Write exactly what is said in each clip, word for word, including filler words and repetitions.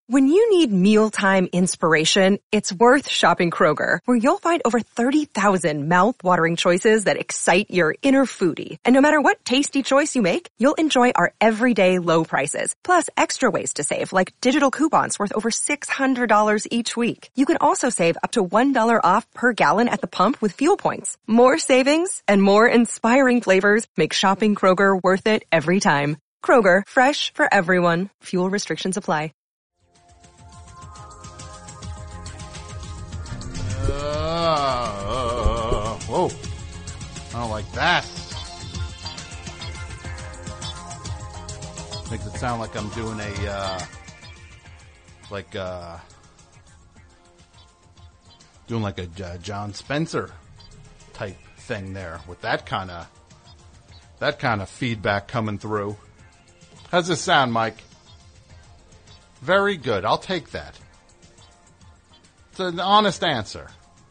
When you need mealtime inspiration, it's worth shopping Kroger, where you'll find over thirty thousand mouth-watering choices that excite your inner foodie. And no matter what tasty choice you make, you'll enjoy our everyday low prices, plus extra ways to save, like digital coupons worth over six hundred dollars each week. You can also save up to one dollar off per gallon at the pump with fuel points. More savings and more inspiring flavors make shopping Kroger worth it every time. Kroger, fresh for everyone. Fuel restrictions apply. Uh, whoa. I don't like that. Makes it sound like I'm doing a, uh, like, uh, doing like a uh, John Spencer type thing there with that kind of, that kind of feedback coming through. How's this sound, Mike? Very good. I'll take that. It's an honest answer.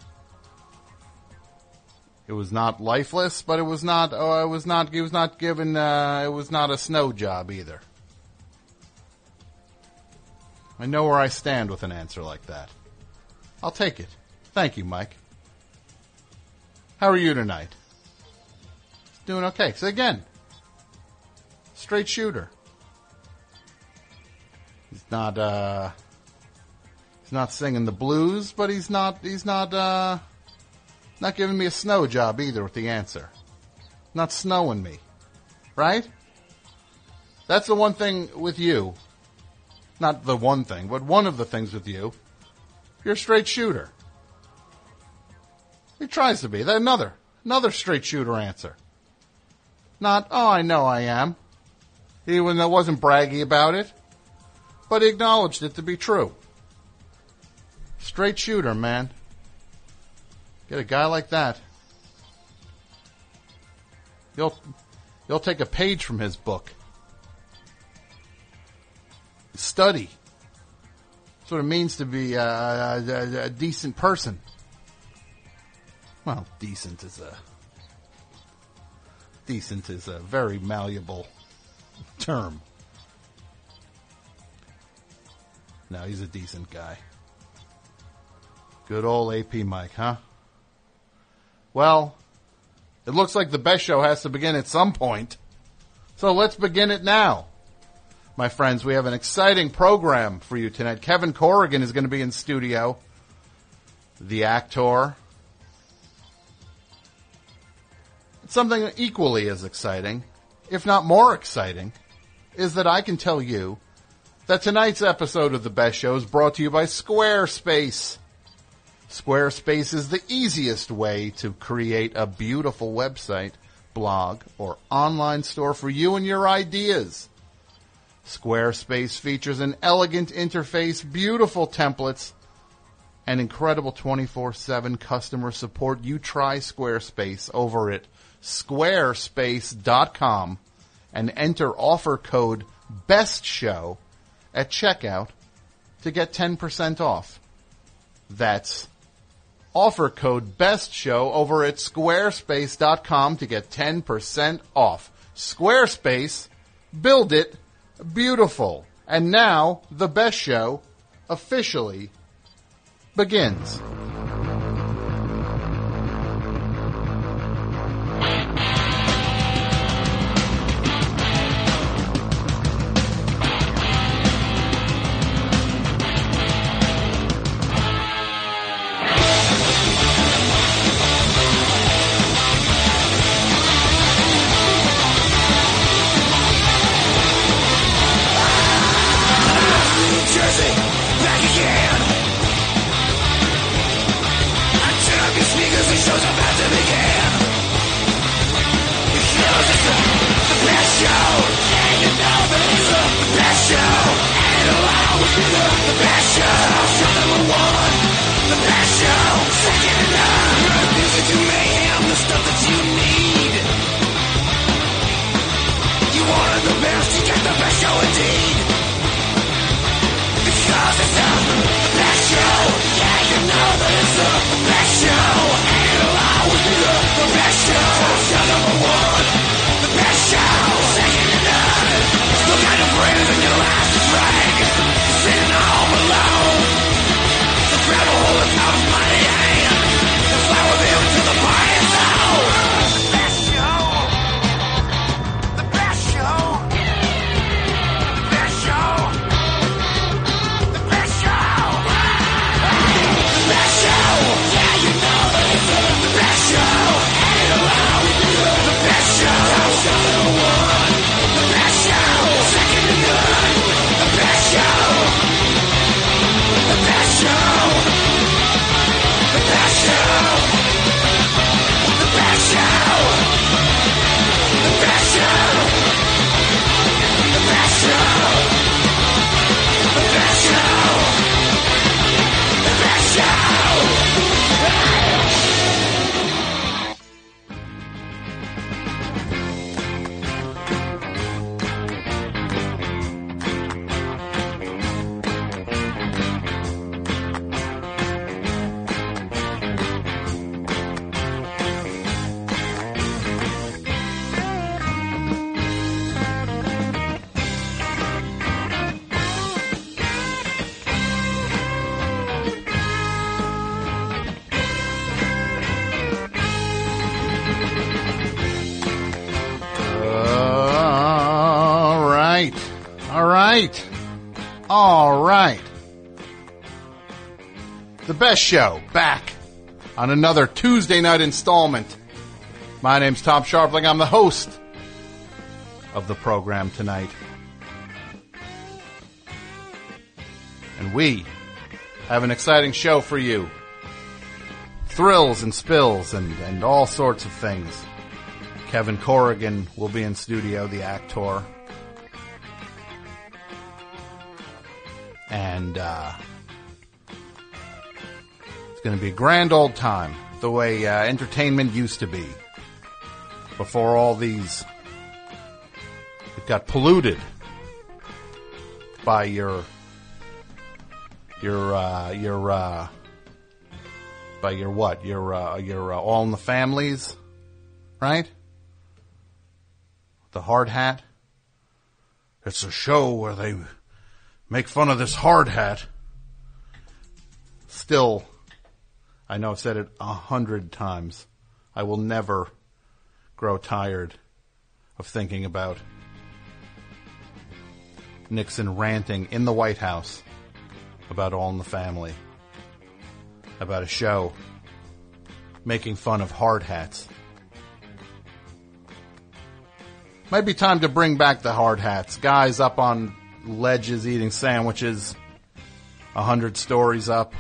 It was not lifeless, but it was not. Oh, it was not. It was not given. Uh, it was not a snow job either. I know where I stand with an answer like that. I'll take it. Thank you, Mike. How are you tonight? Doing okay. So again, straight shooter. He's not. Uh, he's not singing the blues, but he's not. He's not. Uh, Not giving me a snow job either with the answer. Not snowing me. Right? That's the one thing with you. Not the one thing, but one of the things with you. You're a straight shooter. He tries to be. That another. Another straight shooter answer. Not, oh, I know I am. He wasn't braggy about it. But he acknowledged it to be true. Straight shooter, man. Get a guy like that. You'll, you'll take a page from his book. Study. That's what it means to be a, a, a decent person. Well, decent is a, decent is a very malleable term. No, he's a decent guy. Good old A P Mike, huh? Well, it looks like the best show has to begin at some point. So let's begin it now. My friends, we have an exciting program for you tonight. Kevin Corrigan is going to be in studio. The actor. Something equally as exciting, if not more exciting, is that I can tell you that tonight's episode of The Best Show is brought to you by Squarespace. Squarespace is the easiest way to create a beautiful website, blog, or online store for you and your ideas. Squarespace features an elegant interface, beautiful templates, and incredible twenty-four seven customer support. You try Squarespace over at squarespace dot com and enter offer code BESTSHOW at checkout to get ten percent off. That's offer code BESTSHOW over at squarespace dot com to get ten percent off. Squarespace, build it beautiful. And now, The Best Show officially begins. right. All right. The Best Show, back on another Tuesday night installment. My name's Tom Sharpling. I'm the host of the program tonight. And we have an exciting show for you. Thrills and spills and, and all sorts of things. Kevin Corrigan will be in studio, the actor. And uh, it's going to be a grand old time, the way uh, entertainment used to be. Before all these, it got polluted by your, your, uh, your, uh, by your what? Your, uh, your uh, All in the Families, right? The hard hat. It's a show where they make fun of this hard hat. Still, I know I've said it a hundred times. I will never grow tired of thinking about Nixon ranting in the White House about All in the Family, about a show making fun of hard hats. Might be time to bring back the hard hats. Guys up on ledges eating sandwiches, a hundred stories up,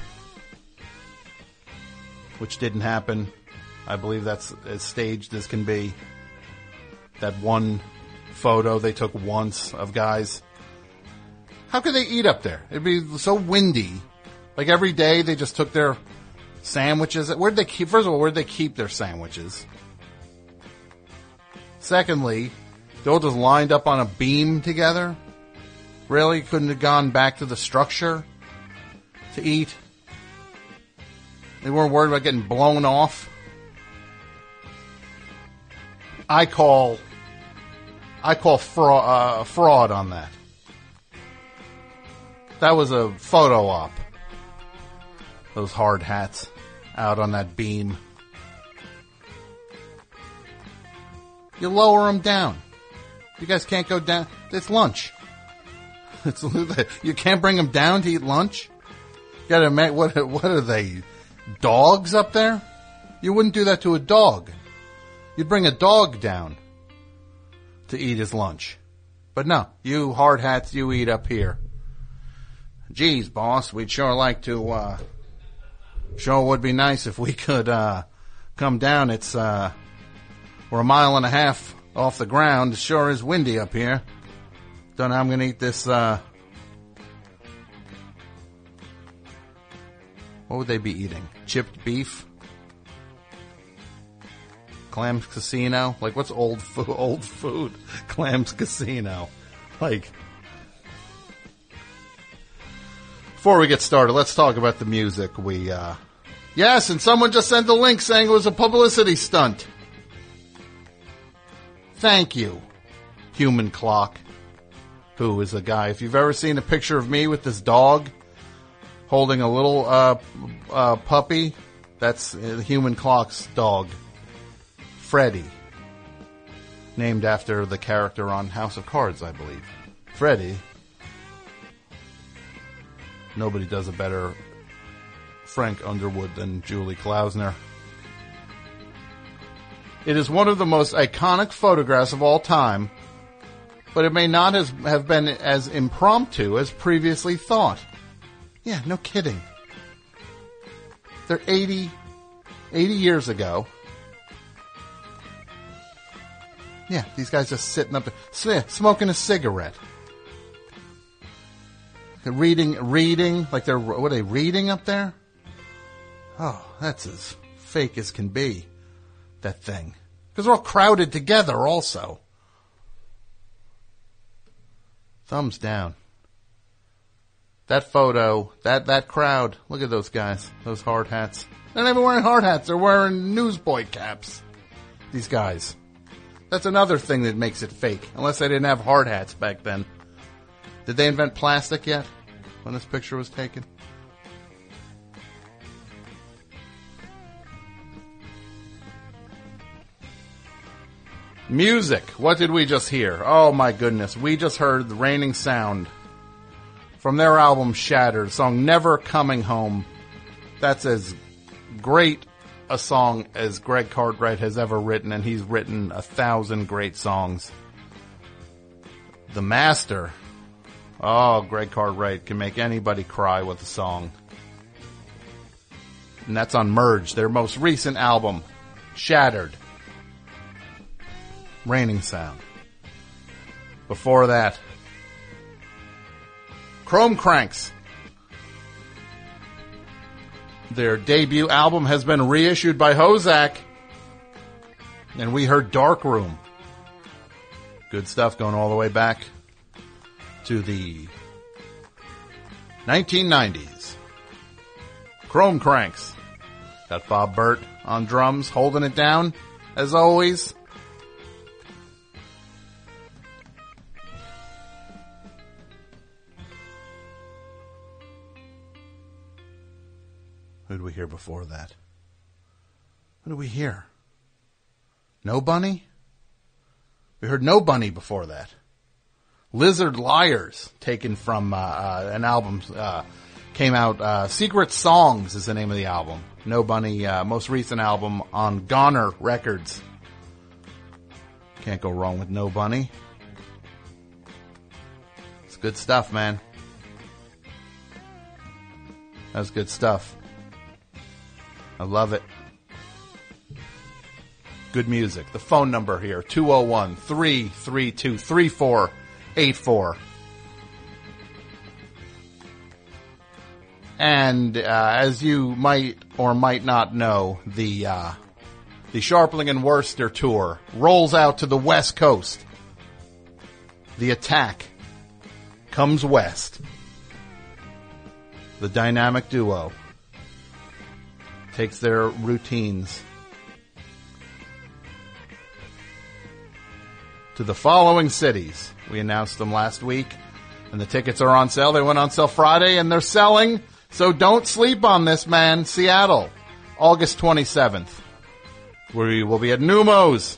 which didn't happen. I believe that's as staged as can be. That one photo they took once of guys. How could they eat up there? It'd be so windy. Like every day they just took their sandwiches. Where'd they keep, first of all, where'd they keep their sandwiches? Secondly, they all just lined up on a beam together? Really? Couldn't have gone back to the structure to eat? They weren't worried about getting blown off? I call, I call fraud, uh, fraud on that. That was a photo op. Those hard hats out on that beam. You lower them down. You guys can't go down. It's lunch. It's, you can't bring them down to eat lunch? You gotta admit, what, what are they? Dogs up there? You wouldn't do that to a dog. You'd bring a dog down to eat his lunch. But no, you hard hats, you eat up here. Geez, boss, we'd sure like to, uh, sure would be nice if we could, uh, come down. It's, uh, we're a mile and a half off the ground. It sure is windy up here. Don't know how I'm gonna eat this, uh, what would they be eating? Chipped beef? Clams Casino? Like, what's old food? Old food? Clams Casino. Like, before we get started, let's talk about the music. We, uh, yes, and someone just sent a link saying it was a publicity stunt. Thank you, Human Clock, who is a guy. If you've ever seen a picture of me with this dog holding a little, uh, uh, puppy, that's uh, Human Clock's dog. Freddy, named after the character on House of Cards, I believe. Freddy. Nobody does a better Frank Underwood than Julie Klausner. It is one of the most iconic photographs of all time, but it may not has, have been as impromptu as previously thought. Yeah, no kidding. They're eighty, eighty years ago. Yeah, these guys just sitting up there, smoking a cigarette. They're reading, reading, like they're, what are they, reading up there? Oh, that's as fake as can be, that thing. Because they're all crowded together also. Thumbs down. That photo, that, that crowd, look at those guys, those hard hats. They're not even wearing hard hats, they're wearing newsboy caps. These guys. That's another thing that makes it fake. Unless they didn't have hard hats back then. Did they invent plastic yet when this picture was taken? Music. What did we just hear? Oh my goodness. We just heard the raining sound from their album Shattered, the song Never Coming Home. That's as great a song as Greg Cartwright has ever written, and he's written a thousand great songs. The master. Oh, Greg Cartwright can make anybody cry with a song. And that's on Merge, their most recent album, Shattered. Raining Sound. Before that, Chrome Cranks. Their debut album has been reissued by Hozak. And we heard Dark Room. Good stuff going all the way back to the nineteen nineties. Chrome Cranks. Got Bob Burt on drums, holding it down, as always. Who did we hear before that? Who did we hear? No Bunny? We heard No Bunny before that. Lizard Liars, taken from uh, uh, an album, uh, came out, uh, Secret Songs is the name of the album. No Bunny, uh, most recent album on Goner Records. Can't go wrong with No Bunny. It's good stuff, man. That's good stuff. I love it. Good music. The phone number here, two oh one, three three two, three four eight four. And uh, as you might or might not know, the uh, the Sharpling and Worcester tour rolls out to the West Coast. The Attack comes west. The dynamic duo takes their routines to the following cities. We announced them last week, and the tickets are on sale. They went on sale Friday, and they're selling, so don't sleep on this, man. Seattle, August twenty-seventh. We will be at Neumos.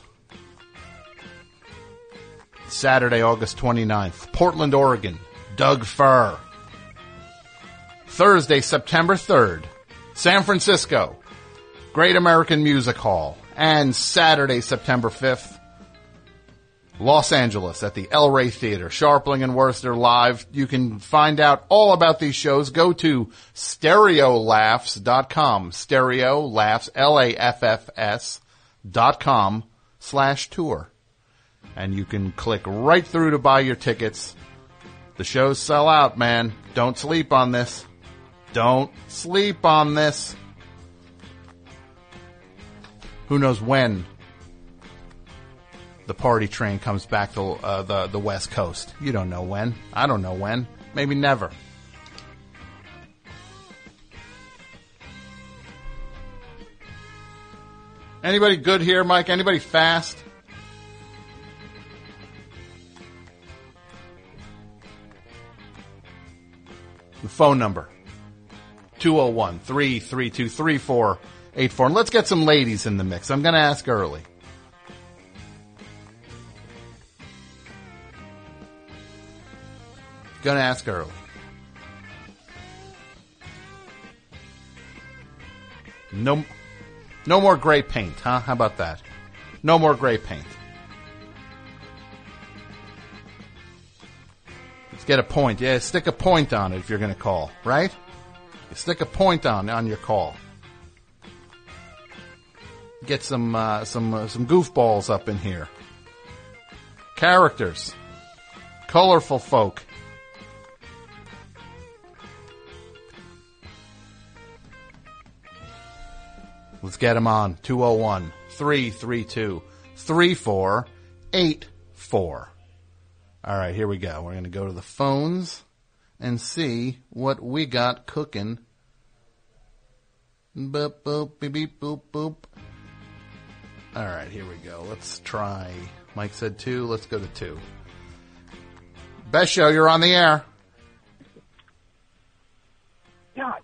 Saturday, August twenty-ninth. Portland, Oregon, Doug Fir. Thursday, September third. San Francisco, Great American Music Hall. And Saturday, September fifth, Los Angeles at the El Rey Theater. Sharpling and Worcester live. You can find out all about these shows. Go to stereo laughs dot com. Stereo Laughs, L A F F S dot com slash tour. And you can click right through to buy your tickets. The shows sell out, man. Don't sleep on this. Don't sleep on this. Who knows when the party train comes back to uh, the, the West Coast. You don't know when. I don't know when. Maybe never. Anybody good here, Mike? Anybody fast? The phone number. two oh one, three three two, three four eight four. And let's get some ladies in the mix. I'm going to ask early. Going to ask early. No, no more gray paint, huh? How about that? No more gray paint. Let's get a point. Yeah, stick a point on it if you're going to call, right? You stick a point on on your call. Get some uh, some uh, some goofballs up in here. Characters, colorful folk. Let's get them on. two oh one, three three two, three four eight four. All right, here we go. We're going to go to the phones and see what we got cooking. Boop, boop, beep, beep, boop, boop. All right, here we go. Let's try. Mike said two. Let's go to two. Best show, you're on the air. God.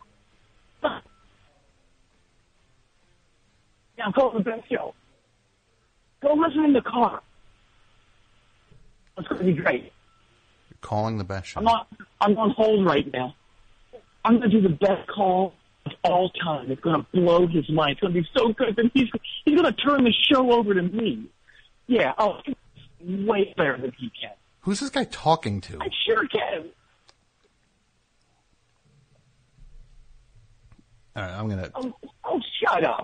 Yeah, go to the best show. Go listen in the car. It's going to be great. Calling the best show. I'm on, I'm on hold right now. I'm going to do the best call of all time. It's going to blow his mind. It's going to be so good that he's, he's going to turn the show over to me. Yeah, oh, way better than he can. Who's this guy talking to? I sure can. All right, I'm going to... Oh, oh, shut up.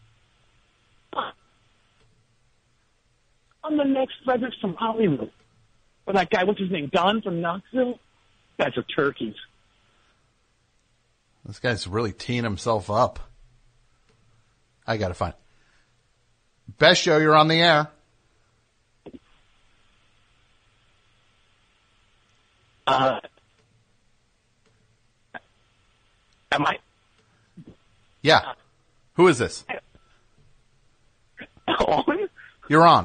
I'm the next Fredericks from Hollywood. Or that guy, what's his name, Don from Knoxville? Guys are turkeys. This guy's really teeing himself up. I got to find... Best show, you're on the air. Uh, am I? Yeah. Who is this? On? You're on.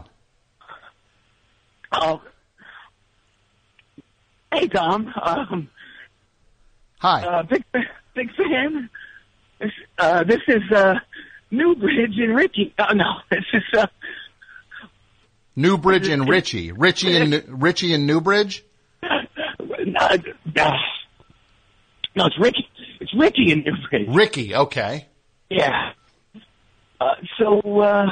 Oh. Hey, Tom. Um, Hi. uh, big, big fan. This, uh, this is, uh, Newbridge and Ricky. Oh, no, this is, uh... Newbridge and Richie. Richie and, Richie and Newbridge? No, uh, no, it's Ricky. It's Ricky in Newbridge. Ricky, okay. Yeah. Uh, so, uh,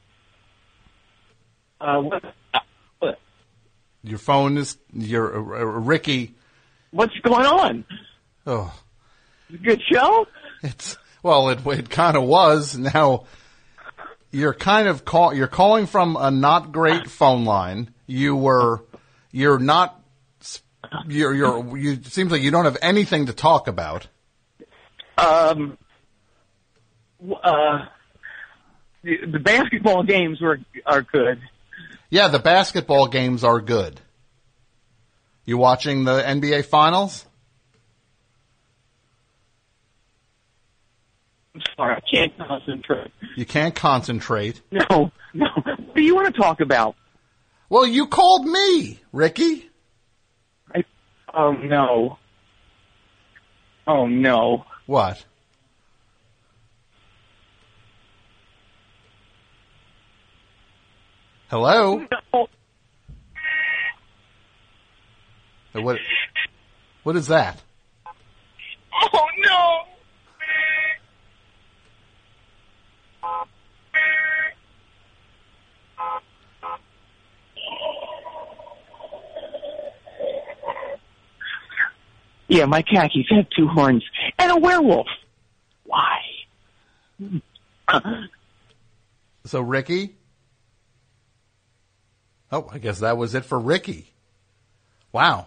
uh, what, uh, what? Your phone is, your, uh, uh, Ricky. What's going on? Oh. Good show? It's, well, it, it kind of was. Now, you're kind of call, you're calling from a not great phone line. You were, you're not, you're, you're, you, it seems like you don't have anything to talk about. Um, uh, the, the basketball games were, are good. Yeah, the basketball games are good. You watching the N B A Finals? I'm sorry, I can't concentrate. You can't concentrate. No, no. What do you want to talk about? Well, you called me, Ricky. I, oh, no. Oh, no. What? Hello? No. What, what is that? Oh, no. Yeah, my khakis have two horns and a werewolf. Why? So, Ricky? Oh, I guess that was it for Ricky. Wow.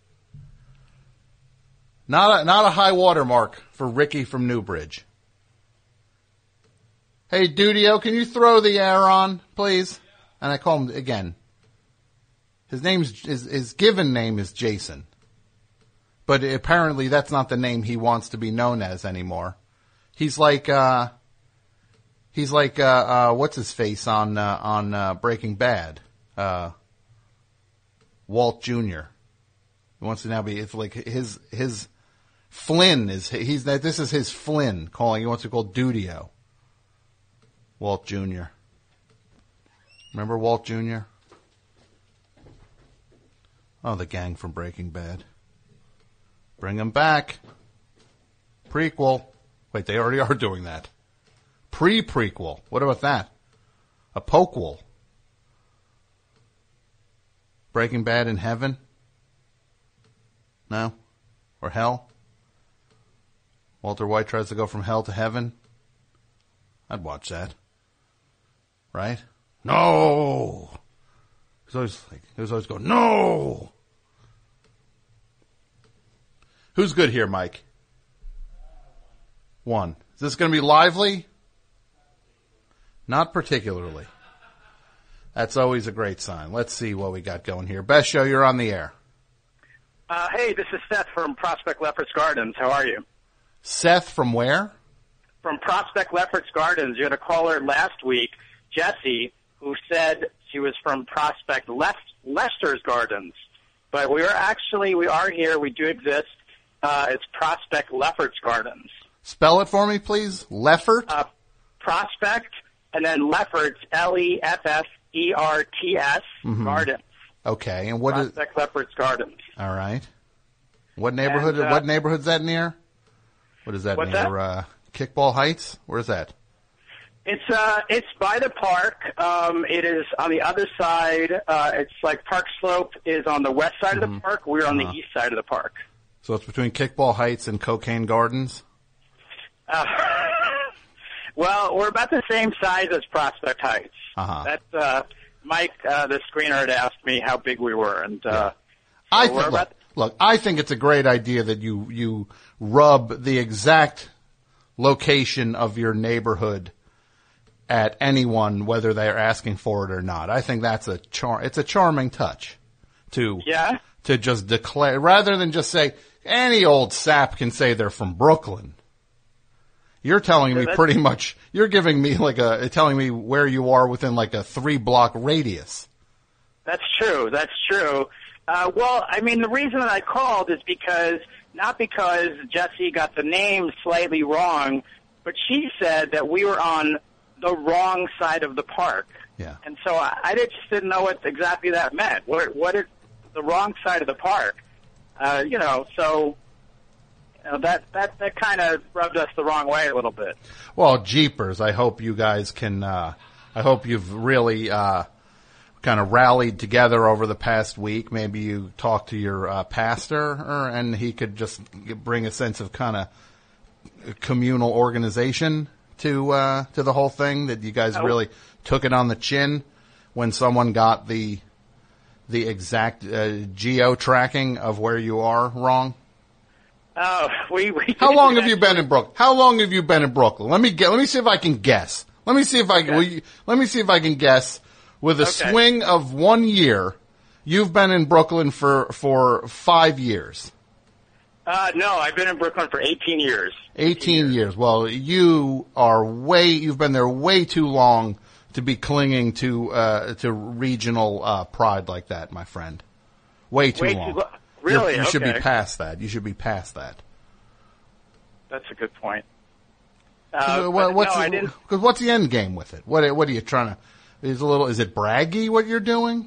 Not a, not a high water mark for Ricky from Newbridge. Hey, Dudio, can you throw the air on, please? And I call him again. His name's, his, his given name is Jason. But apparently that's not the name he wants to be known as anymore. He's like, uh, he's like, uh, uh, what's his face on, uh, on, uh, Breaking Bad? Uh, Walt Junior He wants to now be, it's like his, his Flynn is, he's, this is his Flynn calling, he wants to call Dudio. Walt Junior Remember Walt Junior? Oh, the gang from Breaking Bad. Bring them back. Prequel. Wait, they already are doing that. Pre-prequel. What about that? A poquel. Breaking Bad in heaven? No? Or hell? Walter White tries to go from hell to heaven? I'd watch that. Right? No! He's always like, he was always going, no! Who's good here, Mike? One. Is this going to be lively? Not particularly. That's always a great sign. Let's see what we got going here. Best show, you're on the air. Uh, hey, this is Seth from Prospect Lefferts Gardens. How are you? Seth from where? From Prospect Lefferts Gardens. You had a caller last week, Jessie, who said she was from Prospect Left Lester's Gardens. But we are actually, we are here. We do exist. Uh, it's Prospect Lefferts Gardens. Spell it for me, please. Leffert? Uh, Prospect, and then Lefferts, L E F F E R T S, Mm-hmm. Gardens. Okay, and what is Prospect Lefferts Gardens. all right? What neighborhood? And, uh, what neighborhood's that near? What is that What's near? that? Uh, Kickball Heights? Where's that? It's uh, it's by the park. Um, it is on the other side. Uh, it's like Park Slope is on the west side Mm-hmm. of the park. We're on Uh-huh. the east side of the park. So it's between Kickball Heights and Cocaine Gardens. Uh, well, we're about the same size as Prospect Heights. Uh-huh. That's uh, Mike, uh, the screener, had asked me how big we were, and uh, I we're think, about- look, look, I think it's a great idea that you you rub the exact location of your neighborhood at anyone, whether they're asking for it or not. I think that's a char. It's a charming touch to yeah. to just declare, rather than just say any old sap can say they're from Brooklyn. You're telling me that's- pretty much. You're giving me like a telling me where you are within like a three block radius. That's true. That's true. Uh, well, I mean, the reason that I called is because, not because Jessie got the name slightly wrong, but she said that we were on the wrong side of the park. Yeah. And so I, I just didn't know what exactly that meant. What, what is the wrong side of the park? Uh, you know, so you know, that, that, that kind of rubbed us the wrong way a little bit. Well, jeepers! I hope you guys can. Uh, I hope you've really uh, kind of rallied together over the past week. Maybe you talked to your uh, pastor, or, and he could just bring a sense of kind of communal organization to uh, to the whole thing. That you guys Oh. really took it on the chin when someone got the the exact uh, geo tracking of where you are wrong. Oh, we, we How long have you been in Brooklyn? How long have you been in Brooklyn? Let me get. Let me see if I can guess. Let me see if I can. Okay. Will you, let me see if I can guess. With a Okay. swing of one year, you've been in Brooklyn for for five years. Uh, no, I've been in Brooklyn for eighteen years. Eighteen years. Well, you are way. You've been there way too long to be clinging to uh, to regional uh, pride like that, my friend. Way too Way long. too lo- Really? You're- you should be Okay. past that. You should be past that. That's a good point. Uh, What- but what's no, I the, didn't. 'cause what's the end game with it? What what are you trying to? Is a little? Is it braggy what you're doing?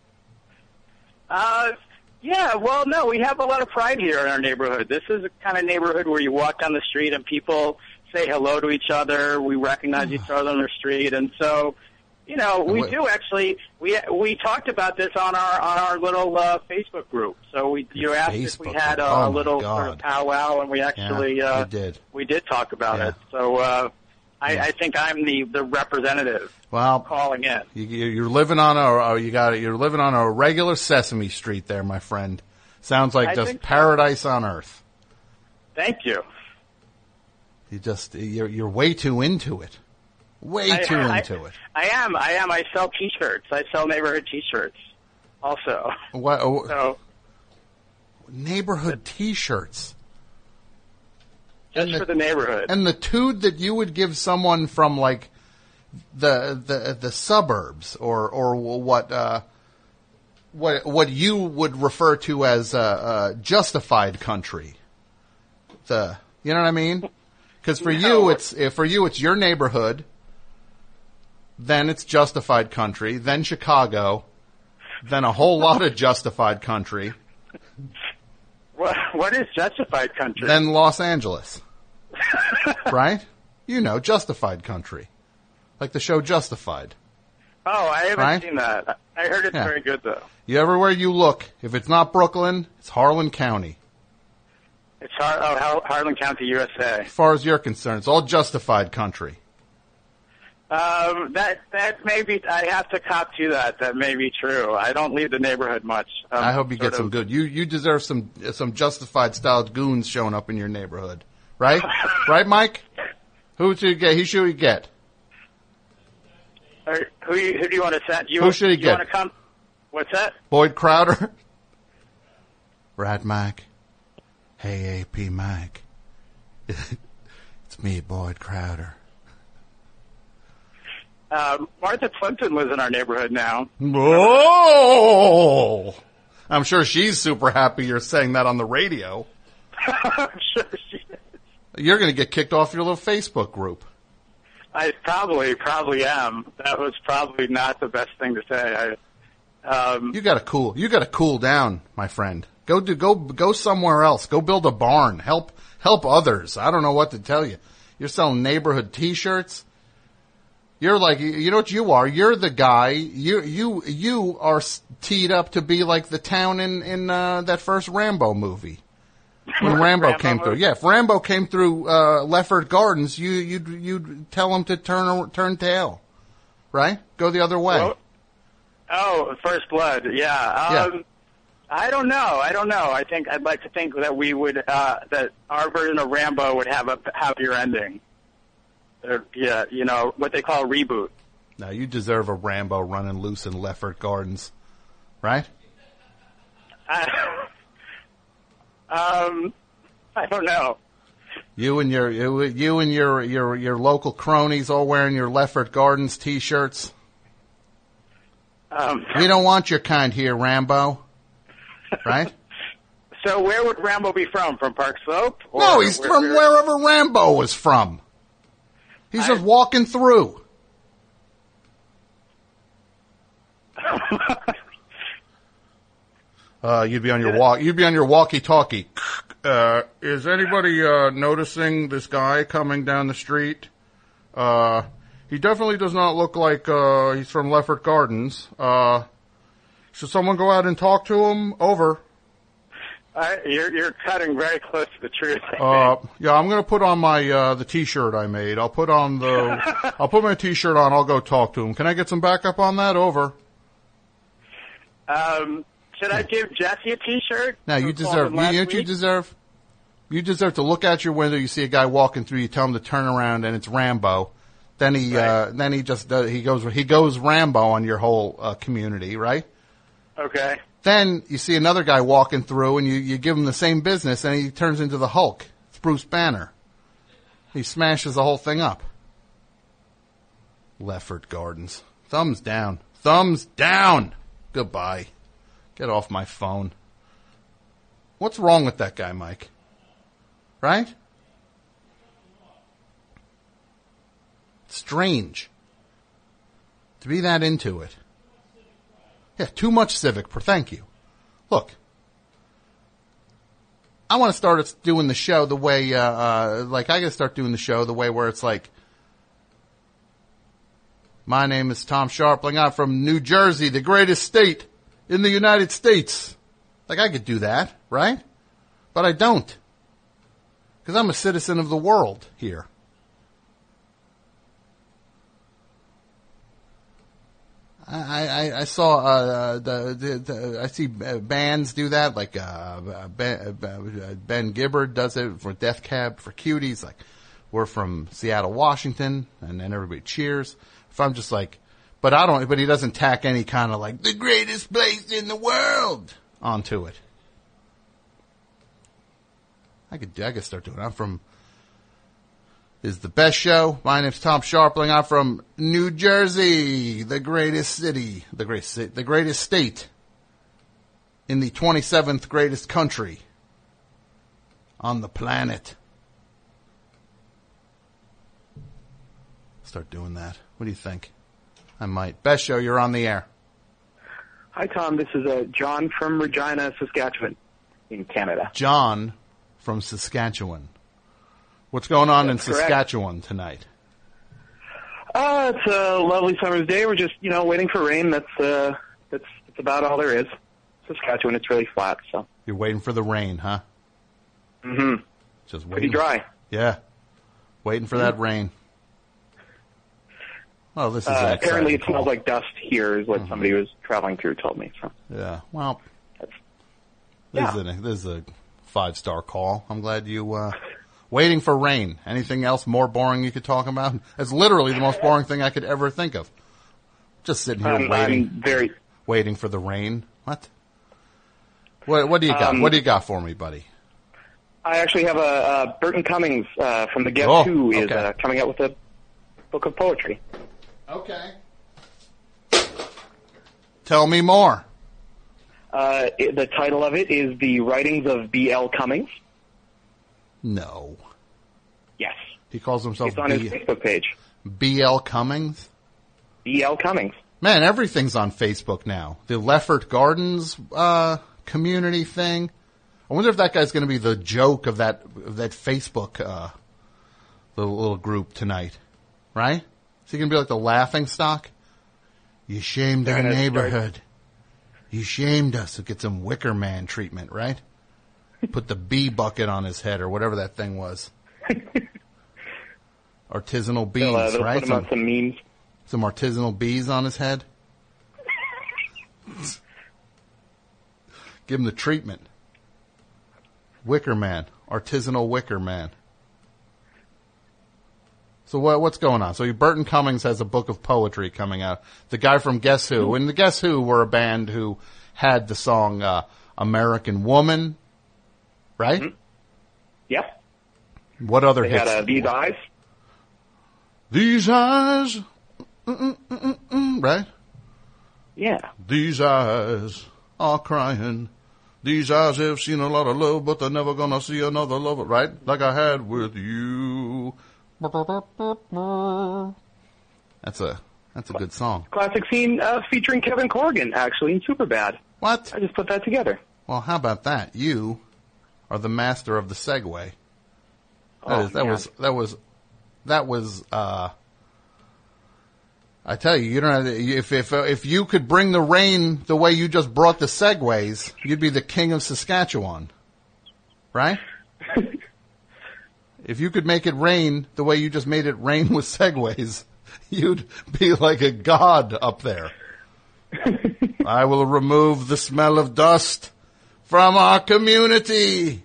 Uh, yeah, well, no, we have a lot of pride here in our neighborhood. This is a kind of neighborhood where you walk down the street and people say hello to each other. We recognize each other on the street, and so, you know, we what- do actually. We we talked about this on our on our little uh, Facebook group. So we you asked if we Facebook had group. a, Oh, a my little sort God. of powwow, and we actually Yeah, uh, you did. we did talk about Yeah. it. So uh, I, I think I'm the the representative Well, calling in. you, you're living on a you got you're living on a regular Sesame Street there, my friend. Sounds like I just think so. paradise on earth. Thank you. You just you're you're way too into it. Way I- too I- into it. I am. I am. I sell T-shirts. I sell neighborhood T-shirts also. What oh, So neighborhood T-shirts? just the- for the neighborhood. And the tood that you would give someone from like the the the suburbs or or what uh, what what you would refer to as uh, uh, justified country. The you know what I mean? Because for No. you it's eh, for you it's your neighborhood. Then it's justified country. Then Chicago. Then a whole lot of justified country. What, what is justified country? Then Los Angeles. Right? You know, justified country. Like the show Justified. oh, I haven't Right? seen that. I heard it's Yeah. very good though. You everywhere you look, if it's not Brooklyn, it's Harlan County. It's Har- oh, Har- Harlan County, U S A. As far as you're concerned, it's all justified country. Um, that that may be. I have to cop to that. That may be true. I don't leave the neighborhood much. Um, I hope you sort get some of- good. You you deserve some some justified styled goons showing up in your neighborhood, right? Right, Mike? Who should you get? Who should we get? Or who you, who do you want to send? You, Who should he you get? want to come? What's that? Boyd Crowder. Right, Mike. Hey, A P Mike. It's me, Boyd Crowder. Um, Martha Plimpton lives in our neighborhood now. Oh! I'm sure she's super happy you're saying that on the radio. I'm sure she is. You're going to get kicked off your little Facebook group. I probably, probably am. That was probably not the best thing to say. I, Um, You gotta cool. You gotta cool down, my friend. Go do. Go go somewhere else. Go build a barn. Help help others. I don't know what to tell you. You're selling neighborhood T-shirts. You're like, you know what you are? You're the guy. You you you are teed up to be like the town in in uh, that first Rambo movie. When Rambo, Rambo came through, movie? yeah. If Rambo came through uh, Leffert Gardens, you you'd you'd tell him to turn turn tail, right? Go the other way. Well, oh, First Blood. Yeah. Um, Yeah. I don't know. I don't know. I think I'd like to think that we would uh, that our version of Rambo would have a happier ending. Or, yeah, you know what they call a reboot. Now you deserve a Rambo running loose in Leffert Gardens, right? I, um, I don't know. You and your you, you and your your your local cronies all wearing your Leffert Gardens T-shirts. Um, We don't want your kind here, Rambo. Right? so where would Rambo be from? From Park Slope? Or No, he's where- from where- wherever Rambo was from. He's I- just walking through. Uh, you'd be on your walk. You'd be on your walkie-talkie. Uh, is anybody uh, noticing this guy coming down the street? Uh, he definitely does not look like uh, he's from Leffert Gardens. Uh, should someone go out and talk to him? Over. I, you're, you're cutting very close to the truth. I Uh, think. yeah, I'm gonna put on my uh, the T-shirt I made. I'll put on the. I'll put my T-shirt on. I'll go talk to him. Can I get some backup on that? Over. Um, should I give Jesse a T-shirt? Now you Who called deserve. him You, last you know what you week? deserve. You deserve to look out your window. You see a guy walking through. You tell him to turn around, and it's Rambo. Then he. Uh, then he just. Does, he goes. He goes Rambo on your whole uh, community, right? Okay. Then you see another guy walking through, and you, you give him the same business, and he turns into the Hulk. It's Bruce Banner. He smashes the whole thing up. Leffert Gardens. Thumbs down. Thumbs down. Goodbye. Get off my phone. What's wrong with that guy, Mike? Right? Strange. To be that into it. Yeah, too much Civic. Thank you. Look, I want to start doing the show the way, uh, uh, like I got to start doing the show the way where it's like, my name is Tom Sharpling. I'm from New Jersey, the greatest state in the United States. Like I could do that, right? But I don't. Because I'm a citizen of the world here. I, I, I saw uh, the, the, the I see bands do that, like uh, Ben, Ben Gibbard does it for Death Cab for Cuties. Like we're from Seattle, Washington, and then everybody cheers. If I'm just like, but I don't, but he doesn't tack any kind of like the greatest place in the world onto it. I could I could start doing it. I'm from. Is the best show. My name's Tom Sharpling. I'm from New Jersey, the greatest city, the greatest, the greatest state in the twenty-seventh greatest country on the planet. Start doing that. What do you think? I might. Best show, you're on the air. Hi, Tom. This is uh, John from Regina, Saskatchewan, in Canada. John from Saskatchewan. What's going on That's in correct. Saskatchewan tonight? Uh, it's a lovely summer's day. We're just, you know, waiting for rain. That's uh, that's that's about all there is. Saskatchewan, it's really flat, so. You're waiting for the rain, huh? Mm-hmm. Just Pretty waiting. dry. Yeah. Waiting for that rain. Well, this is an Uh, exciting apparently, it call. smells like dust here, is what Mhm. somebody who was traveling through told me. So. Yeah. Well, this, Yeah. is a, this is a five-star call. I'm glad you, uh, waiting for rain. Anything else more boring you could talk about? It's literally the most boring thing I could ever think of. Just sitting here I'm, waiting, I'm very. waiting for the rain. What? What, what do you got? Um, what do you got for me, buddy? I actually have a uh, Burton Cummings uh, from the Guess Oh, Who is okay. uh, coming out with a book of poetry. Okay. Tell me more. Uh, it, the title of it is The Writings of B L Cummings. No. Yes. He calls himself It's on his B- Facebook page. B L Cummings? B L Cummings. Man, everything's on Facebook now. The Leffert Gardens uh, community thing. I wonder if that guy's going to be the joke of that of that Facebook uh, little, little group tonight, right? Is he going to be like the laughing stock? You shamed our neighborhood. You shamed us. We'll get some Wicker Man treatment, right? Put the bee bucket on his head or whatever that thing was. Artisanal bees, they'll, uh, they'll right? Put him on some memes. Some artisanal bees on his head. Give him the treatment. Wicker Man. Artisanal Wicker Man. So what, what's going on? So Burton Cummings has a book of poetry coming out. The guy from Guess Who. And the Guess Who were a band who had the song uh, American Woman. Right? Mm-hmm. Yep. What other they hits? They had uh, These Eyes. These eyes. Mm-mm-mm-mm-mm, right? Yeah. These eyes are crying. These eyes have seen a lot of love, but they're never gonna see another love, right? Like I had with you. That's a that's a good song. Classic scene uh, featuring Kevin Corrigan, actually, in Superbad. What? I just put that together. Well, how about that? You are the master of the segue. That Oh, is that man. was that was that was. uh I tell you, you don't have to, if if if you could bring the rain the way you just brought the segues, you'd be the king of Saskatchewan, right? If you could make it rain the way you just made it rain with segues, you'd be like a god up there. I will remove the smell of dust from our community.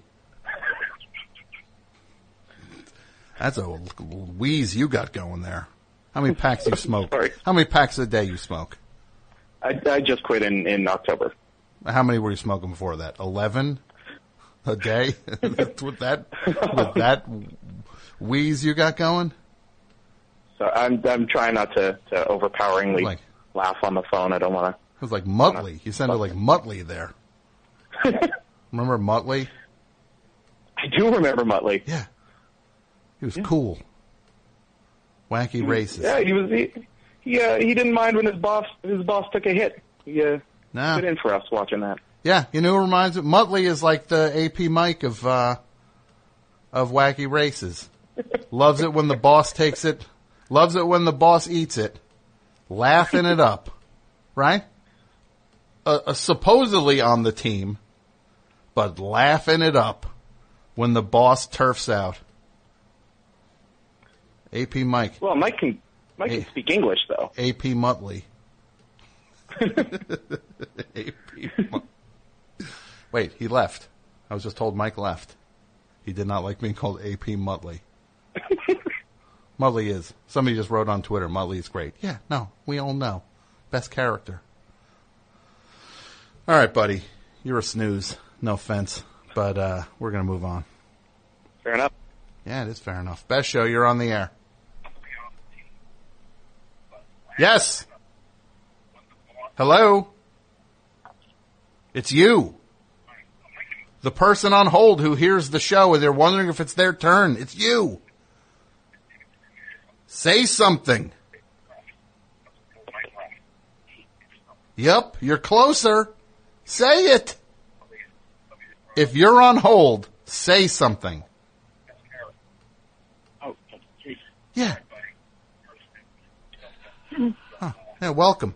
That's a wheeze you got going there. How many packs you smoke? Sorry. How many packs a day you smoke? I, I just quit in, in October. How many were you smoking before that? Eleven a day? with that with that wheeze you got going? So I'm I'm trying not to, to overpoweringly Like- laugh on the phone. I don't want to. It was like Muttley. You sounded like Muttley there. Remember Muttley? I do remember Muttley. Yeah. He was cool. Wacky racist. Yeah, he was. He he, uh, he didn't mind when his boss his boss took a hit. He uh, Nah. stood in for us watching that. Yeah, you know who reminds me? Muttley is like the A P Mike of uh, of wacky races. Loves it when the boss takes it. Loves it when the boss eats it. Laughing it up, right? Uh, uh, supposedly on the team, but laughing it up when the boss turfs out. A P Mike. Well, Mike can Mike Hey. can speak English though. A P Muttley. A P Mut- Wait, he left. I was just told Mike left. He did not like being called A P Muttley. Muttley is. Somebody just wrote on Twitter, Muttley is great. Yeah, no, we all know. Best character. All right, buddy. You're a snooze. No offense. But uh, we're going to move on. Fair enough. Yeah, it is fair enough. Best show, you're on the air. Yes. Hello. It's you. The person on hold who hears the show and they're wondering if it's their turn. It's you. Say something. Yep, you're closer. Say it. If you're on hold, say something. Yeah. Huh. Yeah, welcome.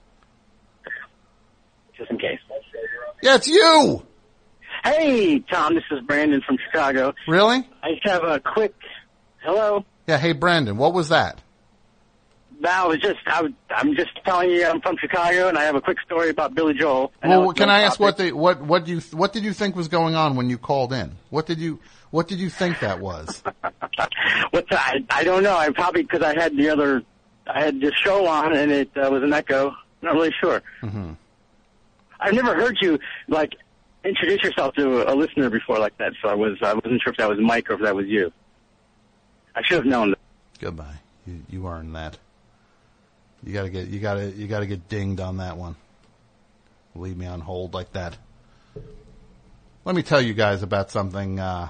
Just in case. Yeah, it's you. Hey, Tom, this is Brandon from Chicago. Really? I just have a quick, hello? Yeah, hey, Brandon, what was that? That was just, I, would- I'm just telling you I'm from Chicago, and I have a quick story about Billy Joel. I know Well, it's can no I ask what topic. the what what you what did you think was going on when you called in? What did you what did you think that was? What's that? I, I don't know. I probably, because I had the other, I had this show on, and it uh, was an echo. Not really sure. Mm-hmm. I've never heard you, like, introduce yourself to a listener before like that, so I, was, I wasn't sure if that was Mike or if that was you. I should have known that. Goodbye. You you earned that. You gotta get you gotta you gotta get dinged on that one. Leave me on hold like that. Let me tell you guys about something. Uh,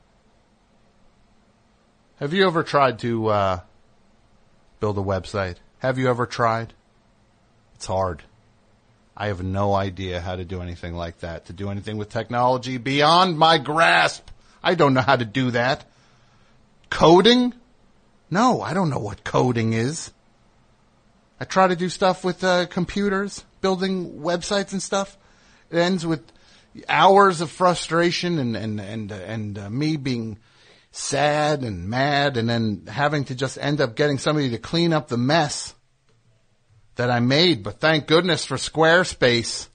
have you ever tried to uh, build a website? Have you ever tried? It's hard. I have no idea how to do anything like that, to do anything with technology beyond my grasp. I don't know how to do that. Coding? No, I don't know what coding is. I try to do stuff with uh, computers, building websites and stuff. It ends with hours of frustration and and and, uh, and uh, me being sad and mad, and then having to just end up getting somebody to clean up the mess that I made. But thank goodness for Squarespace.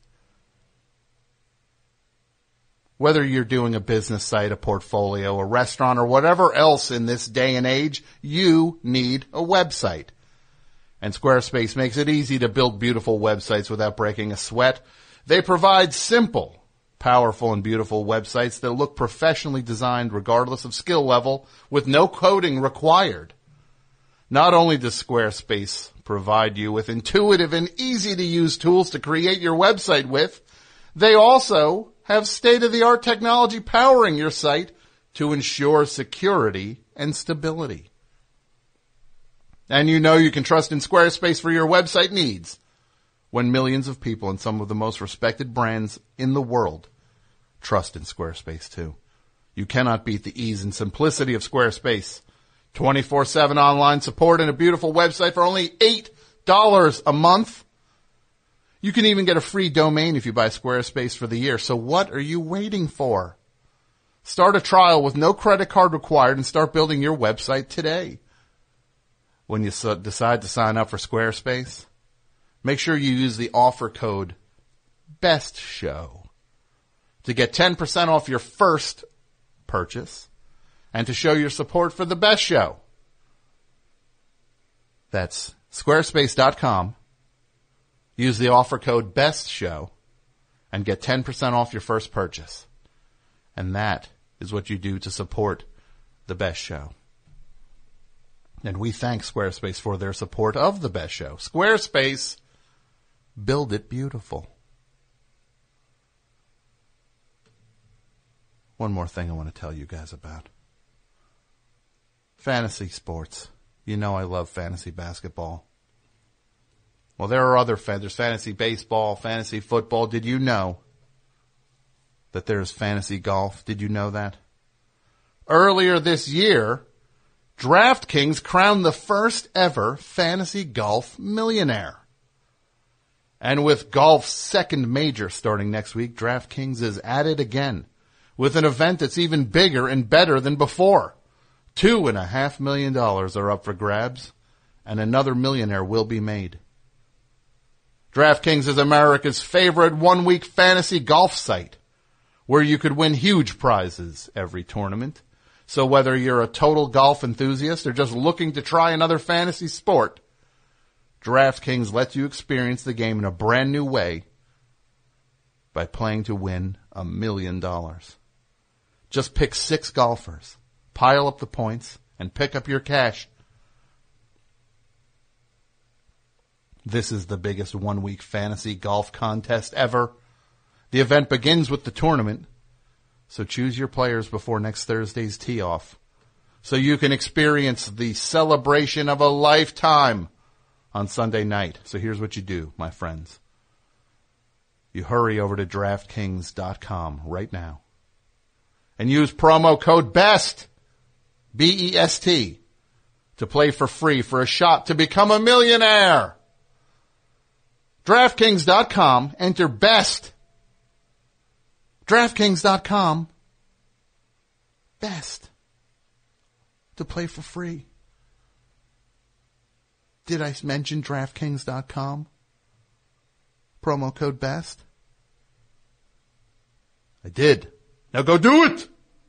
Whether you're doing a business site, a portfolio, a restaurant, or whatever else in this day and age, you need a website. And Squarespace makes it easy to build beautiful websites without breaking a sweat. They provide simple, powerful, and beautiful websites that look professionally designed regardless of skill level, with no coding required. Not only does Squarespace provide you with intuitive and easy-to-use tools to create your website with, they also have state-of-the-art technology powering your site to ensure security and stability. And you know you can trust in Squarespace for your website needs when millions of people and some of the most respected brands in the world trust in Squarespace too. You cannot beat the ease and simplicity of Squarespace. twenty-four seven online support and a beautiful website for only eight dollars a month. You can even get a free domain if you buy Squarespace for the year. So what are you waiting for? Start a trial with no credit card required and start building your website today. When you decide to sign up for Squarespace, make sure you use the offer code BESTSHOW to get ten percent off your first purchase and to show your support for the Best Show. That's squarespace dot com. Use the offer code BESTSHOW and get ten percent off your first purchase. And that is what you do to support the Best Show. And we thank Squarespace for their support of the Best Show. Squarespace, build it beautiful. One more thing I want to tell you guys about. Fantasy sports. You know I love fantasy basketball. Well, there are other fan- there's fantasy baseball, fantasy football. Did you know that there's fantasy golf? Did you know that? Earlier this year, DraftKings crowned the first ever fantasy golf millionaire. And with golf's second major starting next week, DraftKings is at it again with an event that's even bigger and better than before. Two and a half million dollars are up for grabs, and another millionaire will be made. DraftKings is America's favorite one-week fantasy golf site, where you could win huge prizes every tournament. So whether you're a total golf enthusiast or just looking to try another fantasy sport, DraftKings lets you experience the game in a brand new way by playing to win a million dollars. Just pick six golfers, pile up the points, and pick up your cash. This is the biggest one-week fantasy golf contest ever. The event begins with the tournament, so choose your players before next Thursday's tee-off so you can experience the celebration of a lifetime on Sunday night. So here's what you do, my friends. You hurry over to DraftKings dot com right now and use promo code BEST, B E S T, to play for free for a shot to become a millionaire. DraftKings dot com, enter BEST. DraftKings dot com, BEST, to play for free. Did I mention DraftKings dot com? Promo code BEST? I did. Now go do it!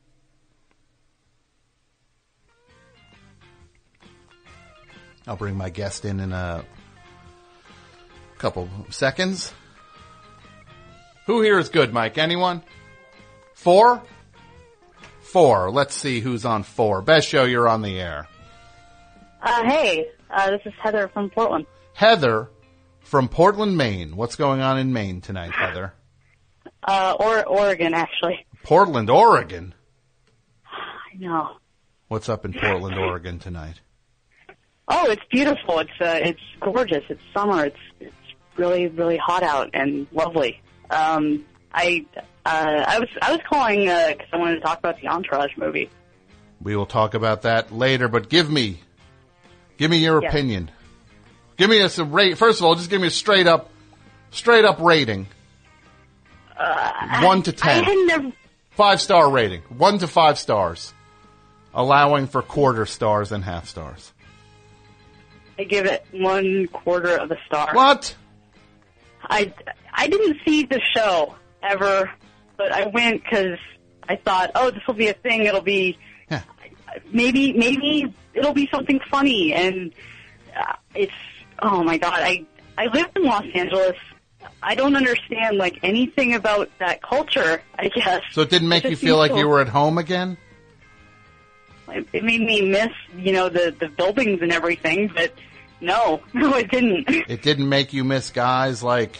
I'll bring my guest in in a couple seconds. Who here is good, Mike? Anyone? Four? Four. Let's see who's on four. Best Show, you're on the air. Uh, hey, uh, this is Heather from Portland. Heather from Portland, Maine. What's going on in Maine tonight, Heather? Uh, or Oregon, actually. Portland, Oregon? I know. What's up in Portland, Oregon tonight? Oh, it's beautiful. It's uh, it's gorgeous. It's summer. It's it's really really hot out and lovely. Um, I uh, I was I was calling because I wanted to talk about the Entourage movie. We will talk about that later, but give me, give me your Yes. opinion. Give me a, a rate. First of all, just give me a straight up, straight up rating. Uh, One to ten. I had never. Five star rating. One to five stars. Allowing for quarter stars and half stars. I give it one quarter of a star. What? I, I didn't see the show ever, but I went because I thought, oh, this will be a thing. It'll be Yeah. maybe maybe it'll be something funny, and uh, it's oh my god. I I lived in Los Angeles. I don't understand like anything about that culture. I guess So it didn't make It you just feel seems like so- you were at home again? It it made me miss, you know, the the buildings and everything, but no, no, it didn't. It didn't make you miss guys like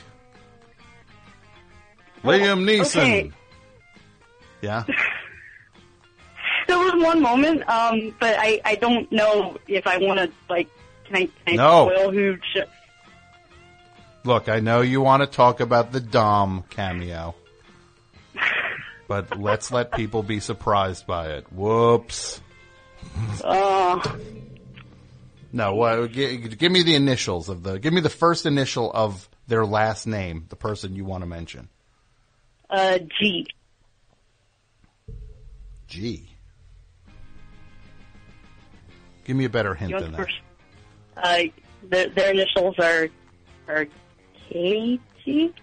Liam Neeson. okay. Yeah. There was one moment, um, but I, I don't know if I want to, like, can I, can I No. spoil who... Sh- Look, I know you want to talk about the Dom cameo, but let's let people be surprised by it. Whoops. uh, No, what, give, give me the initials of the, give me the first initial of their last name, the person you want to mention. uh, G. G. Give me a better hint You than want the that. first? Uh, their, their initials are, are K G?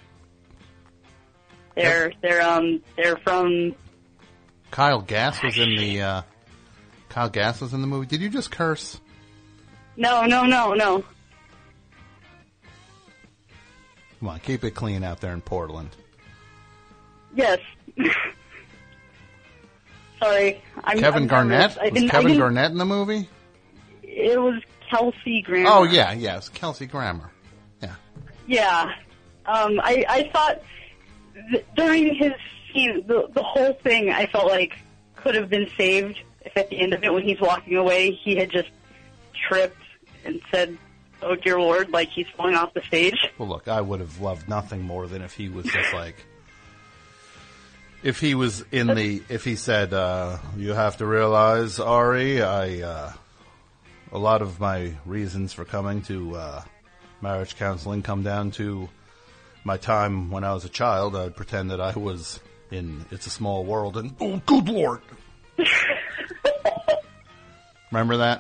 They're, they're, um, they're from... Kyle Gass was in the, uh, Kyle Gass was in the movie. Did you just curse? No, no, no, no. Come on, keep it clean out there in Portland. Yes. Sorry. I'm, Kevin I'm Garnett? nervous. I Was didn't, I Kevin didn't, Garnett in the movie? It was Kelsey Grammer. Oh, yeah, yes. Kelsey Grammer. Yeah. Yeah. Um, I, I thought th- during his scene, the, the whole thing I felt like could have been saved if at the end of it when he's walking away he had just tripped and said, oh dear Lord, like he's falling off the stage. Well, look, I would have loved nothing more than if he was just like, if he was in the, if he said, uh, you have to realize, Ari, I, uh, a lot of my reasons for coming to, uh, marriage counseling come down to my time when I was a child. I would pretend that I was in It's a Small World and, oh, good Lord. Remember that?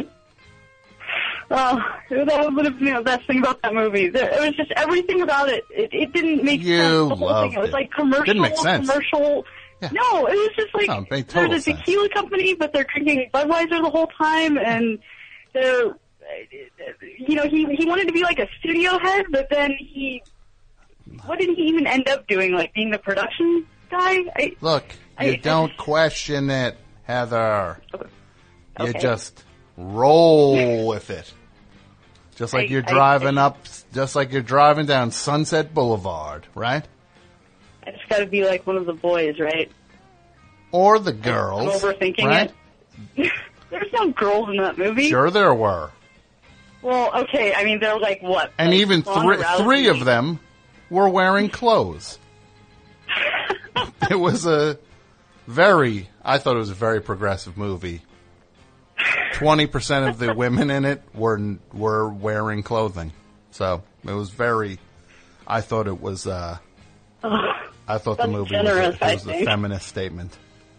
Oh, that would have been the best thing about that movie. There, it was just everything about it. It, it didn't make You sense. The whole loved thing. It was it. like commercial, Didn't make sense. commercial. Yeah. No, it was just like No, it made they're total the sense. tequila company, but they're drinking Budweiser the whole time, and they're, you know, he he wanted to be like a studio head, but then he, what did he even end up doing? Like being the production guy? I, Look, you I- don't question it, Heather. You Okay. just roll with it. Just like I- you're I- driving I- up, just like you're driving down Sunset Boulevard, right? I just got to be like one of the boys, right? Or the girls, I'm overthinking right? it. There's no girls in that movie. Sure there were. Well, okay, I mean, they're like, what? And like even Ronda three, Rousey? three of them were wearing clothes. It was a very, I thought it was a very progressive movie. twenty percent of the women in it were were wearing clothing. So it was very, I thought it was, uh, I thought the That's movie generous, was, a, I it was a think. feminist statement.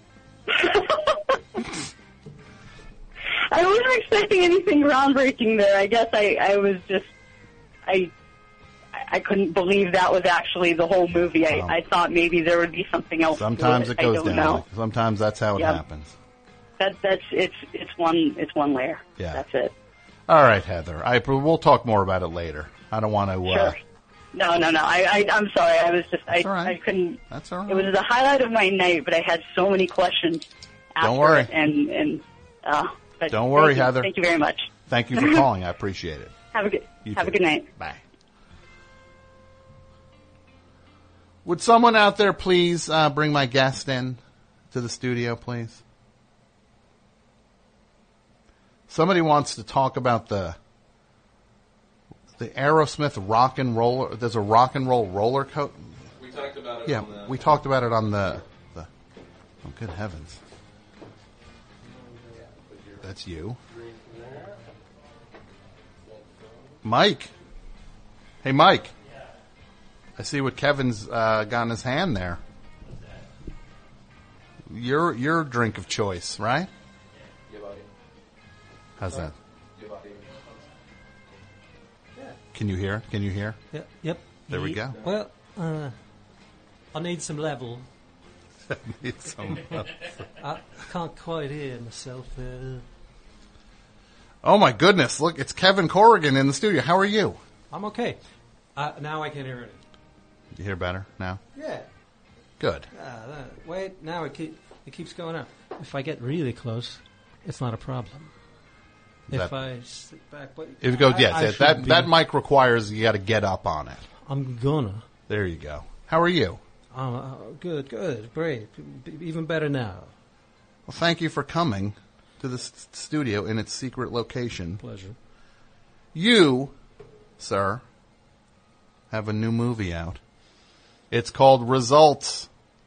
I wasn't expecting anything groundbreaking there. I guess I, I was just, I, I couldn't believe that was actually the whole movie. I, Wow. I thought maybe there would be something else. to Sometimes it I goes don't down. know. like- Sometimes that's how it Yep. happens. That that's it's it's one it's one layer. Yeah. That's it. All right, Heather. I, we'll talk more about it later. I don't want to. Uh, Sure. No, no, no. I, I I'm sorry. I was just I, That's all right. I couldn't. That's all right. It was the highlight of my night, but I had so many questions. After Don't worry. it, and and uh, but Don't worry, thank you. Heather. Thank you very much. Thank you for calling. I appreciate it. Have a good You have too. a good night. Bye. Would someone out there please uh, bring my guest in to the studio, please? Somebody wants to talk about the the Aerosmith rock and roller. There's a rock and roll roller coat. We talked about it. Yeah, on the, we talked about it on the. the oh, good heavens! That's you, Mike. Hey, Mike. I see what Kevin's uh, got in his hand there. Your your drink of choice, right? How's that? Can you hear? Can you hear? Yep. Yep. There we Yeah. go. Well, uh, I need some level. Need some- I can't quite hear myself. Uh, oh my goodness! Look, it's Kevin Corrigan in the studio. How are you? I'm okay. Uh, now I can hear it. You hear better now? Yeah. Good. Uh, uh, wait, now it, keep, it keeps going up. If I get really close, it's not a problem. If That- I sit back, but If it goes, I- yes, I that should that, be- that mic requires you got to get up on it. I'm gonna. There you go. How are you? Uh, good, good, great. B- even better now. Well, thank you for coming to the s- studio in its secret location. Pleasure. You, sir, have a new movie out. It's called Results,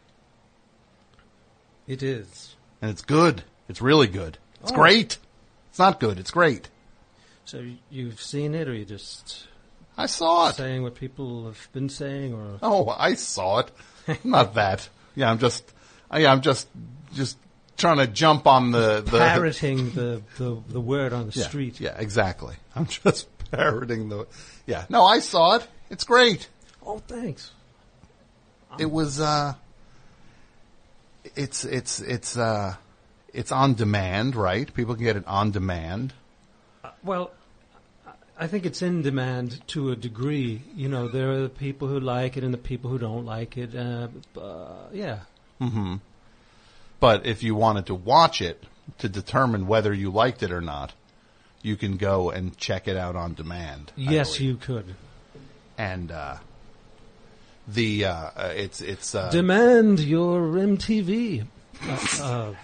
It is. and it's good. It's really good. It's Oh. great. It's not good. It's great. So you've seen it, or you just I saw it. saying what people have been saying, or Oh, I saw it. Not that. Yeah, I'm just. Yeah, I'm just just trying to jump on the the parroting the, the, the word on the yeah, street? Yeah, exactly. I'm just parroting the. Yeah, no, I saw it. It's great. Oh, thanks. It was. uh It's it's it's uh it's on demand, right? People can get it on demand. Well, I think it's in demand to a degree. You know, there are the people who like it and the people who don't like it. Uh, uh, yeah. Mm-hmm. But if you wanted to watch it to determine whether you liked it or not, you can go and check it out on demand. I Yes, believe. you could. And uh, the uh, uh, it's it's uh, Demand your M T V. Uh, uh,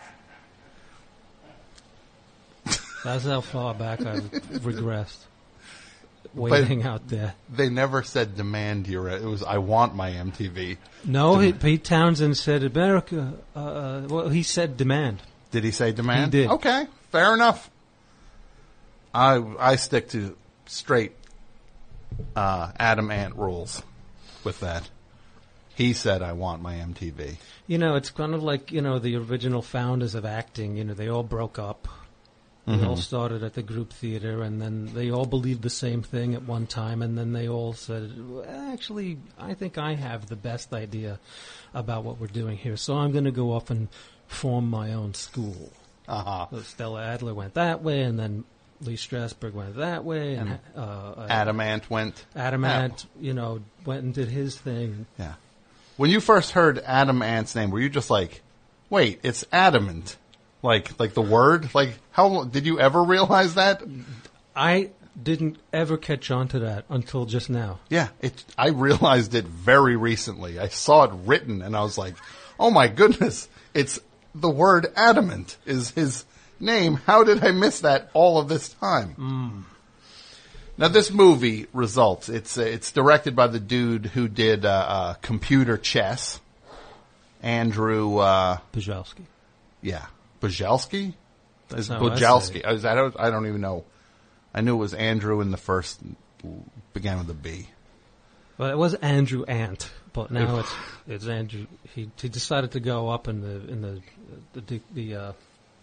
that's how far back I've regressed. Waiting out there. They never said demand your. It was I want my M T V. No, he, Pete Townsend said America. Uh, uh, well, he said demand. Did he say demand? He did. Okay, fair enough. I I stick to straight uh, Adam Ant rules with that. He said I want my M T V. You know, it's kind of like, you know, the original founders of acting. You know, they all broke up. They Mhm. all started at the group theater, and then they all believed the same thing at one time, and then they all said, well, actually, I think I have the best idea about what we're doing here, so I'm going to go off and form my own school. Uh-huh. So Stella Adler went that way, and then Lee Strasberg went that way, and uh, uh, Adam Ant went. Adam Ant, you know, went and did his thing. Yeah. When you first heard Adam Ant's name, were you just like, wait, it's adamant? Like, like the word? Like, how did you ever realize that? I didn't ever catch on to that until just now. Yeah, it. I realized it very recently. I saw it written, and I was like, "Oh my goodness! It's the word adamant is his name. How did I miss that all of this time?" Mm. Now, this movie Results. It's uh, it's directed by the dude who did uh, uh, Computer Chess, Andrew uh, Bujalski. Yeah, Bujalski. That's Is how I Bujalski? say it. I, was- I don't. I don't even know. I knew it was Andrew in the first. Began with a B. Well, it was Andrew Ant, but now it's it's Andrew. He he decided to go up in the in the the the, the uh,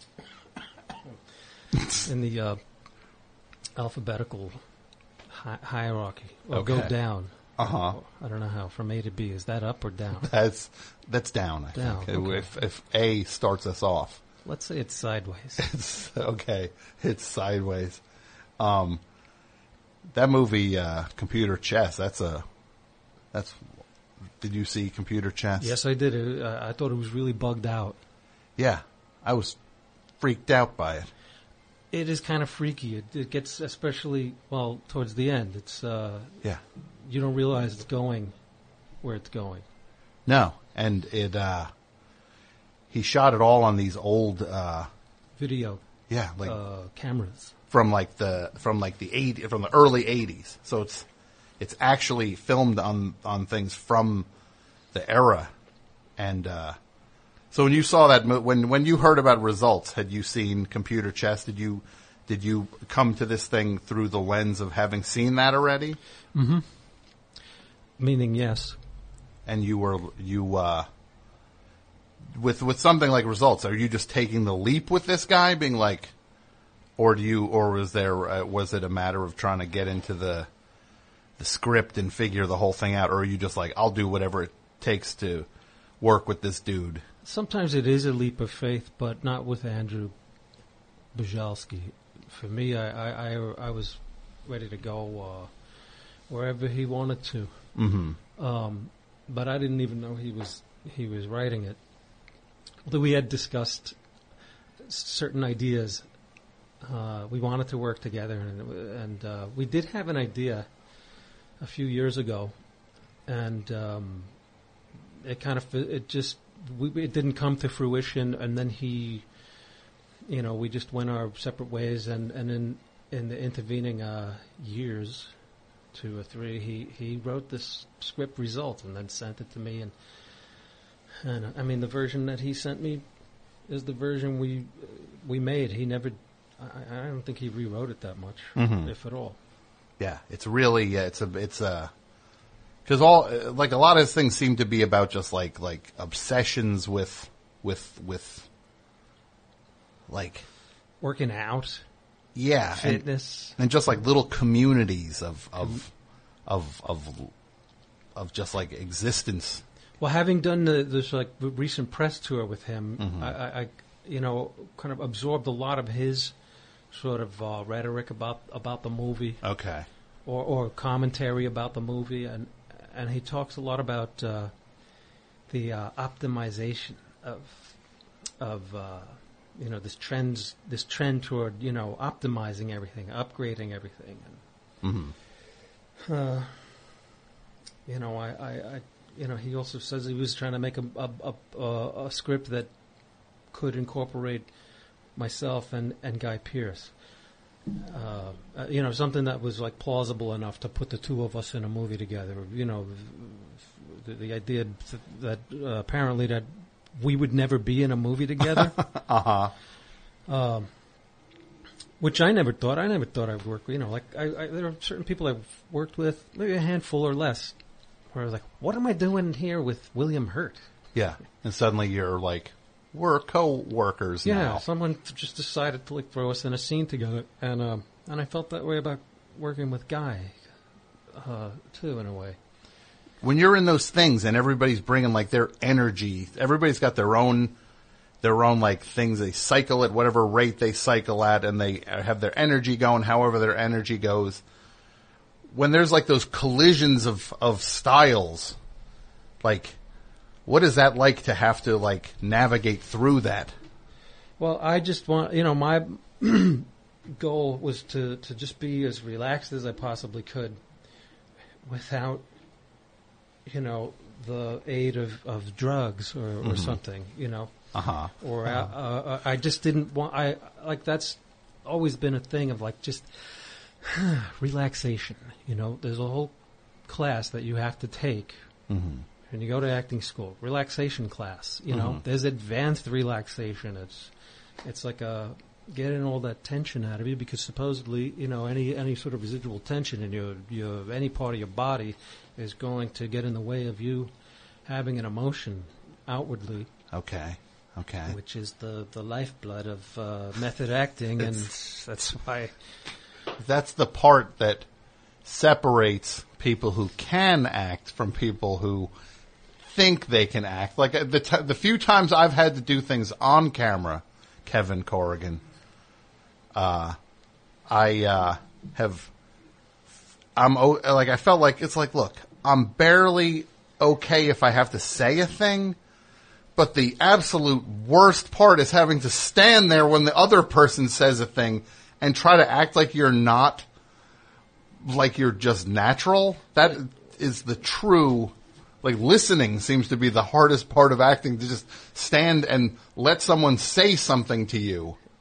in the uh, alphabetical hi- hierarchy, or go Okay. down. Uh-huh. I don't know how from A to B. Is that up or down? That's that's down. I Down, think. okay. If if A starts us off, Let's say it's sideways. it's okay. It's sideways. Um, that movie, uh, Computer Chess. That's a. That's. Did you see Computer Chess? Yes, I did. It, uh, I thought it was really bugged out. Yeah, I was freaked out by it. It is kind of freaky. It, it gets especially well towards the end. It's uh, Yeah. you don't realize it's going where it's going. No, and it. Uh, he shot it all on these old uh, Video. Yeah, like uh, cameras. from like the from like the eighty from the early eighties. So it's it's actually filmed on on things from the era. And uh, so when you saw that, mo- when when you heard about results, had you seen Computer Chess? Did you did you come to this thing through the lens of having seen that already? Mm-hmm. Meaning, yes. And you were you uh, with with something like results. Are you just taking the leap with this guy, being like, or do you, or was there uh, was it a matter of trying to get into the the script and figure the whole thing out, or are you just like, I'll do whatever it takes to work with this dude? Sometimes it is a leap of faith, but not with Andrew Bujalski. For me, I, I, I, I was ready to go uh, wherever he wanted to. Mm-hmm. Um, but I didn't even know he was he was writing it. Although we had discussed certain ideas, uh, we wanted to work together, and, and uh, we did have an idea a few years ago, and um, it kind of it just we, it didn't come to fruition. And then he, you know, we just went our separate ways, and and in in the intervening uh, years, two or three, he he wrote this script result and then sent it to me, and and uh, I mean the version that he sent me is the version we we made. He never, I, I don't think he rewrote it that much, mm-hmm. if at all. Yeah, it's really uh, it's a it's a because all uh, like a lot of things seem to be about just like like obsessions with with with like working out, yeah, fitness, and, and just like little communities of of of of of just like existence. Well, having done the, this like recent press tour with him, mm-hmm. I, I, I you know kind of absorbed a lot of his sort of uh, rhetoric about about the movie, okay, or or commentary about the movie, and and he talks a lot about uh, the uh, optimization of of uh, you know this trends this trend toward you know optimizing everything, upgrading everything, and mm-hmm. uh, you know I, I, I you know he also says he was trying to make a a, a, a script that could incorporate myself and, and Guy Pearce. Uh, uh, you know, something that was like plausible enough to put the two of us in a movie together. You know, the, the idea th- that uh, apparently that we would never be in a movie together. uh-huh. Um, which I never thought. I never thought I'd work with. You know, like I, I, there are certain people I've worked with, maybe a handful or less, where I was like, what am I doing here with William Hurt? Yeah. And suddenly you're like, we're co-workers yeah, now. Yeah, someone just decided to like throw us in a scene together, and um, and I felt that way about working with Guy, uh, too, in a way. When you're in those things and everybody's bringing like their energy, everybody's got their own, their own like things they cycle at whatever rate they cycle at, and they have their energy going however their energy goes. When there's like those collisions of of styles, like. What is that like to have to like navigate through that? Well, I just want, you know, my goal was to, to just be as relaxed as I possibly could without, you know, the aid of, of drugs or, or mm-hmm. something, you know. Uh-huh. Or uh-huh. Uh, uh, I just didn't want, I like that's always been a thing of like just relaxation, you know. There's a whole class that you have to take. Mm-hmm. When you go to acting school, relaxation class, you know, mm-hmm. there's advanced relaxation. It's, it's like a getting all that tension out of you because supposedly, you know, any any sort of residual tension in your your any part of your body is going to get in the way of you having an emotion outwardly. Okay, okay. Which is the the lifeblood of uh, method acting, and that's why. That's the part that separates people who can act from people who think they can act. Like the t- the few times I've had to do things on camera, Kevin Corrigan, uh, I uh, have. I'm o- like I felt like it's like look, I'm barely okay if I have to say a thing, but the absolute worst part is having to stand there when the other person says a thing and try to act like you're not, like you're just natural. That is the true. Like, listening seems to be the hardest part of acting, to just stand and let someone say something to you.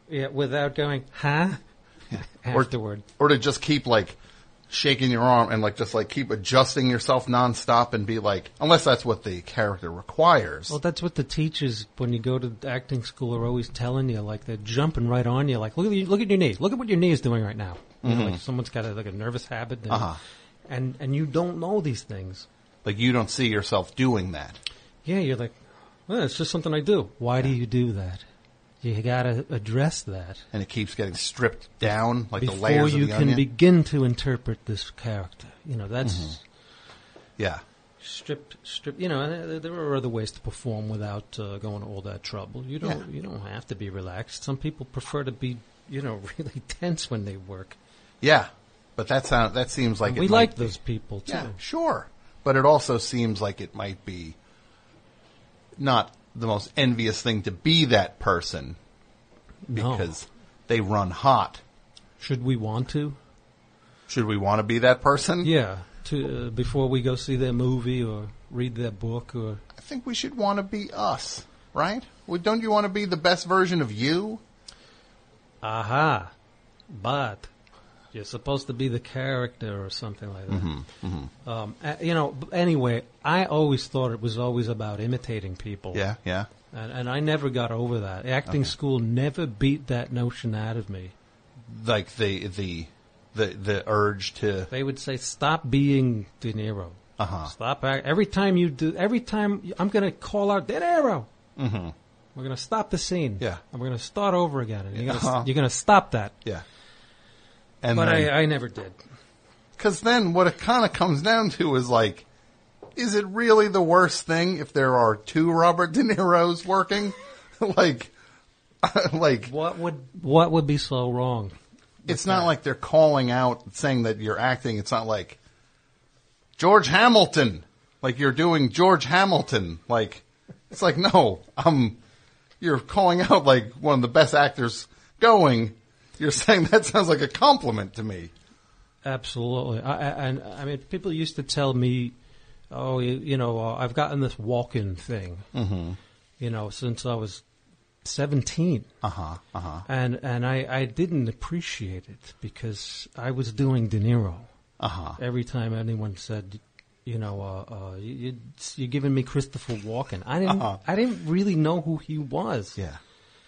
Yeah, without going, huh? Yeah. Afterward. Or, or to just keep, like, shaking your arm and, like, just, like, keep adjusting yourself nonstop and be like, unless that's what the character requires. Well, that's what the teachers, when you go to acting school, are always telling you. Like, they're jumping right on you. Like, look at, your, look at your knee. Look at what your knee is doing right now. You Mm-hmm. know, like, someone's got, a, like, a nervous habit. And, Uh-huh. and, and you don't know these things. Like, you don't see yourself doing that. Yeah, you're like, well, it's just something I do. Why do you do that? You got to address that. And it keeps getting stripped down, like Before the layers you of the can onion. begin to interpret this character. You know, that's Mm-hmm. Yeah. stripped, stripped. You know, and there- there are other ways to perform without uh, going to all that trouble. You don't, Yeah. you don't have to be relaxed. Some people prefer to be, you know, really tense when they work. Yeah. But that sound, that seems like And it we might like be- those people too. Yeah, sure. But it also seems like it might be not the most envious thing to be that person No. because they run hot. Should we want to? Should we want to be that person? Yeah. To uh, before we go see their movie or read their book or. I think we should want to be us, right? Well, don't you want to be the best version of you? Aha. But you're supposed to be the character or something like that. Mm-hmm, Um, uh, you know, b- anyway, I always thought it was always about imitating people. Yeah, yeah. And, and I never got over that. Acting Okay. school never beat that notion out of me. Like the the the the urge to. They would say, stop being De Niro. Uh-huh. Stop. act- Every time you do, every time you- I'm going to call out De Niro. Mm-hmm. We're going to stop the scene. Yeah. And we're going to start over again. And you're going Uh-huh. to you're going to stop that. Yeah. And But then, I, I never did. because then what it kind of comes down to is like, is it really the worst thing if there are two Robert De Niros working? like, like What would what would be so wrong? it's not like they're calling out saying that you're acting. It's not like George Hamilton, like you're doing George Hamilton. Like it's like no, um, you're calling out like one of the best actors going. You're saying that sounds like a compliment to me. Absolutely. I, I, and I mean, people used to tell me, "Oh, you, you know, uh, I've gotten this walk-in thing, Mm-hmm. you know, since I was seventeen." Uh huh. Uh huh. And and I, I didn't appreciate it because I was doing De Niro. Uh huh. Every time anyone said, you know, uh, uh, you, you, you're giving me Christopher Walken, I didn't Uh-huh. I didn't really know who he was. Yeah.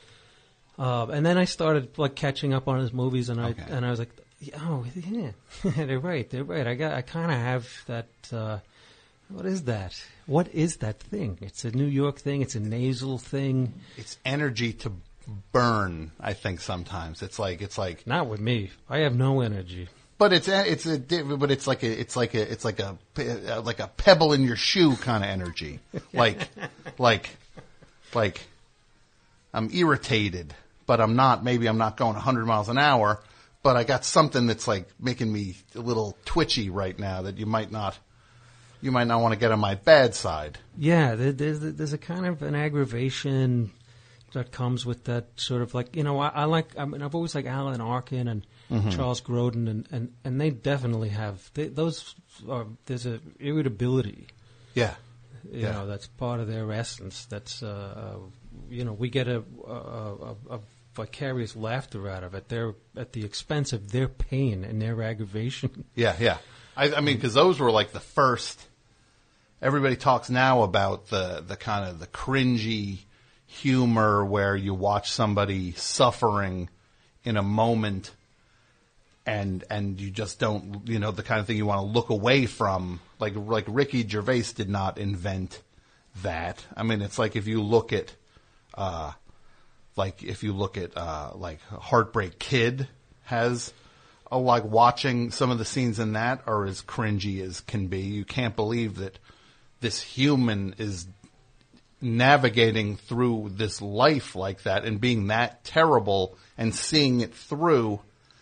Uh, and then I started like catching up on his movies, and I Okay. and I was like, oh yeah, they're right, they're right. I got I kind of have that. Uh, what is that? What is that thing? It's a New York thing. It's a nasal thing. It's energy to burn. I think sometimes it's like it's like, Not with me. I have no energy. but it's a, it's a but it's like a it's like a it's like a like a pebble in your shoe kind of energy. Like like like I'm irritated, but I'm not. Maybe I'm not going one hundred miles an hour, but I got something that's like making me a little twitchy right now that you might not you might not want to get on my bad side. Yeah, there, there's there's a kind of an aggravation that comes with that sort of like, you know, I, I like, I mean, I've always liked Alan Arkin and Mm-hmm. Charles Grodin, and, and, and they definitely have, they, those are, there's a irritability, Yeah. you Yeah. know, that's part of their essence. That's, uh, uh, you know, we get a, a, a, a vicarious laughter out of it. They're at the expense of their pain and their aggravation. Yeah, yeah. I, I mean, because those were like the first. Everybody talks now about the the kind of the cringy humor where you watch somebody suffering in a moment, and and you just don't, you know, the kind of thing you want to look away from. Like like Ricky Gervais did not invent that. I mean, it's like if you look at, uh, like if you look at uh, like Heartbreak Kid has. Oh, like watching some of the scenes in that are as cringy as can be. You can't believe that this human is navigating through this life like that and being that terrible and seeing it through.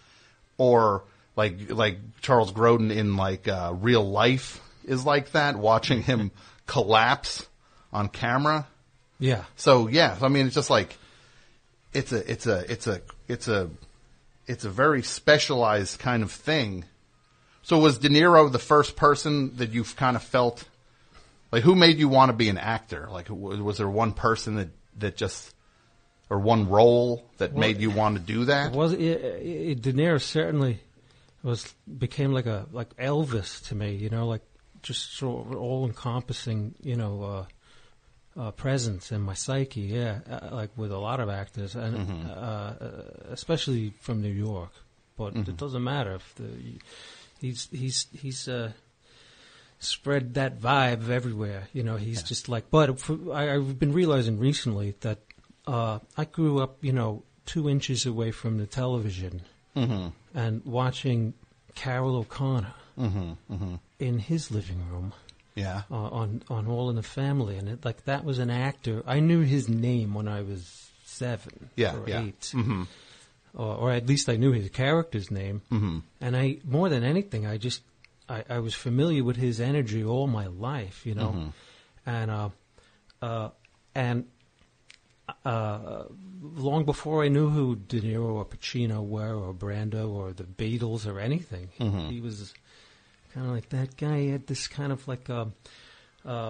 Or like like Charles Grodin in like uh, Real Life is like that, watching him collapse on camera. Yeah. So yeah, I mean, it's just like it's a it's a it's a it's a it's a very specialized kind of thing. So was De Niro the first person that you've kind of felt like, who made you want to be an actor? Like, was there one person that that just or one role that well, made you want to do that? Was it, it, De Niro certainly was became like a like Elvis to me, you know, like just sort of all encompassing, you know, uh, uh, presence in my psyche. Yeah, uh, like with a lot of actors, and mm-hmm. uh, especially from New York. But mm-hmm. it doesn't matter if the he's he's he's. Uh, spread that vibe everywhere. You know, he's yeah. just like, but for, I, I've been realizing recently that uh, I grew up, you know, two inches away from the television mm-hmm. and watching Carol O'Connor mm-hmm. Mm-hmm. in his living room. Yeah. Uh, on, on All in the Family. And it, like, that was an actor. I knew his name when I was seven yeah, or yeah. eight. Mm-hmm. Or, or at least I knew his character's name. Mm-hmm. And I, more than anything, I just, I, I was familiar with his energy all my life, you know, mm-hmm. and uh, uh, and uh, long before I knew who De Niro or Pacino were, or Brando, or the Beatles, or anything, mm-hmm. he was kind of like that guy. He had this kind of like, uh, uh,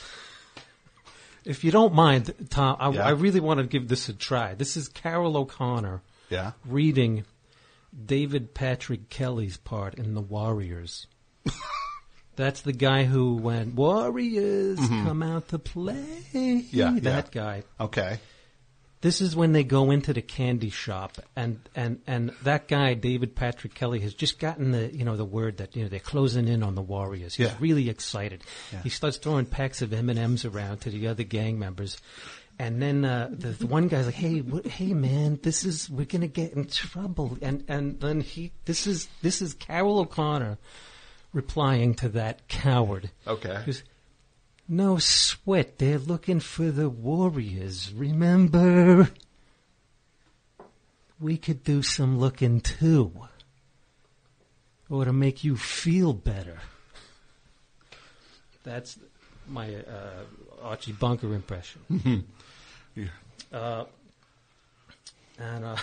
if you don't mind, Tom, I, yeah. I really want to give this a try. This is Carol O'Connor, yeah, reading David Patrick Kelly's part in The Warriors. That's the guy who went, Warriors, mm-hmm. come out to play. Yeah, that yeah. guy. Okay. This is when they go into the candy shop, and, and, and that guy, David Patrick Kelly, has just gotten the, you know, the word that, you know, they're closing in on the Warriors. He's yeah. really excited. Yeah. He starts throwing packs of M and M's around to the other gang members. And then uh, the, the one guy's like, "Hey, what, hey, man, this is we're gonna get in trouble." And and then he, this is this is Carol O'Connor replying to that coward. Okay. Goes, "No sweat. They're looking for the Warriors. Remember, we could do some looking too, or to make you feel better." That's my uh, Archie Bunker impression. Mm-hmm. Yeah. Uh, and uh,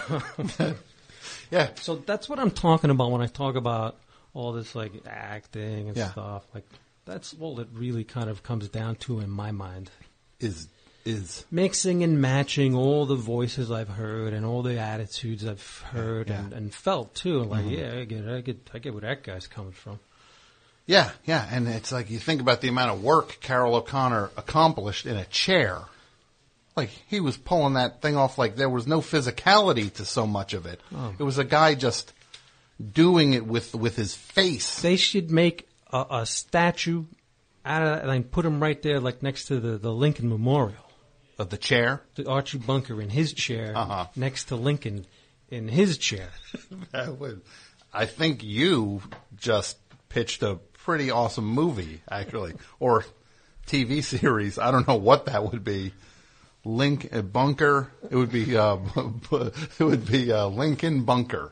yeah. So that's what I'm talking about when I talk about all this like acting and yeah. stuff. Like that's all it really kind of comes down to in my mind. Is is mixing and matching all the voices I've heard and all the attitudes I've heard yeah, yeah. And, and felt too. Like mm-hmm. yeah, I get, I get, I get where that guy's coming from. Yeah, yeah, and it's like you think about the amount of work Carol O'Connor accomplished in a chair. Like, he was pulling that thing off like there was no physicality to so much of it. Oh. It was a guy just doing it with with his face. They should make a, a statue out of that and put him right there, like next to the, the Lincoln Memorial. Of the chair? The Archie Bunker in his chair, uh-huh. next to Lincoln in his chair. That would, I think you just pitched a pretty awesome movie, actually, or T V series. I don't know what that would be. Link uh, Bunker. It would be. Uh, it would be uh, Lincoln Bunker.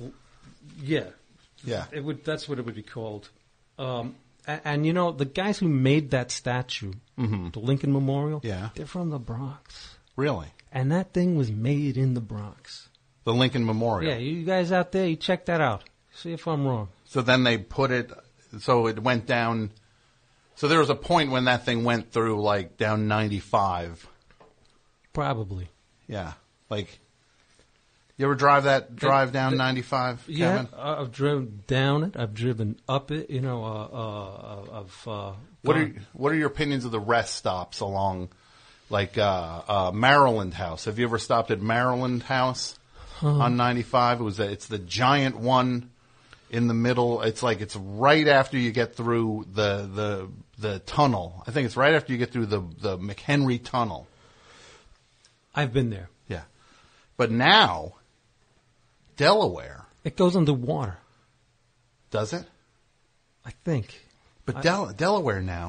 Yeah, yeah. It would. That's what it would be called. Um, and, and you know, the guys who made that statue, mm-hmm. the Lincoln Memorial, yeah, they're from the Bronx. Really? And that thing was made in the Bronx. The Lincoln Memorial. Yeah, you guys out there, you check that out. See if I'm wrong. So then they put it. So it went down. So there was a point when that thing went through, like, down ninety-five. Probably. Yeah. Like, you ever drive that drive down the, ninety-five, yeah, Kevin? I've driven down it. I've driven up it. You know, uh, uh, I've. Uh, what are What are your opinions of the rest stops along, like uh, uh, Maryland House? Have you ever stopped at Maryland House huh. on ninety-five? It was a, it's the giant one in the middle. It's like it's right after you get through the the the tunnel. I think it's right after you get through the the McHenry Tunnel. I've been there. Yeah. But now, Delaware. It goes underwater. Does it? I think. But Del- Delaware now,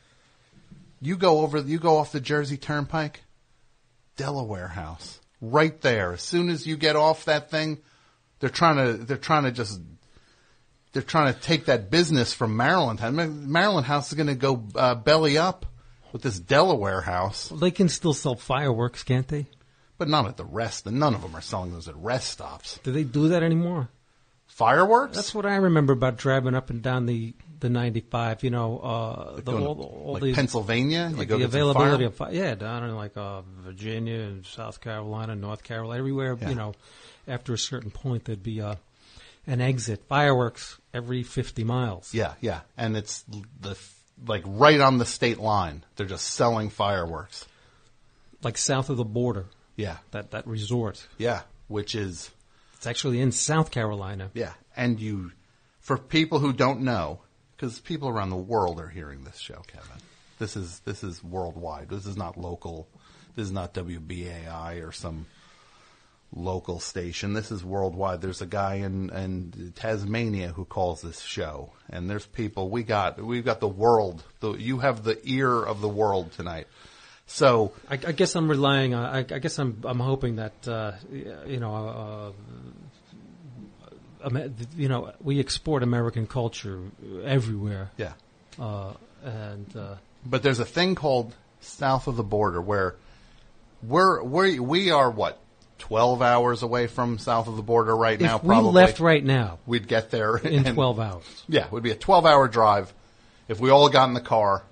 you go over, you go off the Jersey Turnpike, Delaware House, right there. As soon as you get off that thing, they're trying to, they're trying to just, they're trying to take that business from Maryland. Maryland House is going to go uh, belly up with this Delaware House. Well, they can still sell fireworks, can't they? But not at the rest. None of them are selling those at rest stops. Do they do that anymore? Fireworks? That's what I remember about driving up and down the the ninety-five. You know, uh, the, Going all, to, all like the Pennsylvania, you like go the get some availability fire? of fi- yeah, down in like uh, Virginia and South Carolina, North Carolina, everywhere. Yeah. You know, after a certain point, there'd be a an exit fireworks every fifty miles. Yeah, yeah, and it's the like right on the state line. They're just selling fireworks. Like south of the border. Yeah, That that resort. yeah, which is It's actually in South Carolina. yeah, and you for people who don't know, because people around the world are hearing this show, Kevin. This is this is worldwide. This is not local. This is not W B A I or some local station. This is worldwide. There's a guy in, in Tasmania who calls this show, and there's people. We got we've got the world. The, you have the ear of the world tonight. So I, I guess I'm relying on. I, I guess I'm I'm hoping that uh, you know, uh, Amer- you know, we export American culture everywhere, yeah, uh, and uh, but there's a thing called south of the border where we're we we are what twelve hours away from south of the border right now. if we Probably left right now we'd get there in and- twelve hours. Yeah, it would be a twelve-hour drive if we all got in the car.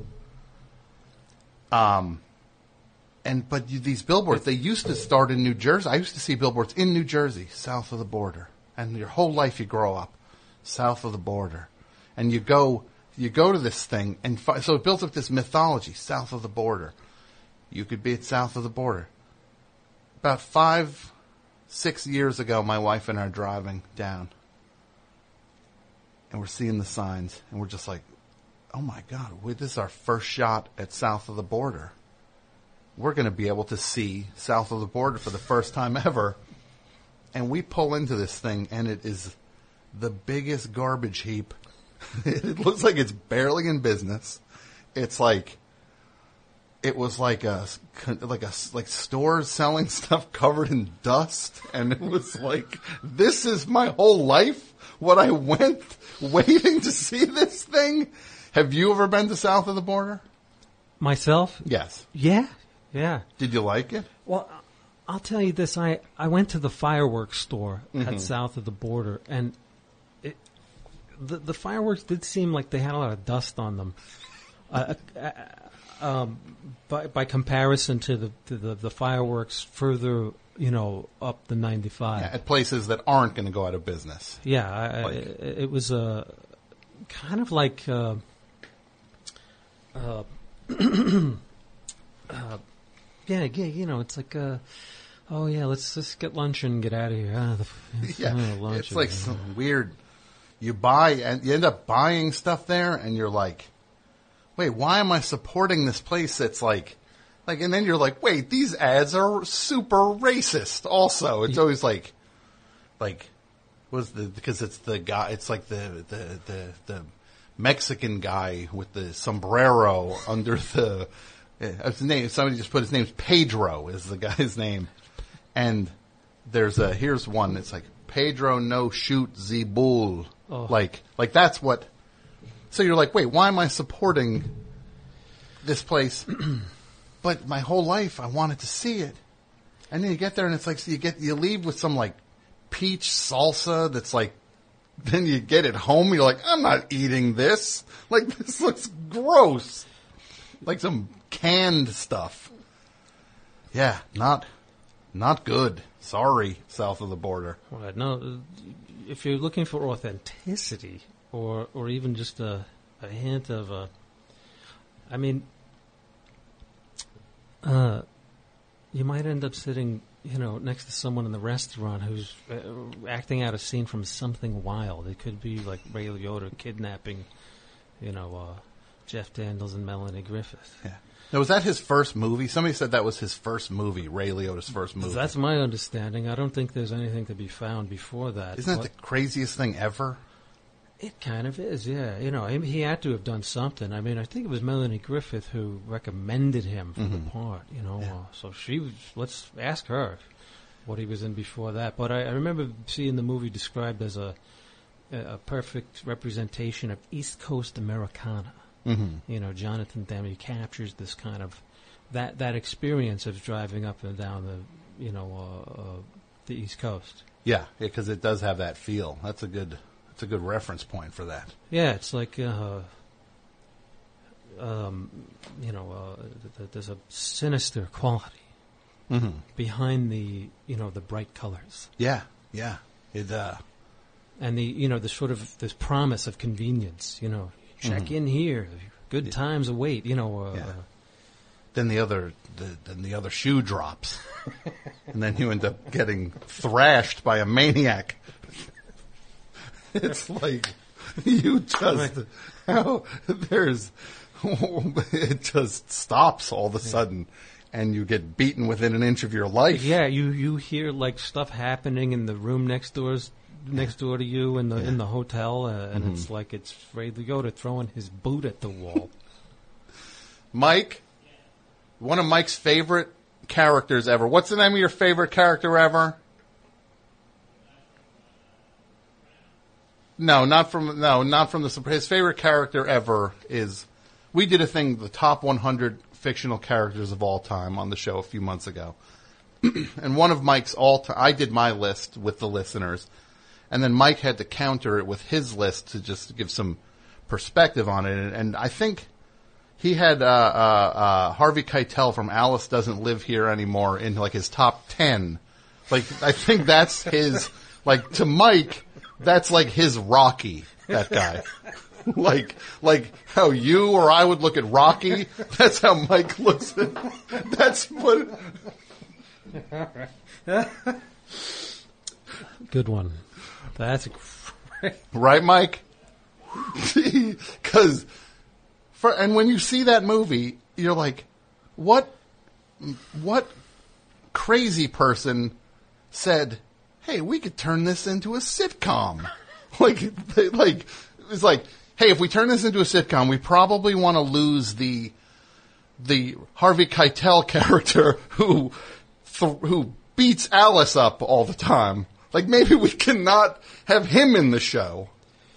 Um, and but you, these billboards, they used to start in New Jersey. I used to see billboards in New Jersey, south of the border, and your whole life you grow up south of the border, and you go you go to this thing, and fi- so it builds up this mythology south of the border. You could be at south of the border. About five, six years ago, my wife and I are driving down. And we're seeing the signs, and we're just like, oh my God, we, this is our first shot at south of the border. We're going to be able to see south of the border for the first time ever. And we pull into this thing, and it is the biggest garbage heap. It looks like it's barely in business. It's like, it was like a, like a, like stores selling stuff covered in dust. And it was like, this is my whole life? What I went waiting to see this thing? Have you ever been to south of the border? Myself? Yes. Yeah, yeah. Did you like it? Well, I'll tell you this. I, I went to the fireworks store Mm-hmm. at south of the border, and it, the the fireworks did seem like they had a lot of dust on them. Uh, uh, um, by by comparison to the to the, the fireworks further, you know, up the ninety-five. At places that aren't going to go out of business. Yeah, I, Like- I, it was a uh, kind of like. Uh, uh, uh, yeah, yeah, you know, it's like, uh, oh yeah, let's just get lunch and get out of here. Ah, the, Yeah, oh, lunch it's like and- some weird. You buy and you end up buying stuff there, and you're like, "Wait, why am I supporting this place that's like, like?" And then you're like, "Wait, these ads are super racist." Also, it's always like, like, was the because it's the guy? It's like the the the the Mexican guy with the sombrero under the. Uh, his name. Somebody just put his name's Pedro is the guy's name, and there's a here's one. It's like Pedro no shoot the bull. Oh. Like like that's what. So you're like, wait, why am I supporting this place? But my whole life I wanted to see it, and then you get there and it's like so you get you leave with some like peach salsa that's like. Then you get it home, you're like, I'm not eating this. Like this looks gross. Like some canned stuff. Yeah, not not good. Sorry, south of the border. Right. No, if you're looking for authenticity, or or even just a, a hint of a, I mean, uh, you might end up sitting, you know, next to someone in the restaurant who's uh, acting out a scene from Something Wild. It could be like Ray Liotta kidnapping, you know, uh, Jeff Daniels and Melanie Griffith. Yeah. Now, was that his first movie? Somebody said that was his first movie, Ray Liotta's first movie. That's my understanding. I don't think there's anything to be found before that. Isn't that but the craziest thing ever? It kind of is, yeah. You know, he, he had to have done something. I mean, I think it was Melanie Griffith who recommended him for the part, you know. Yeah. Uh, so she was, let's ask her what he was in before that. But I, I remember seeing the movie described as a, a perfect representation of East Coast Americana. Mm-hmm. You know, Jonathan Demme captures this kind of that that experience of driving up and down the you know uh, uh, the East Coast. Yeah, because it does have that feel. That's a good, It's a good reference point for that. Yeah, it's like, uh, um, you know, uh, th- th- there's a sinister quality Mm-hmm. behind the, you know, the bright colors. Yeah, yeah. It, uh, And the, you know, the sort of, this promise of convenience, you know, check Mhm. in here, good Yeah. times await, you know. Uh, Yeah. then the other, the, then the other shoe drops, and then you end up getting thrashed by a maniac. It's like you just how there's it just stops all of a sudden, and you get beaten within an inch of your life. Yeah, you, you hear like stuff happening in the room next doors, next door to you in the Yeah. in the hotel, uh, and Mhm. it's like it's Ray Liotta throwing his boot at the wall. Mike, one of Mike's favorite characters ever. What's the name of your favorite character ever? No, not from no, not from the Sopr- his favorite character ever is. We did a thing, the top one hundred fictional characters of all time, on the show a few months ago, and one of Mike's all time. I did my list with the listeners, and then Mike had to counter it with his list to just give some perspective on it, and, and I think he had uh, uh, uh, Harvey Keitel from Alice Doesn't Live Here Anymore in like his top ten. Like I think that's his. Like to Mike, that's like his Rocky. That guy. like like how you or I would look at Rocky. That's how Mike looks at. That's what. Good one. That's a great. Right, Mike? Because, for and when you see that movie, you're like, what, what crazy person said, hey, we could turn this into a sitcom? like, they, like, it's like, hey, if we turn this into a sitcom, we probably want to lose the, the Harvey Keitel character who, th- who beats Alice up all the time. Like, maybe we cannot have him in the show.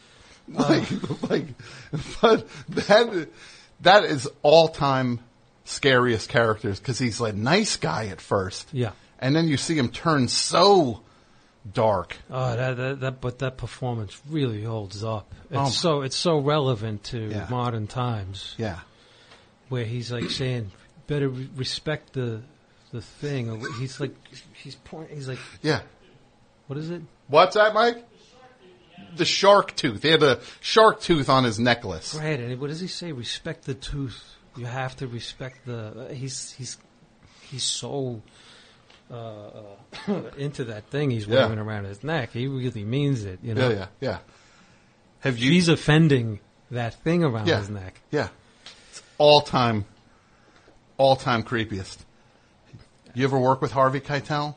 Like, uh. like, but that, that is all-time scariest characters, because he's like nice guy at first. Yeah. And then you see him turn so dark. Oh, that, that, that but that performance really holds up. It's Oh. so, it's so relevant to Yeah. modern times. Yeah. Where he's like saying, better re- respect the, the thing. Or he's like, he's pointing, he's like, Yeah. what is it? What's that, Mike? The shark tooth. He had a shark tooth on his necklace. Right, and what does he say? Respect the tooth. You have to respect the. Uh, he's he's he's so uh, uh, into that thing he's Yeah. wearing around his neck. He really means it. You know. Yeah, yeah, yeah. Have you? He's offending that thing around Yeah. his neck. Yeah. It's all time, all time creepiest. You ever work with Harvey Keitel?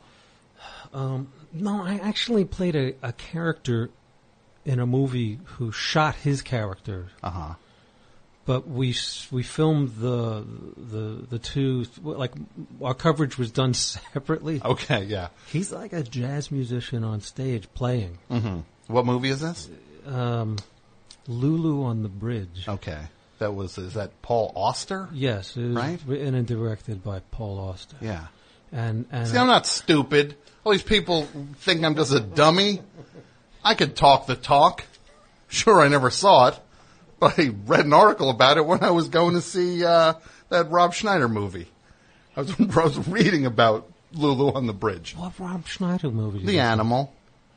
Um, no, I actually played a, a character in a movie who shot his character. Uh huh. But we s- we filmed the the the two, like our coverage was done separately. Okay, yeah. He's like a jazz musician on stage playing. Mm-hmm. What movie is this? Um, Lulu on the Bridge. Okay, that was is that Paul Auster? Yes, it was Right? written and directed by Paul Auster. Yeah. And and See, I'm not stupid. All these people think I'm just a dummy. I could talk the talk. Sure, I never saw it, but I read an article about it when I was going to see uh, that Rob Schneider movie. I was, I was reading about Lulu on the Bridge. what Rob Schneider movie? did The you see? Animal.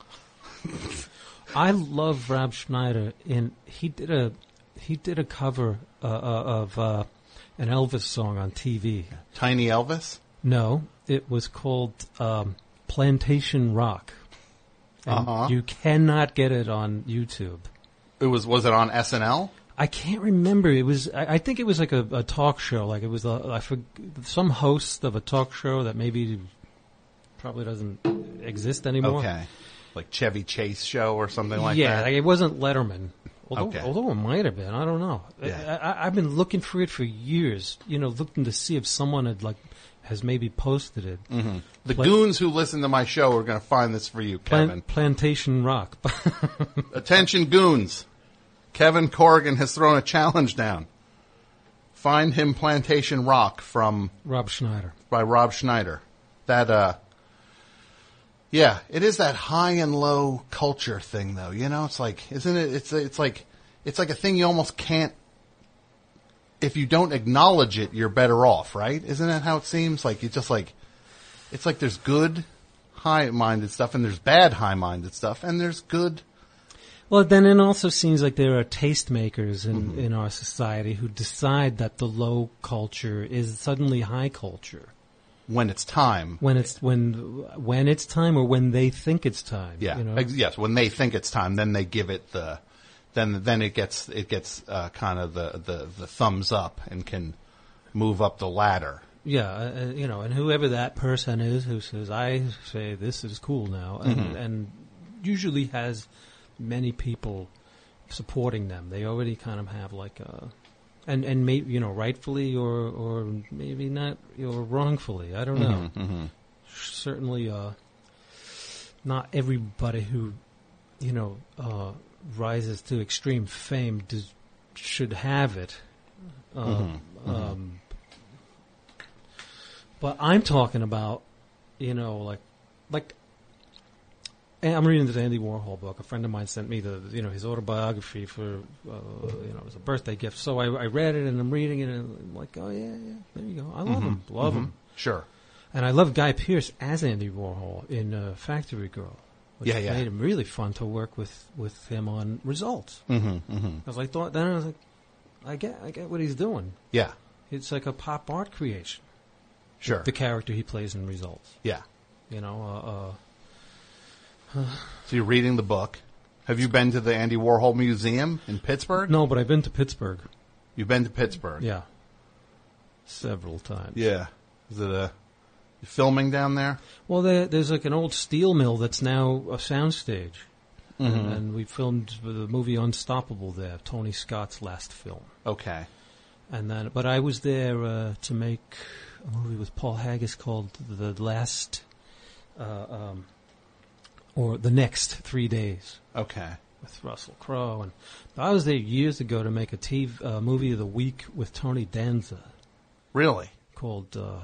I love Rob Schneider. In he did a he did a cover uh, uh, of uh, an Elvis song on T V. Tiny Elvis? No, it was called um, Plantation Rock. And Uh-huh. you cannot get it on YouTube. It was was it on S N L? I can't remember. It was. I, I think it was like a, a talk show. Like it was a, I forg some host of a talk show that maybe probably doesn't exist anymore. Okay. Like Chevy Chase show or something like yeah, that? like it wasn't Letterman. Although, Okay. although it might have been. I don't know. Yeah. I, I, I've been looking for it for years. You know, looking to see if someone had like has maybe posted it. Mm-hmm. The Pla- goons who listen to my show are going to find this for you, Plan- Kevin. Plantation Rock. Attention, goons. Kevin Corrigan has thrown a challenge down. Find him Plantation Rock from Rob Schneider. by Rob Schneider. That uh Yeah, it is that high and low culture thing, though. You know, it's like, isn't it? It's it's like it's like a thing you almost can't. If you don't acknowledge it, you're better off, right? Isn't that how it seems? Like it's just like, it's like there's good high-minded stuff and there's bad high-minded stuff and there's good. Well, then it also seems like there are tastemakers in, Mm-hmm. in our society who decide that the low culture is suddenly high culture. When it's time. When it's when when it's time, or when they think it's time. Yeah. You know? Ex- Yes. When they think it's time, then they give it the, then then it gets it gets uh, kind of the, the the thumbs up and can move up the ladder. Yeah, uh, you know, and whoever that person is who says, "I say this is cool now," and, Mm-hmm. and usually has many people supporting them. They already kind of have like a. And and maybe, you know, rightfully or or maybe not, or wrongfully. I don't know. Mm-hmm, mm-hmm. Certainly, uh, not everybody who, you know, uh, rises to extreme fame does, should have it. Um, Mm-hmm, mm-hmm. Um, but I'm talking about, you know, like, like. And I'm reading this Andy Warhol book. A friend of mine sent me the, you know, his autobiography for, uh, you know, it was a birthday gift. So I, I read it and I'm reading it and I'm like, oh yeah, yeah, there you go. I love him, love him. Sure. And I love Guy Pearce as Andy Warhol in uh, Factory Girl, which Yeah, yeah. made him really fun to work with, with him on Results. Mm-hmm, mm-hmm. I was like, thought, then I was like, I get, I get what he's doing. Yeah. It's like a pop art creation. Sure. The character he plays in Results. Yeah. You know. Uh, uh, So you're reading the book. Have you been to the Andy Warhol Museum in Pittsburgh? no, but I've been to Pittsburgh. You've been to Pittsburgh. Yeah. Several times. Yeah. Is it a you filming down there? Well, there, there's like an old steel mill that's now a soundstage. Mm-hmm. And, and we filmed the movie Unstoppable there, Tony Scott's last film. Okay. And then, but I was there uh, to make a movie with Paul Haggis called The Last, uh, um, or The Next Three Days. Okay. With Russell Crowe. And I was there years ago to make a T V, uh, movie of the week with Tony Danza. Really? Called, uh,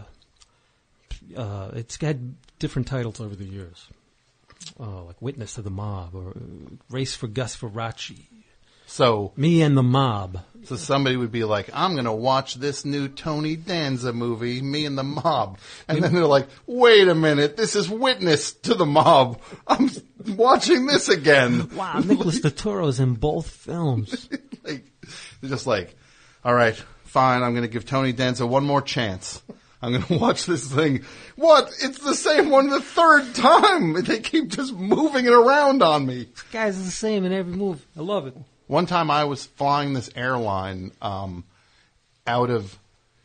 uh, it's had different titles over the years. Uh, like Witness to the Mob, or uh, Race for Gus Faraci. So Me and the Mob. So somebody would be like, I'm going to watch this new Tony Danza movie, Me and the Mob. And then they're like, wait a minute, this is Witness to the Mob. I'm watching this again. Wow, Nicholas Turturro's in both films. Like, they're just like, all right, fine, I'm going to give Tony Danza one more chance. I'm going to watch this thing. What? It's the same one the third time. They keep just moving it around on me. This guy's the same in every move. I love it. One time I was flying this airline um, out of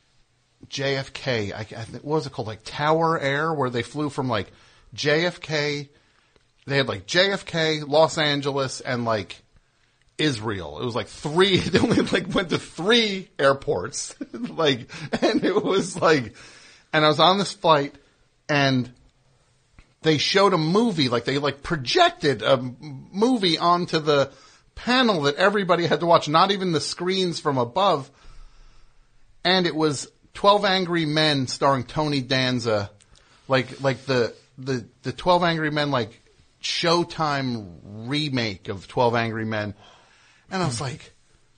J F K. I, I think, what was it called? Like Tower Air, where they flew from like J F K. They had like J F K, Los Angeles, and like Israel. It was like three. They only like went to three airports. Like, and it was like, and I was on this flight, and they showed a movie. Like they like projected a movie onto the panel that everybody had to watch, not even the screens from above. And it was twelve Angry Men starring Tony Danza, like like the the the twelve Angry Men like Showtime remake of twelve Angry Men. And I was like,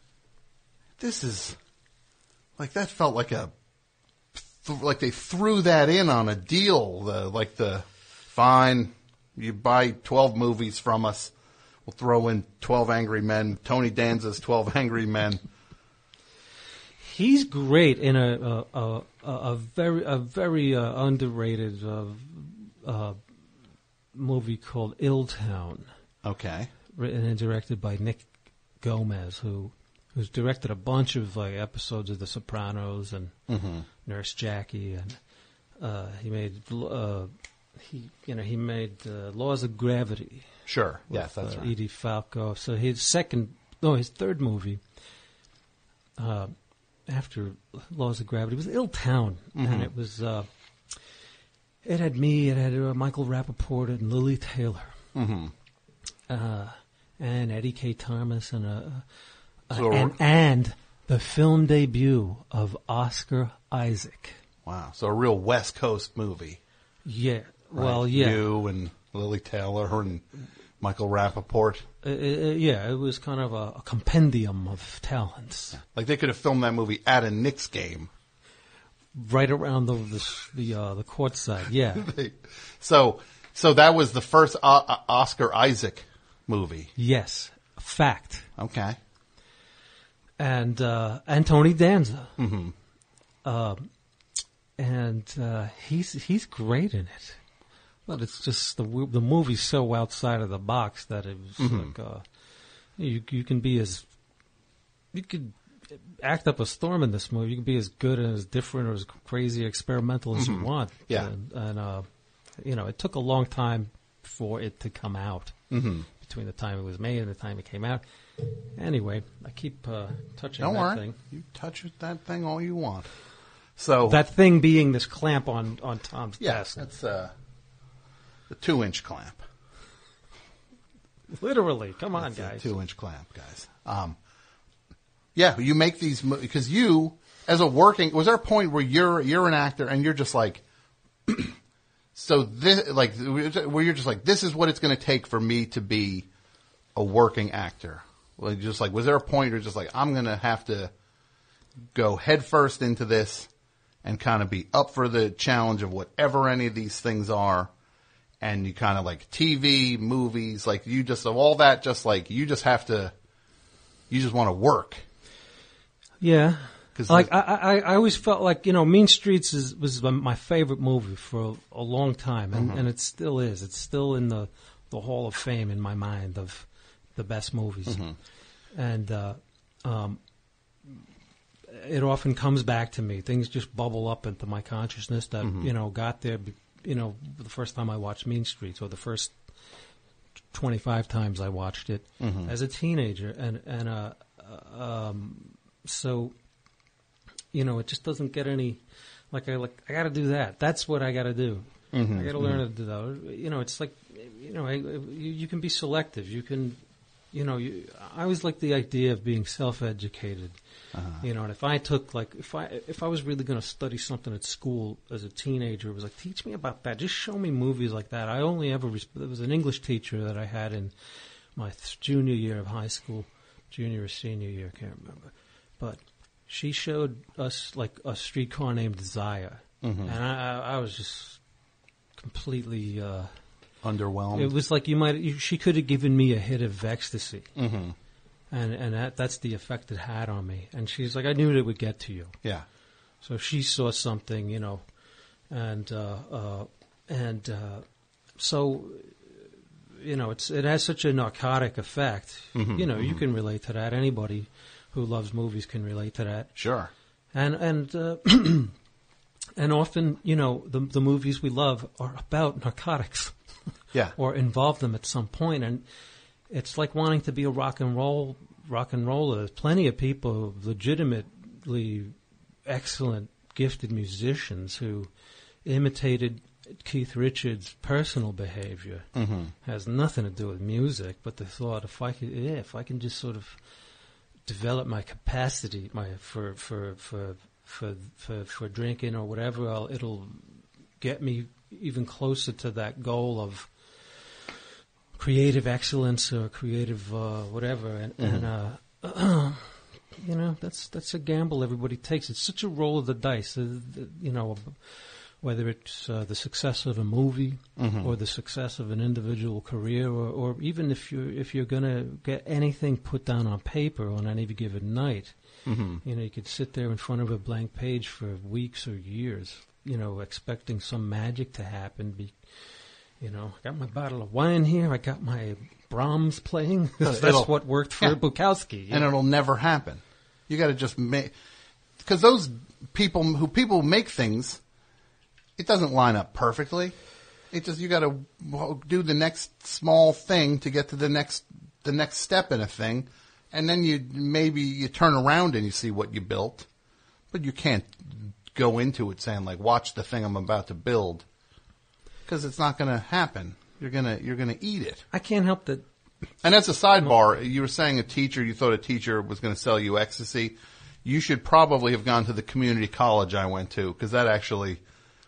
this is like that felt like a th- like they threw that in on a deal. The like the fine, you buy twelve movies from us. We'll throw in twelve Angry Men, Tony Danza's twelve Angry Men. He's great in a a, a, a very a very uh, underrated uh, uh, movie called Ill Town. Okay. Written and directed by Nick Gomez, who who's directed a bunch of like episodes of The Sopranos and mm-hmm. Nurse Jackie, and uh, he made uh, he you know he made uh, Laws of Gravity. Sure. With, Yes, that's uh, right. Edie Falco. So his second, no, his third movie uh, after Laws of Gravity was Ill Town, Mm-hmm. and it was uh, it had me, it had uh, Michael Rappaport and Lily Taylor, Mm-hmm. uh, and Eddie K. Thomas, and uh, uh, So- and and the film debut of Oscar Isaac. Wow. So a real West Coast movie. Yeah. Right? Well, yeah. You and Lily Taylor and Michael Rappaport. Uh, uh, yeah, it was kind of a, a compendium of talents. Like they could have filmed that movie at a Knicks game. Right around the the the, uh, the court side, yeah. so, so that was the first uh, Oscar Isaac movie. Yes, fact. Okay. And uh, and Tony Danza. Mm-hmm. Uh, and uh, he's he's great in it. But it's just the the movie's so outside of the box that it was mm-hmm. like uh, you you can be as you could act up a storm in this movie. You can be as good and as different or as crazy experimental as mm-hmm. you want. Yeah, and, and uh, you know, it took a long time for it to come out. Mm-hmm. Between the time it was made and the time it came out. Anyway, I keep uh, touching Don't that worry. thing. You touch that thing all you want. So that thing being this clamp on on Tom's yeah, desk. that's uh, the two-inch clamp. Literally, come on, that's guys. Two-inch clamp, guys. Um, yeah, you make these because you, as a working, was there a point where you're you're an actor and you're just like, so this like where you're just like, this is what it's going to take for me to be a working actor. Like just like, was there a point where you're just like, I'm going to have to go headfirst into this and kind of be up for the challenge of whatever any of these things are. And you kind of like T V, movies, like you just, of all that, just like, you just have to, you just want to work. Yeah. Like, I, I, I always felt like, you know, Mean Streets is, was my favorite movie for a, a long time. And, mm-hmm. and it still is. It's still in the, the Hall of Fame in my mind of the best movies. Mm-hmm. And, uh, um, it often comes back to me. Things just bubble up into my consciousness that, mm-hmm. you know, got there, you know, the first time I watched Mean Streets or the first twenty-five times I watched it mm-hmm. as a teenager. And, and, uh, um, so, you know, it just doesn't get any, like, I, like, I gotta do that. That's what I gotta do. Mm-hmm. I gotta learn mm-hmm. to do that. You know, it's like, you know, I, you, you can be selective. You can, you know, you, I always like the idea of being self-educated. Uh-huh. You know, and if I took like if I if I was really going to study something at school as a teenager, it was like, teach me about that. Just show me movies like that. I only ever there was an English teacher that I had in my th- junior year of high school, junior or senior year, I can't remember, but she showed us like A Streetcar Named Desire, mm-hmm. and I, I was just completely uh, underwhelmed. It was like you might you, she could have given me a hit of ecstasy. Mm-hmm. And and that, that's the effect it had on me. And she's like, I knew it would get to you. Yeah. So she saw something, you know, and uh, uh, and uh, so, you know, it's it has such a narcotic effect. Mm-hmm, you know, mm-hmm. you can relate to that. Anybody who loves movies can relate to that. Sure. And and uh, and often, you know, the the movies we love are about narcotics. Yeah. Or involve them at some point, and it's like wanting to be a rock and roll rock and roller. There's plenty of people, legitimately excellent, gifted musicians who imitated Keith Richards' personal behavior. Mm-hmm. Has nothing to do with music, but the thought, if I could, yeah, if I can just sort of develop my capacity, my for for for for for, for drinking or whatever, I'll, it'll get me even closer to that goal of creative excellence or creative uh, whatever, and, mm-hmm. and uh, uh, you know, that's that's a gamble everybody takes. It's such a roll of the dice, uh, the, you know, whether it's uh, the success of a movie mm-hmm. or the success of an individual career, or, or even if you're if you're going to get anything put down on paper on any given night, mm-hmm. you know, you could sit there in front of a blank page for weeks or years, you know, expecting some magic to happen. Be, You know, I got my bottle of wine here. I got my Brahms playing. That's it'll, what worked for yeah. Bukowski. And know? It'll never happen. You got to just make, because those people who people make things, it doesn't line up perfectly. It just, you got to do the next small thing to get to the next the next step in a thing, and then you maybe you turn around and you see what you built, but you can't go into it saying like, watch the thing I'm about to build. Because it's not going to happen. You're gonna you're gonna eat it. I can't help that. And that's a sidebar. You were saying a teacher. You thought a teacher was going to sell you ecstasy. You should probably have gone to the community college I went to, because that actually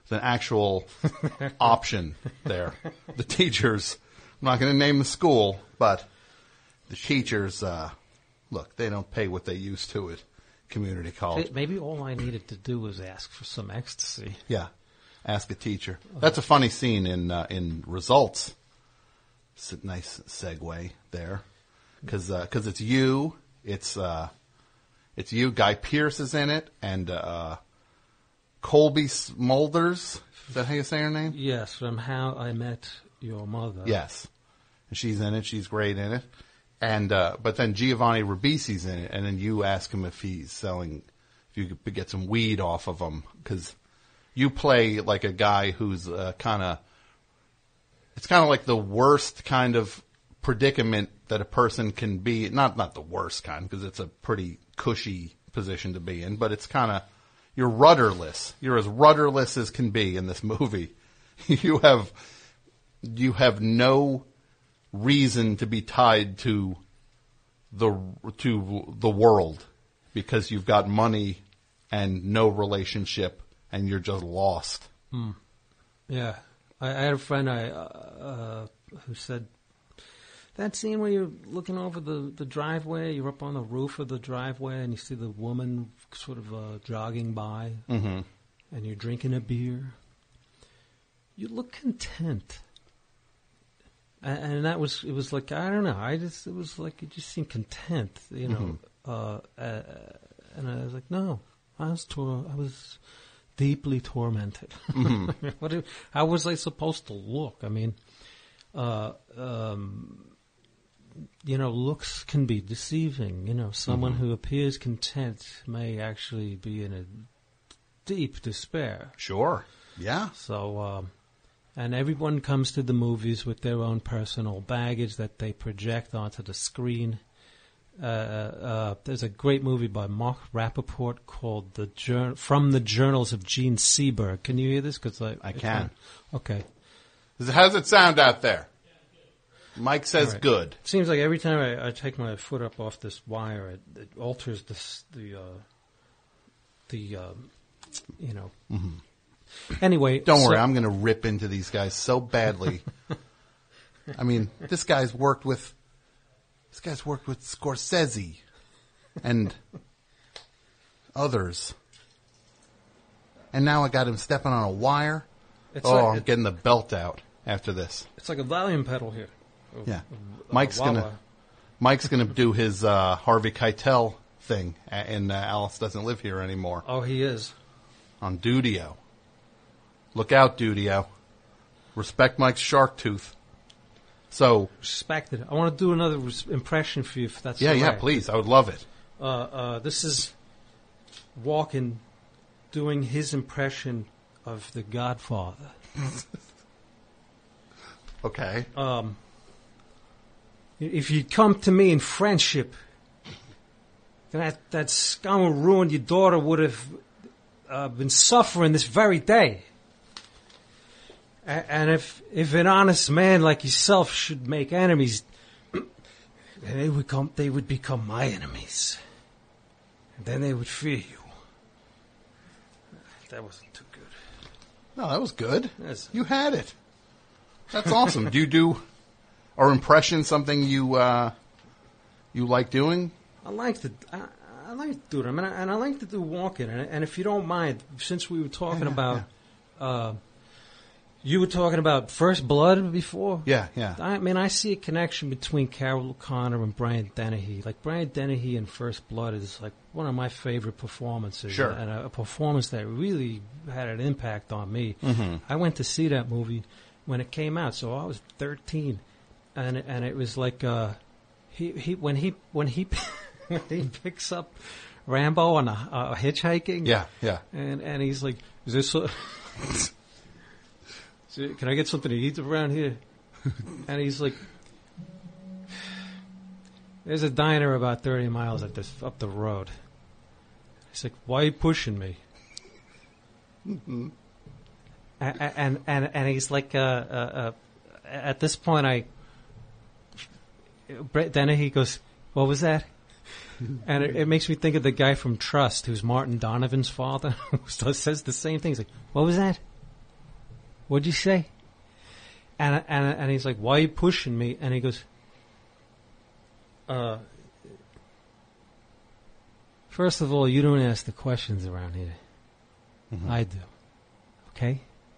It's an actual option there. The teachers, I'm not going to name the school, but the teachers, uh, look, they don't pay what they used to at community college. Maybe all I needed to do was ask for some ecstasy. Yeah, ask a teacher. That's a funny scene in uh, in Results. It's a nice segue there, because because it's you, it's uh, it's you. Guy Pearce is in it, and uh, Colby Smulders. Is that how you say her name? Yes, from How I Met Your Mother. Yes, and she's in it. She's great in it. And uh, but then Giovanni Ribisi's in it, and then you ask him if he's selling, if you could get some weed off of him, because you play like a guy who's uh, kind of, it's kind of like the worst kind of predicament that a person can be. Not not the worst kind, because it's a pretty cushy position to be in, but it's kind of, you're rudderless. You're as rudderless as can be in this movie. you have you have no reason to be tied to the to the world, because you've got money and no relationship, and you're just lost. Hmm. Yeah, I, I had a friend I uh, uh, who said that scene where you're looking over the, the driveway, you're up on the roof of the driveway, and you see the woman sort of uh, jogging by, mm-hmm. and you're drinking a beer. You look content. And that was, it was like, I don't know, I just, it was like, it just seemed content, you know, Mm-hmm. uh, uh, and I was like, no, I was, tor- I was deeply tormented. Mm-hmm. what do, how was I supposed to look? I mean, uh, um, you know, looks can be deceiving, you know, someone Mm-hmm. who appears content may actually be in a deep despair. Sure. Yeah. So, um, and everyone comes to the movies with their own personal baggage that they project onto the screen. Uh, uh, there's a great movie by Mark Rappaport called "The Jour- From the Journals of Gene Seberg." Can you hear this? Cause I, I can. Okay. How does it sound out there? Mike says All right. good. It seems like every time I, I take my foot up off this wire, it, it alters this, the, uh, the, um, you know. Mm-hmm. Anyway. Don't so- worry, I'm going to rip into these guys so badly. I mean, this guy's worked with, this guy's worked with Scorsese and others. And now I got him stepping on a wire. It's oh, like- I'm it- getting the belt out after this. It's like a volume pedal here. Of- Yeah. of- Mike's of going to, Wawa. Mike's going to do his uh, Harvey Keitel thing in uh, Alice Doesn't Live Here Anymore Oh, he is. on Dudio. Look out, Dudio. Respect Mike's shark tooth. So, Respect it. I want to do another res- impression for you, if that's yeah, all yeah, right. please. I would love it. Uh, uh, this is Walken doing his impression of The Godfather. Okay. Um, if you'd come to me in friendship, that that scum who ruined your daughter would have uh, been suffering this very day. A- and if if an honest man like yourself should make enemies, they would come. They would become my enemies, and then they would fear you. That wasn't too good. No, that was good. Yes. You had it. That's awesome. Do you do, or impression something you uh, you like doing? I like to. I, I like to do it. I mean, I, and I like to do walking. And, and if you don't mind, since we were talking Yeah, about, uh, you were talking about First Blood before. Yeah, yeah. I mean, I see a connection between Carol O'Connor and Brian Dennehy. Like Brian Dennehy in First Blood is like one of my favorite performances. Sure. And a, a performance that really had an impact on me. Mm-hmm. I went to see that movie when it came out, so I was thirteen, and and it was like uh, he he when he when he when he picks up Rambo on a, a hitchhiking. Yeah, yeah. And and he's like, "Is this? A Can I get something to eat around here?" And he's like, "There's a diner about thirty miles up this up the road." He's like, "Why are you pushing me?" Mm-hmm. And, and and and he's like, uh, uh, uh, at this point, I Brett Dennehy goes, "What was that?" And it, it makes me think of the guy from Trust, who's Martin Donovan's father, who says the same thing. He's like, "What was that?" what'd you say? And, and, and he's like, why are you pushing me? And he goes, uh, first of all, you don't ask the questions around here. Mm-hmm. I do. Okay?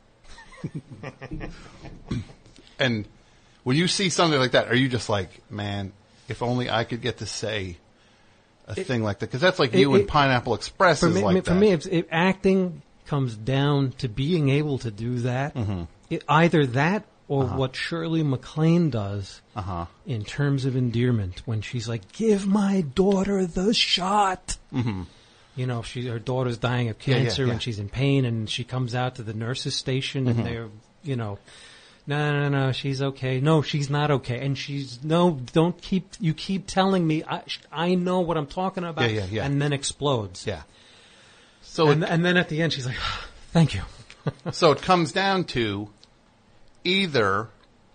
And when you see something like that, are you just like, man, if only I could get to say a it, thing like that? Because that's like it, you it, and Pineapple Express is me, like for that. For me, if, if acting comes down to being able to do that, mm-hmm. it, either that or uh-huh. what Shirley MacLaine does uh-huh. in terms of endearment, when she's like, give my daughter the shot. Mm-hmm. You know, she her daughter's dying of cancer yeah, yeah, yeah. and she's in pain, and she comes out to the nurse's station mm-hmm. and they're, you know, no, no, no, she's okay. No, she's not okay. And she's, no, don't keep, you keep telling me, I, I know what I'm talking about. Yeah, yeah, yeah. And then explodes. Yeah. So and, it, and then at the end she's like, thank you. So it comes down to either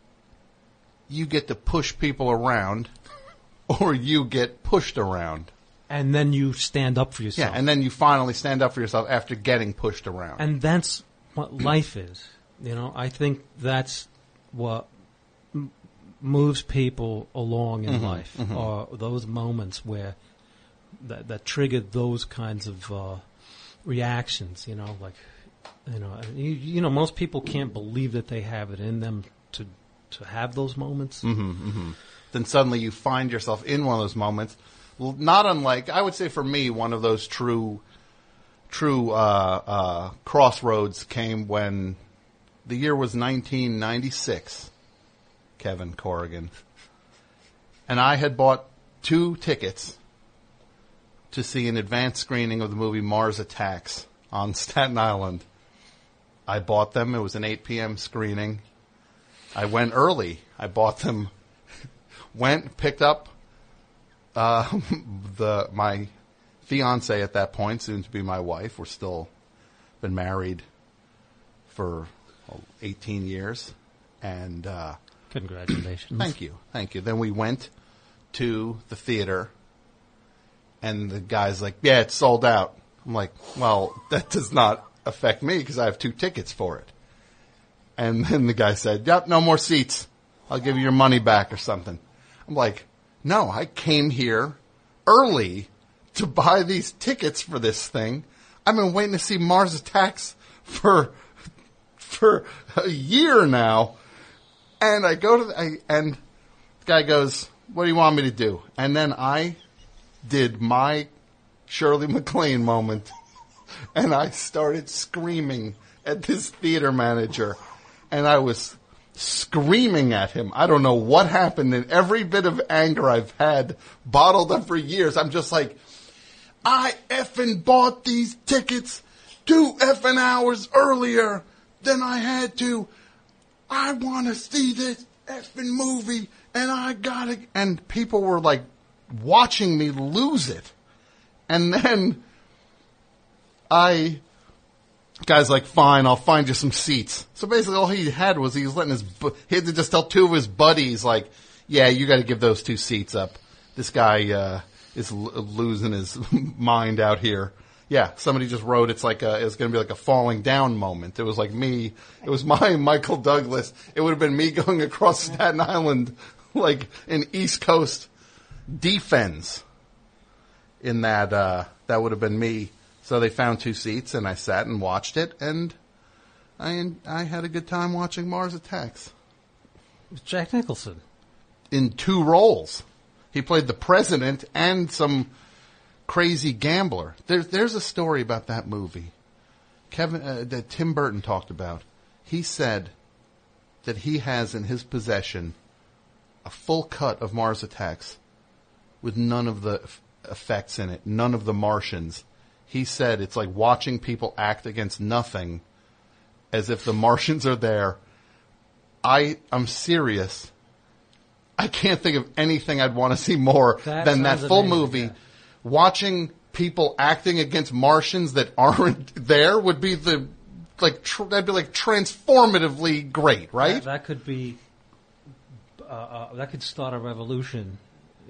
you get to push people around or you get pushed around. And then you stand up for yourself. Yeah, and then you finally stand up for yourself after getting pushed around. And that's what life is. You know, I think that's what m- moves people along in mm-hmm, life, mm-hmm. are those moments where that, that trigger those kinds of uh, reactions. You know, like you know, you, you know, most people can't believe that they have it in them to to have those moments. Mm-hmm, mm-hmm. Then suddenly you find yourself in one of those moments. Not unlike, I would say for me, one of those true, true uh, uh, crossroads came when the year was nineteen ninety-six, Kevin Corrigan. And I had bought two tickets to see an advanced screening of the movie Mars Attacks on Staten Island. I bought them. It was an eight p.m. screening. I went early. I bought them, went, picked up Uh, the my fiance at that point, soon to be my wife. We're still been married for oh, eighteen years, and uh, congratulations. Thank you, thank you. Then we went to the theater, and the guy's like, "Yeah, it's sold out." I'm like, "Well, that does not affect me because I have two tickets for it." And then the guy said, "Yep, no more seats. I'll give you your money back or something." I'm like, no, I came here early to buy these tickets for this thing. I've been waiting to see Mars Attacks for for a year now. And I go to the, I, and the guy goes, what do you want me to do? And then I did my Shirley MacLaine moment, and I started screaming at this theater manager, and I was screaming at him. I don't know what happened, and every bit of anger I've had bottled up for years, I'm just like, I effing bought these tickets two effing hours earlier than I had to. I want to see this effing movie, and I gotta, and people were like watching me lose it. And then I, guy's like, fine, I'll find you some seats. So basically all he had was he was letting his, bu- he had to just tell two of his buddies, like, yeah, you got to give those two seats up. This guy uh, is l- losing his mind out here. Yeah, somebody just wrote it's like a, it's going to be like a falling down moment. It was like me, it was my Michael Douglas. It would have been me going across Staten Island like an East Coast defense in that, uh, that would have been me. So they found two seats, and I sat and watched it, and I I had a good time watching Mars Attacks. Jack Nicholson. In two roles. He played the president and some crazy gambler. There's there's a story about that movie Kevin uh, that Tim Burton talked about. He said that he has in his possession a full cut of Mars Attacks with none of the f- effects in it, none of the Martians. He said it's like watching people act against nothing as if the Martians are there. I, I'm serious. I can't think of anything I'd want to see more that than that full amazing, movie. yeah. Watching people acting against Martians that aren't there would be the, like, tr- that'd be like transformatively great, right? That, that could be, uh, uh, that could start a revolution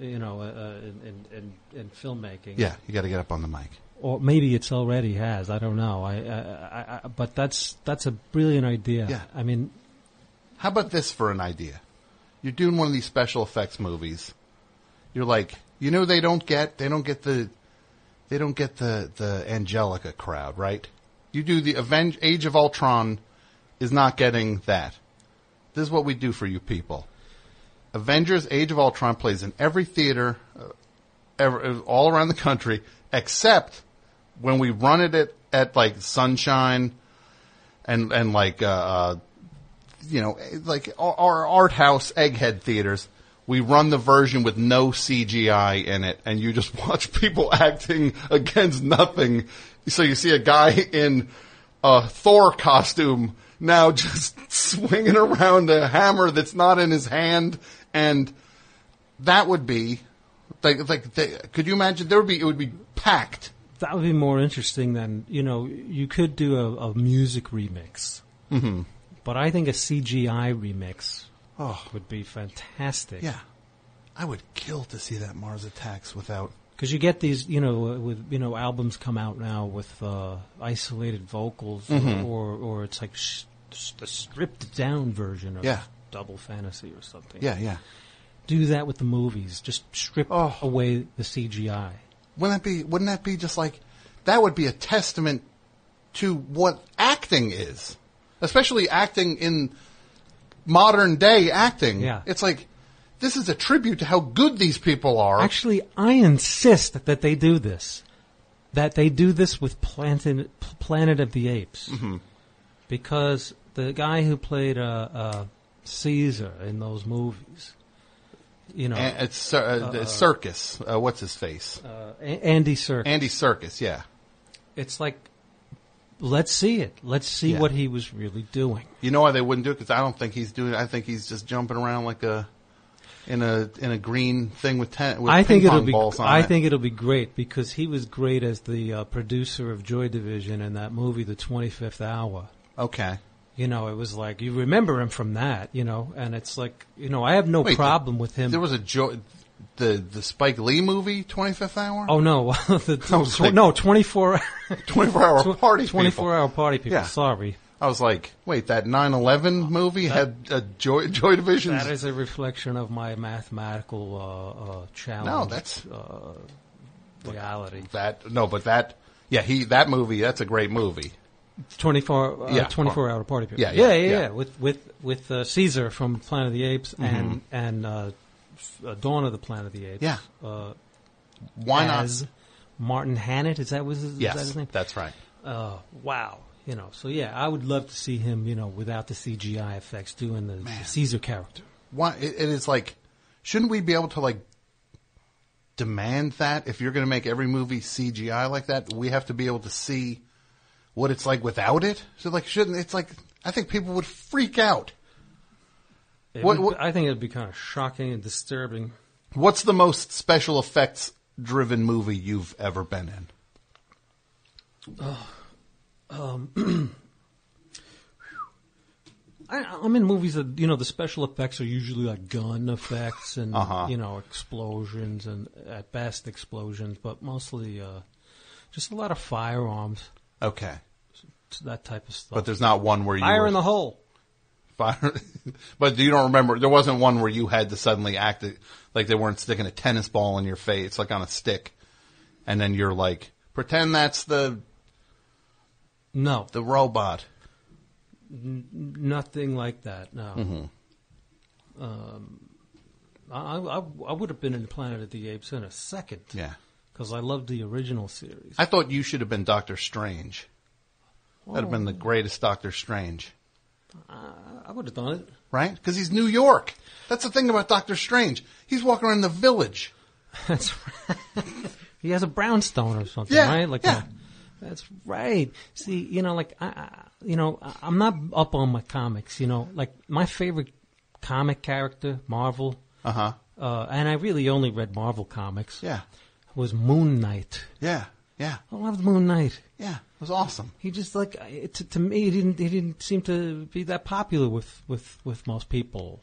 you know, uh, in, in, in filmmaking. Yeah, you got to get up on the mic. Or maybe it's already has. I don't know. I, I, I, but that's that's a brilliant idea. Yeah. I mean, how about this for an idea? You're doing one of these special effects movies. You're like, you know, they don't get they don't get the they don't get the the Angelica crowd, right? You do the Avenge Age of Ultron is not getting that. This is what we do for you people. Avengers Age of Ultron plays in every theater, uh, ever, all around the country, except when we run it at, at like Sunshine and and like uh, uh you know like our, our art house Egghead theaters, we run the version with no C G I in it, and you just watch people acting against nothing. So you see a guy in a Thor costume now just swinging around a hammer that's not in his hand, and that would be like like they, could you imagine? There would be it would be packed. That would be more interesting than, you know, you could do a, a music remix. Mm-hmm. But I think a C G I remix oh. would be fantastic. Yeah. I would kill to see that Mars Attacks without... Because you get these, you know, with, you know, albums come out now with uh, isolated vocals, mm-hmm. or, or it's like sh- the stripped down version of yeah. Double Fantasy or something. Yeah, yeah. Do that with the movies. Just strip oh. away the C G I. Wouldn't that be, wouldn't that be just like, that would be a testament to what acting is. Especially acting in modern day acting. Yeah. It's like, this is a tribute to how good these people are. Actually, I insist that they do this. That they do this with Planet, Planet of the Apes. Mm-hmm. Because the guy who played uh, uh, Caesar in those movies, you know, and it's uh, uh, Circus. Uh, what's his face? Uh, A- Andy Serkis. Andy Serkis. Yeah. It's like, let's see it. Let's see yeah. what he was really doing. You know why they wouldn't do it? Because I don't think he's doing it. I think he's just jumping around like a in a in a green thing with ten. With I think ping it'll pong be. balls on I it. think it'll be great because he was great as the uh, producer of Joy Division in that movie, The twenty-fifth Hour. Okay. You know, it was like, you remember him from that, you know, and it's like, you know, I have no Wait, problem the, with him. There was a jo- the the Spike Lee movie, twenty-fifth Hour? Oh, no. the, I was tw- like, no, twenty-four twenty-four hour party twenty-four hour party people, yeah. sorry. I was like, wait, that nine eleven movie that, had a Joy, Joy Division? That is a reflection of my mathematical uh, uh, challenge. No, that's... Uh, reality. That No, but that... Yeah, he that movie, that's a great movie. twenty-four, uh, yeah, twenty-four hour party people. Yeah, yeah, yeah, yeah. yeah. yeah. With with with uh, Caesar from Planet of the Apes mm-hmm. and and uh, uh, Dawn of the Planet of the Apes. Yeah. Uh, Why as not? Martin Hannett, is that was his, yes, is that his name? That's right. Uh, wow. You know, so yeah, I would love to see him, you know, without the C G I effects, doing the, the Caesar character. Why? It, it is like, shouldn't we be able to like demand that if you're going to make every movie C G I like that, we have to be able to see what it's like without it? So like, shouldn't it's like? I think people would freak out. It What, would, what, I think it'd be kind of shocking and disturbing. What's the most special effects driven movie you've ever been in? Oh, um, I, I'm in movies that, you know, the special effects are usually like gun effects and, uh-huh. you know, explosions and at best explosions, but mostly uh, just a lot of firearms. Okay. That type of stuff. But there's not one where you Fire were, in the hole. Fire, but you don't remember, there wasn't one where you had to suddenly act it, like they weren't sticking a tennis ball in your face, like on a stick, and then you're like, pretend that's the... No. The robot. N- nothing like that, no. Mm-hmm. Um, I, I, I would have been in Planet of the Apes in a second. Yeah. Because I loved the original series. I thought you should have been Doctor Strange. Oh. That would have been the greatest Doctor Strange. Uh, I would have done it. Right? Because he's New York. That's the thing about Doctor Strange. He's walking around the village. That's right. He has a brownstone or something, yeah, right? Like yeah. A, that's right. See, you know, like I, I, you know, I'm not up on my comics. You know, like my favorite comic character, Marvel. Uh-huh. Uh, and I really only read Marvel comics. Yeah. Was Moon Knight. Yeah, yeah. I loved Moon Knight. Yeah, it was awesome. He just like it, to, to me, he didn't he didn't seem to be that popular with with with most people. No,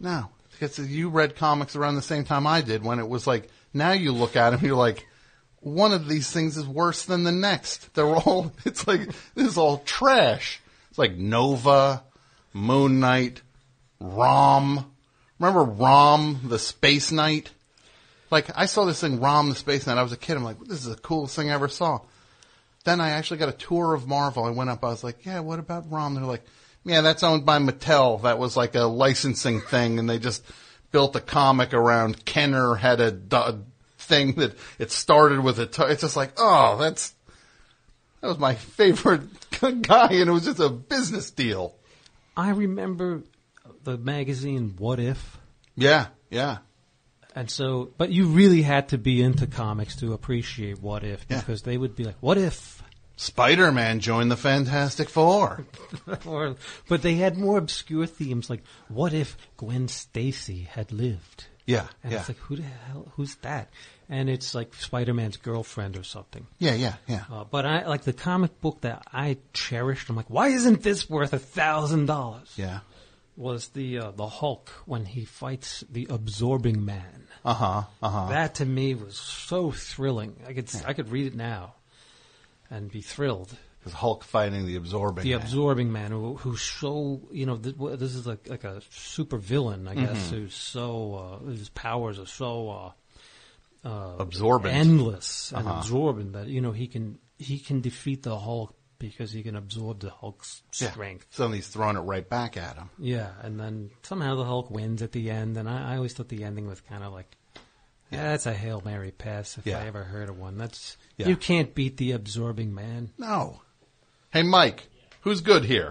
because you read comics around the same time I did when it was like, now you look at them, you're like, one of these things is worse than the next. They're all, it's like, this is all trash. It's like Nova, Moon Knight, Rom. Remember Rom, the Space Knight? Like, I saw this thing, Rom, the Space Knight. I was a kid. I'm like, this is the coolest thing I ever saw. Then I actually got a tour of Marvel. I went up. I was like, yeah, what about Rom? They're like, yeah, that's owned by Mattel. That was like a licensing thing, and they just built a comic around Kenner had a, a thing that it started with a. T- it's just like, oh, that's that was my favorite guy, and it was just a business deal. I remember the magazine What If? Yeah, yeah. And so, but you really had to be into comics to appreciate What If, because yeah. they would be like, what if Spider-Man joined the Fantastic Four? or, but they had more obscure themes, like, what if Gwen Stacy had lived? Yeah, and yeah. it's like, who the hell, who's that? And it's like Spider-Man's girlfriend or something. Yeah, yeah, yeah. Uh, but I like the comic book that I cherished. I'm like, why isn't this worth a thousand dollars? Yeah. Was the uh, the Hulk when he fights the Absorbing Man? Uh huh. Uh huh. That to me was so thrilling. I could yeah. I could read it now, and be thrilled. Because Hulk fighting the Absorbing the Man. Absorbing Man, who, who's so you know th- this is like like a super villain, I guess, mm-hmm. who's so uh, his powers are so uh, uh, absorbent, endless, and uh-huh. absorbent that you know he can he can defeat the Hulk. Because he can absorb the Hulk's strength. Yeah. So he's throwing it right back at him. Yeah, and then somehow the Hulk wins at the end, and I, I always thought the ending was kind of like, yeah, that's a Hail Mary pass if yeah. I ever heard of one. That's yeah. You can't beat the Absorbing Man. No. Hey, Mike, who's good here?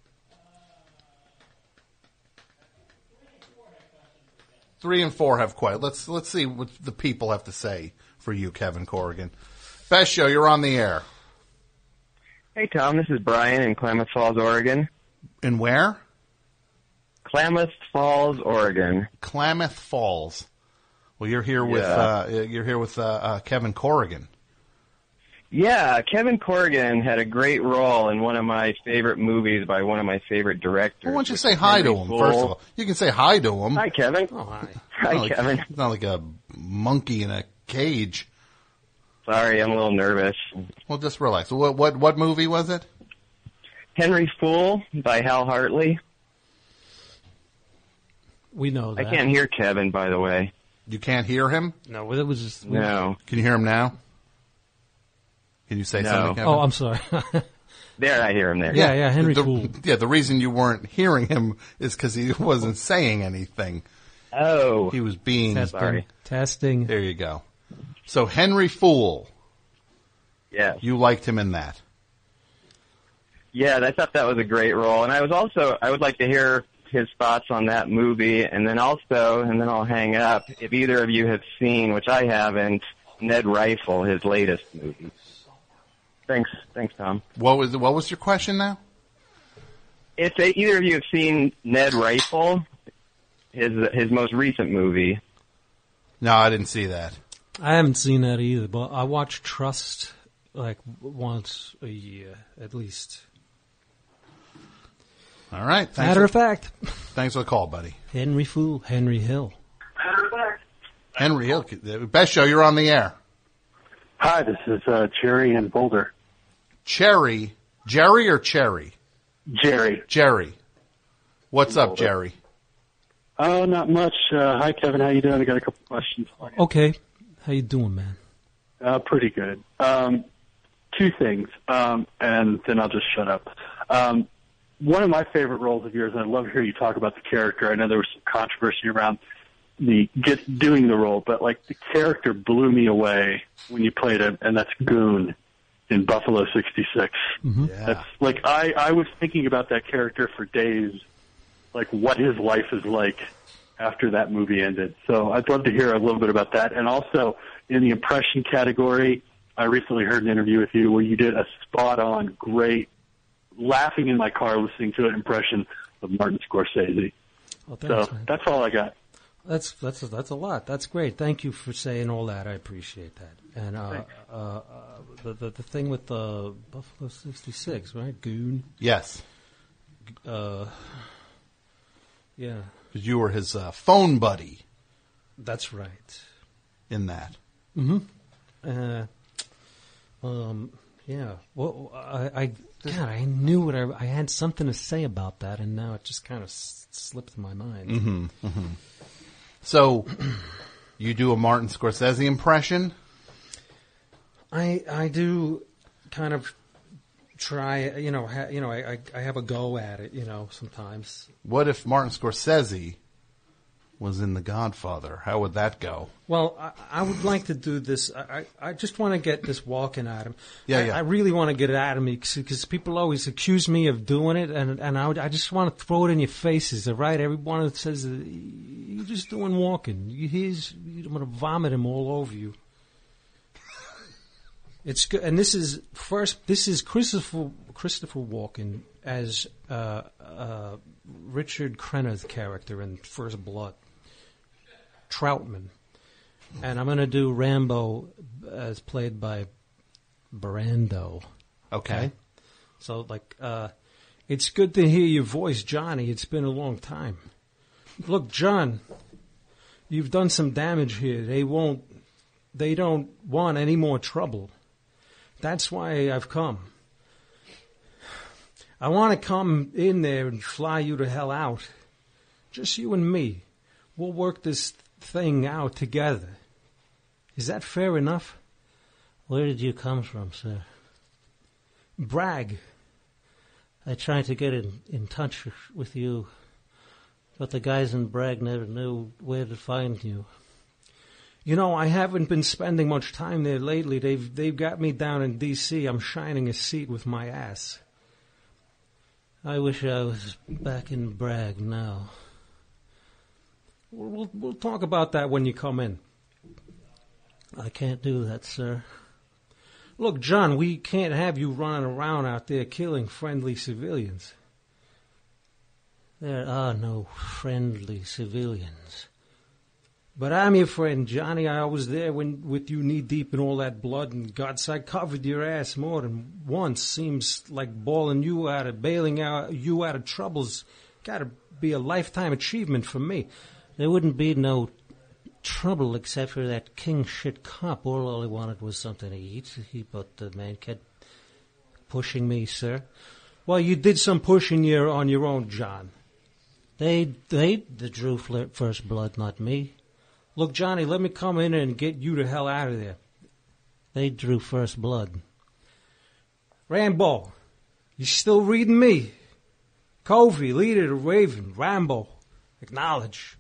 Three and four have quiet. Let's let's see what the people have to say for you, Kevin Corrigan. Best show, you're on the air. Hey, Tom, this is Brian in Klamath Falls, Oregon. In where? Klamath Falls, Oregon. Klamath Falls. Well, you're here with yeah. uh, you're here with uh, uh, Kevin Corrigan. Yeah, Kevin Corrigan had a great role in one of my favorite movies by one of my favorite directors. Well, why don't you say hi to him, Fool. first of all? You can say hi to him. Hi, Kevin. Oh, hi. Hi, not Kevin. Like, it's not like a monkey in a cage. Sorry, I'm a little nervous. Well, just relax. What what what movie was it? Henry Fool by Hal Hartley. We know that. I can't hear Kevin, by the way. You can't hear him? No, it was just... No. Can you hear him now? Can you say no. something, Kevin? Oh, I'm sorry. There, I hear him there. Yeah, yeah, Henry the, Fool. Yeah, the reason you weren't hearing him is because he wasn't saying anything. Oh. He was being... Testing. Sorry. Testing. There you go. So, Henry Fool. Yes. You liked him in that. Yeah, I thought that was a great role. And I was also, I would like to hear his thoughts on that movie. And then also, and then I'll hang up, if either of you have seen, which I haven't, Ned Rifle, his latest movie. Thanks. Thanks, Tom. What was what was your question now? If they, either of you have seen Ned Rifle, his his most recent movie. No, I didn't see that. I haven't seen that either, but I watch Trust like once a year at least. All right. Thanks Matter for, of fact. Thanks for the call, buddy. Henry Fool, Henry Hill. Henry Hill. Best show, you're on the air. Hi, this is uh, Jerry in Boulder. Cherry. Jerry or Cherry? Jerry. Jerry. What's up, Boulder. Jerry? Oh, not much. Uh, hi, Kevin. How you doing? I got a couple questions for you. Okay. How you doing, man? Uh, pretty good. Um, two things, um, and then I'll just shut up. Um, one of my favorite roles of yours, and I'd love to hear you talk about the character. I know there was some controversy around the get doing the role, but like the character blew me away when you played him, and that's Goon in Buffalo sixty-six. Mm-hmm. Yeah. That's like I, I was thinking about that character for days, like what his life is like after that movie ended. So I'd love to hear a little bit about that. And also in the impression category, I recently heard an interview with you where you did a spot-on, great, laughing in my car listening to an impression of Martin Scorsese. Well, thanks, so man. that's all I got. That's that's that's a lot. That's great. Thank you for saying all that. I appreciate that. And uh, uh, uh, the, the the thing with the Buffalo sixty-six, right? Goon. Yes. Uh, yeah. Because you were his uh, phone buddy. That's right. In that. Mm-hmm. Uh, um, yeah. Well, I, I, God, I knew what I, I had something to say about that, and now it just kind of s- slipped my mind. Mm-hmm. Mm-hmm. So, you do a Martin Scorsese impression? I I do kind of try, you know, ha, you know, I, I I have a go at it, you know, sometimes. What if Martin Scorsese was in The Godfather? How would that go? Well, I, I would like to do this. I, I, I just want to get this walking at him. Yeah, I, yeah. I really want to get it out of me because people always accuse me of doing it, and and I, would, I just want to throw it in your faces. All right, everyone that says you're just doing walking, you, he's, I'm going to vomit him all over you. It's good, and this is first. This is Christopher Christopher Walken as uh, uh, Richard Crenna's character in First Blood, Troutman, and I'm going to do Rambo as played by Brando. Okay. Okay? So, like, uh, it's good to hear your voice, Johnny. It's been a long time. Look, John, you've done some damage here. They won't. They don't want any more trouble. That's why I've come. I want to come in there and fly you the hell out. Just you and me. We'll work this thing out together. Is that fair enough? Where did you come from, sir? Bragg. I tried to get in, in touch with you, but the guys in Bragg never knew where to find you. You know, I haven't been spending much time there lately. They've they've got me down in D C. I'm shining a seat with my ass. I wish I was back in Bragg now. We'll, we'll, we'll talk about that when you come in. I can't do that, sir. Look, John, we can't have you running around out there killing friendly civilians. There are no friendly civilians. But I'm your friend, Johnny. I was there when with you knee-deep in all that blood, and God's I covered your ass more than once. Seems like bailing you out of, bailing out you out of troubles got to be a lifetime achievement for me. There wouldn't be no trouble except for that king shit cop. All, all he wanted was something to eat. He, but the man kept pushing me, sir. Well, you did some pushing your, on your own, John. They, they drew first blood, not me. Look, Johnny, let me come in and get you the hell out of there. They drew first blood. Rambo, you still reading me? Covey, leader of Raven, Rambo, acknowledge.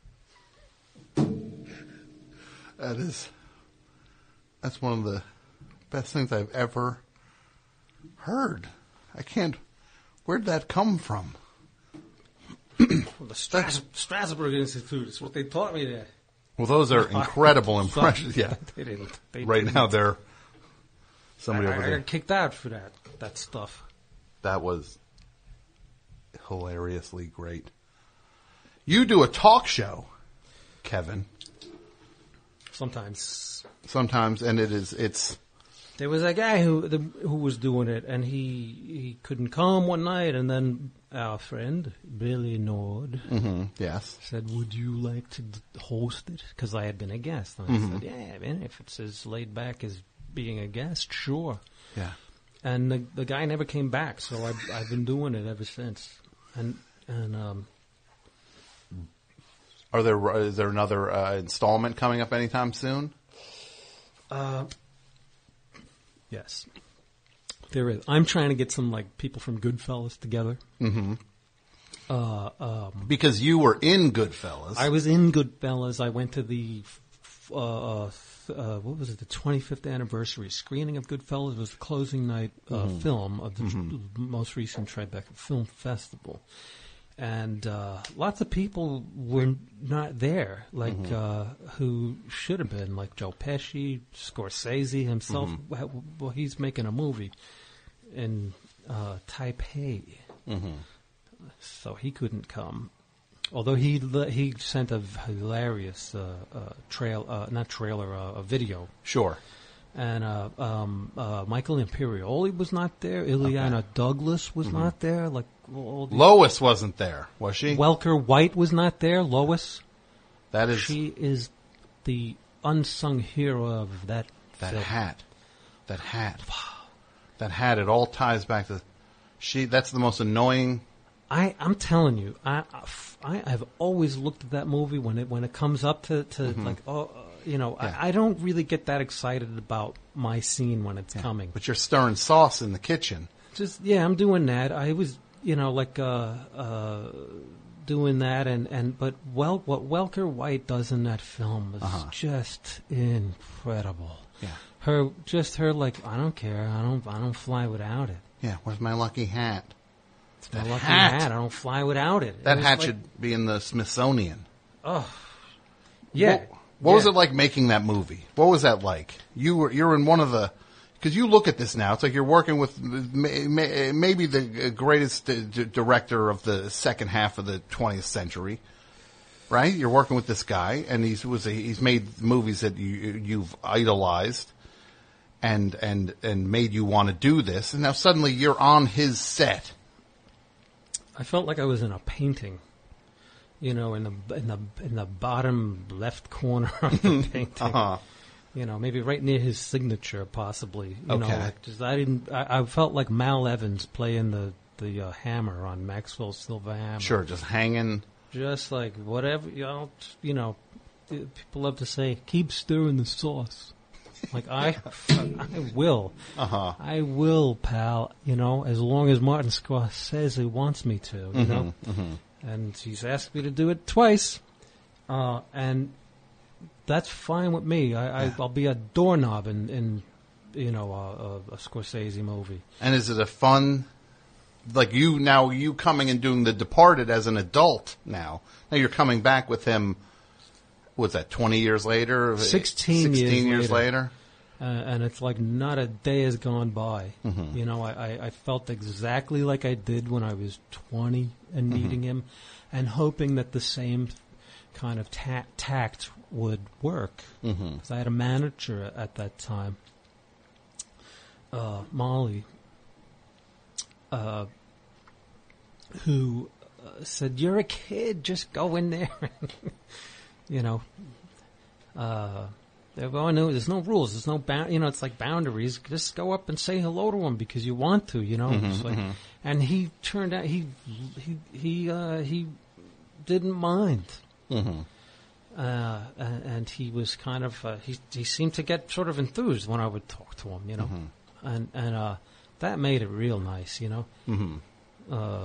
That is, that's one of the best things I've ever heard. I can't, where'd that come from? Well, the Stras- Strasbourg Institute, is what they taught me there. Well, those are incredible impressions. Yeah, they didn't. They right didn't. now, they're somebody I, over I there. got kicked out for that. That stuff. That was hilariously great. You do a talk show, Kevin. Sometimes. Sometimes, and it is it's. There was a guy who the, who was doing it, and he he couldn't come one night, and then our friend Billy Nord mm-hmm, yes said, "Would you like to host it?" Because I had been a guest, and mm-hmm. I said, "Yeah, man, if it's as laid back as being a guest, sure." Yeah. And the the guy never came back, so I've I've been doing it ever since. And and um. Are there is there another uh, installment coming up anytime soon? Uh. Yes, there is. I'm trying to get some like people from Goodfellas together. Mm-hmm. Uh, um, because you were in Goodfellas. I was in Goodfellas. I went to the uh, uh, uh, what was it? The twenty-fifth anniversary screening of Goodfellas. It was the closing night uh, mm-hmm. film of the mm-hmm. tr- most recent Tribeca Film Festival. And uh, lots of people were not there, like mm-hmm. uh, who should have been, like Joe Pesci, Scorsese himself. Mm-hmm. Well, he's making a movie in uh, Taipei, mm-hmm. so he couldn't come. Although he he sent a hilarious uh, uh, trail, uh, not trailer, uh, a video. Sure. and uh, um, uh, Michael Imperioli was not there. Ileana okay. Douglas was mm-hmm. not there. Like all these Lois wasn't there, was she? Welker White was not there. Lois, that is she is the unsung hero of that. That film. hat, that hat, that hat. It all ties back to she. That's the most annoying. I, I'm telling you, I, I, I've always looked at that movie when it when it comes up to, to mm-hmm. like, oh, uh, you know, yeah. I, I don't really get that excited about my scene when it's yeah. coming. But you're stirring sauce in the kitchen. Just yeah, I'm doing that. I was, you know, like uh, uh, doing that, and, and but well, what Welker White does in that film is uh-huh. just incredible. Yeah, her just her like I don't care, I don't I don't fly without it. Yeah, where's my lucky hat? It's my lucky hat. hat. I don't fly without it. That it hat like, should be in the Smithsonian. Oh, yeah. What, what yeah. was it like making that movie? What was that like? You were you're in one of the because you look at this now. It's like you're working with may, may, maybe the greatest d- d- director of the second half of the twentieth century, right? You're working with this guy, and he's was a, he's made movies that you you've idolized. And and and made you want to do this, and now suddenly you're on his set. I felt like I was in a painting, you know, in the in the in the bottom left corner of the painting. uh-huh. You know, maybe right near his signature, possibly. You okay. know, like just I didn't. I, I felt like Mal Evans playing the the uh, hammer on Maxwell Silver Hammer. Sure, just hanging. Just like whatever you know. You know, people love to say, "Keep stirring the sauce." Like I, I will. Uh-huh. I will, pal. You know, as long as Martin Scorsese wants me to. You mm-hmm, know, mm-hmm. and he's asked me to do it twice, uh, and that's fine with me. I, I, I'll be a doorknob in, in you know, a, a, a Scorsese movie. And is it a fun, like you now you coming and doing The Departed as an adult now? Now you're coming back with him. What's that, twenty years later? Sixteen, Sixteen years, years later. later. Uh, and it's like not a day has gone by. Mm-hmm. You know, I, I, I felt exactly like I did when I was twenty and Mm-hmm. meeting him, and hoping that the same kind of ta- tact would work. Because mm-hmm. I had a manager at that time, uh, Molly, uh, who uh, said, "You're a kid, just go in there." You know, uh, they're going, no, there's no rules. There's no bound, you know, it's like boundaries. Just go up and say hello to him because you want to, you know. Mm-hmm, it's like, mm-hmm. And he turned out, he, he, he, uh, he didn't mind. Mm-hmm. Uh, and, and he was kind of, uh, he, he seemed to get sort of enthused when I would talk to him, you know. Mm-hmm. And, and, uh, that made it real nice, you know. Mm-hmm. Uh,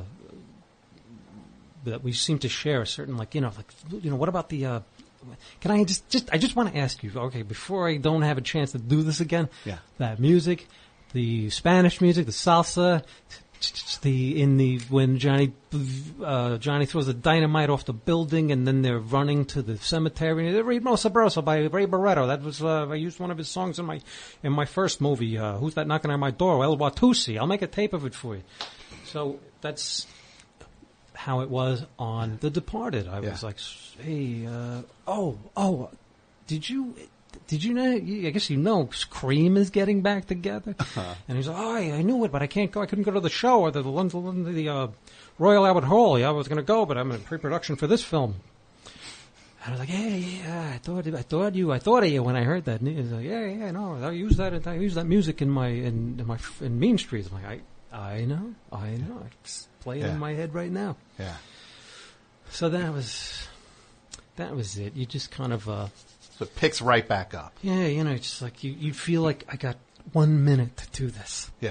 that we seem to share a certain, like, you know, like, you know, what about the, uh, can I just, just, I just want to ask you, okay, before I don't have a chance to do this again, yeah. that music, the Spanish music, the salsa, the, in the, when Johnny, uh, Johnny throws the dynamite off the building and then they're running to the cemetery, Ritmo Sabroso by Ray Barretto, that was, uh, I used one of his songs in my, in my first movie, uh, Who's That Knocking on My Door? El Watusi, I'll make a tape of it for you. So, that's how it was on The Departed. I yeah. was like, hey, uh, oh, oh, did you, did you know, I guess you know, Scream is getting back together? Uh-huh. And he's like, oh, I, I knew it, but I can't go, I couldn't go to the show or the, the, the, the uh, Royal Albert Hall. Yeah, I was going to go, but I'm in pre-production for this film. And I was like, yeah, yeah, I thought, I thought you, I thought of you when I heard that. And he's like, yeah, yeah, no, I use that, I use that music in my, in, in my, in Mean Streets. I'm like, I, I know, I know, it's playing yeah. in my head right now. Yeah. So that was, that was it. You just kind of, uh, so it picks right back up. Yeah, you know, just like you, you feel like I got one minute to do this. Yeah.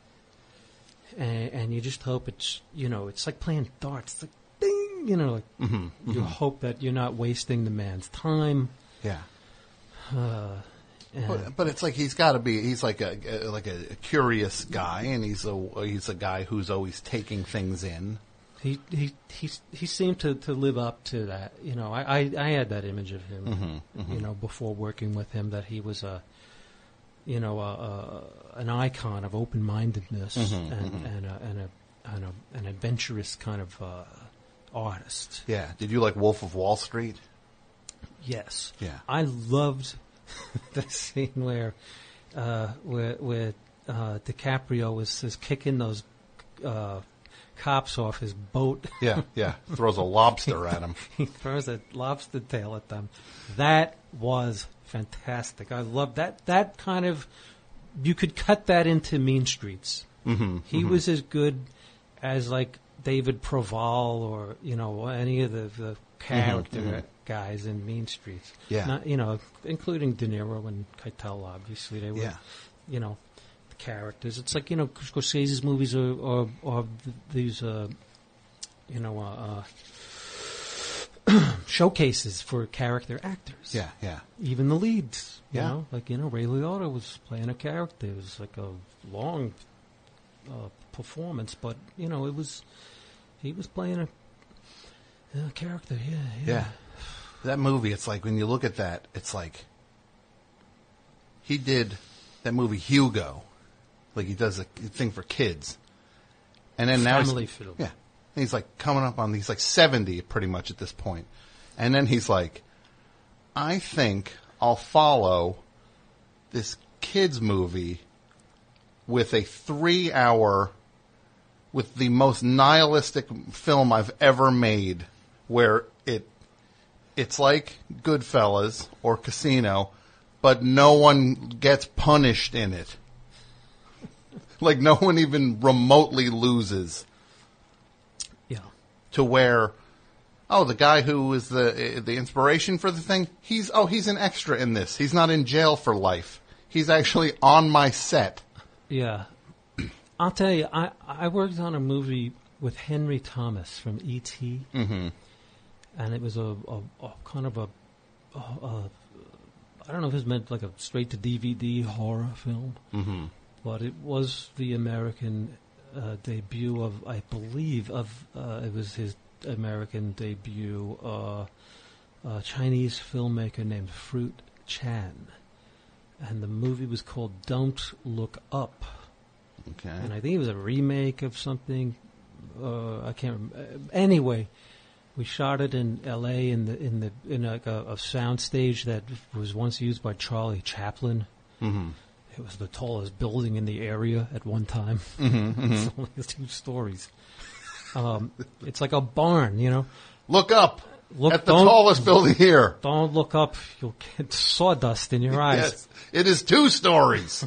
And, and you just hope it's, you know, it's like playing darts. It's like, ding, you know, like mm-hmm, you mm-hmm. hope that you're not wasting the man's time. Yeah. Uh, But, but it's like he's got to be. He's like a, a like a curious guy, and he's a he's a guy who's always taking things in. He he he he seemed to, to live up to that. You know, I, I, I had that image of him. Mm-hmm, mm-hmm. You know, before working with him, that he was a, you know, a, a, an icon of open-mindedness mm-hmm, and mm-hmm. and a, and a, and a, an adventurous kind of uh, artist. Yeah. Did you like Wolf of Wall Street? Yes. Yeah. I loved the scene where uh, where where uh, DiCaprio was, was kicking those uh, cops off his boat. Yeah, yeah. Throws a lobster at him. He throws a lobster tail at them. That was fantastic. I love that. That kind of, you could cut that into Mean Streets. Mm-hmm, he mm-hmm. was as good as like David Proval or, you know, any of the, the character mm-hmm. guys in Mean Streets. Yeah. Not, you know, including De Niro and Keitel, obviously. They were, yeah. you know, the characters. It's like, you know, Scorsese's movies are, are, are these, uh, you know, uh, uh, showcases for character actors. Yeah, yeah. Even the leads. You Yeah. know, like, you know, Ray Liotta was playing a character. It was like a long uh, performance, but, you know, it was, he was playing a, a character, yeah, yeah. Yeah. That movie, it's like, when you look at that, it's like, he did that movie Hugo. Like, he does a thing for kids. And then now Family he's, film. Yeah. And he's like coming up on, he's like seventy pretty much at this point. And then he's like, I think I'll follow this kids movie with a three hour, with the most nihilistic film I've ever made, where it, it's like Goodfellas or Casino, but no one gets punished in it. Like, no one even remotely loses. Yeah. To where, oh, the guy who was the the inspiration for the thing, he's, oh, he's an extra in this. He's not in jail for life. He's actually on my set. Yeah. I'll tell you, I, I worked on a movie with Henry Thomas from E T Mm-hmm. And it was a, a, a kind of a, a, a, I don't know if it was meant like a straight-to-D V D horror film. Mm-hmm. But it was the American uh, debut of, I believe, of uh, it was his American debut, uh, a Chinese filmmaker named Fruit Chan. And the movie was called Don't Look Up. Okay. And I think it was a remake of something. Uh, I can't remember. Anyway, we shot it in L A in the in the in like a, a sound stage that was once used by Charlie Chaplin. Mm-hmm. It was the tallest building in the area at one time. Mm-hmm, mm-hmm. It's only two stories. Um, it's like a barn, you know. Look up Look, at the tallest building here. Don't look up. You'll get sawdust in your eyes. Yes, it is two stories.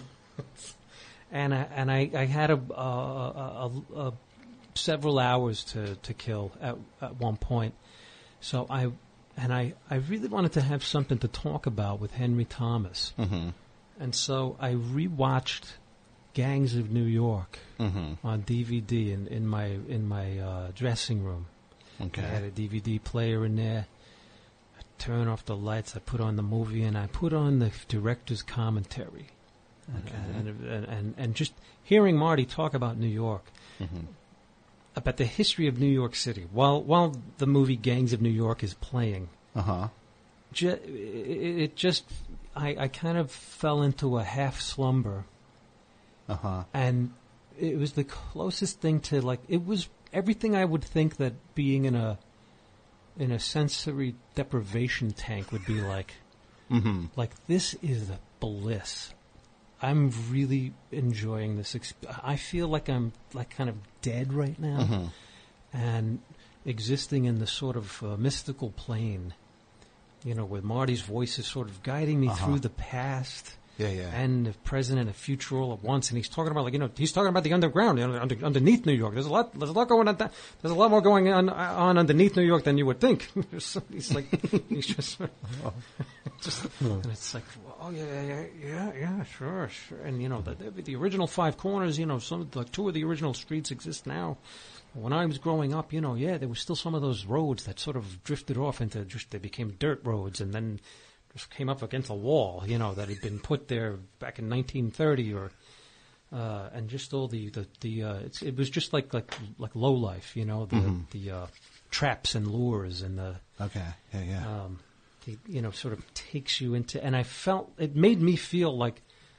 And I, and I, I had a, a, a, a, a several hours to, to kill at, at one point. So I and I, I really wanted to have something to talk about with Henry Thomas. Mm-hmm. And so I rewatched Gangs of New York mm-hmm. on D V D in, in my in my uh, dressing room. Okay. I had a D V D player in there. I turn off the lights. I put on the movie, and I put on the director's commentary. Okay. And, and, and, and just hearing Marty talk about New York, mm-hmm. about the history of New York City, while while the movie Gangs of New York is playing, uh-huh. ju- it, it just, I, I kind of fell into a half slumber. Uh-huh. And it was the closest thing to, like, it was everything I would think that being in a in a sensory deprivation tank would be like. Mm-hmm. Like, this is the bliss. I'm really enjoying this. Exp- I feel like I'm like kind of dead right now, mm-hmm. and existing in the sort of uh, mystical plane, you know, where Marty's voice is sort of guiding me uh-huh. through the past, yeah, yeah, and the present and the future all at once. And he's talking about, like, you know, he's talking about the underground, you know, under, underneath New York. There's a lot, there's a lot going on. Th- there's a lot more going on, on underneath New York than you would think. So he's like, he's just, just, and it's like, oh yeah, yeah, yeah, yeah, sure, sure. And you know, the, the original Five Corners, you know, some like two of the original streets exist now. When I was growing up, you know, yeah, there was still some of those roads that sort of drifted off into just, they became dirt roads, and then just came up against a wall, you know, that had been put there back in nineteen thirty, or uh, and just all the the, the uh, it's, it was just like like like low life, you know, the mm-hmm. the uh, traps and lures and the okay, yeah, yeah. Um, the, you know, sort of takes you into, and I felt it made me feel like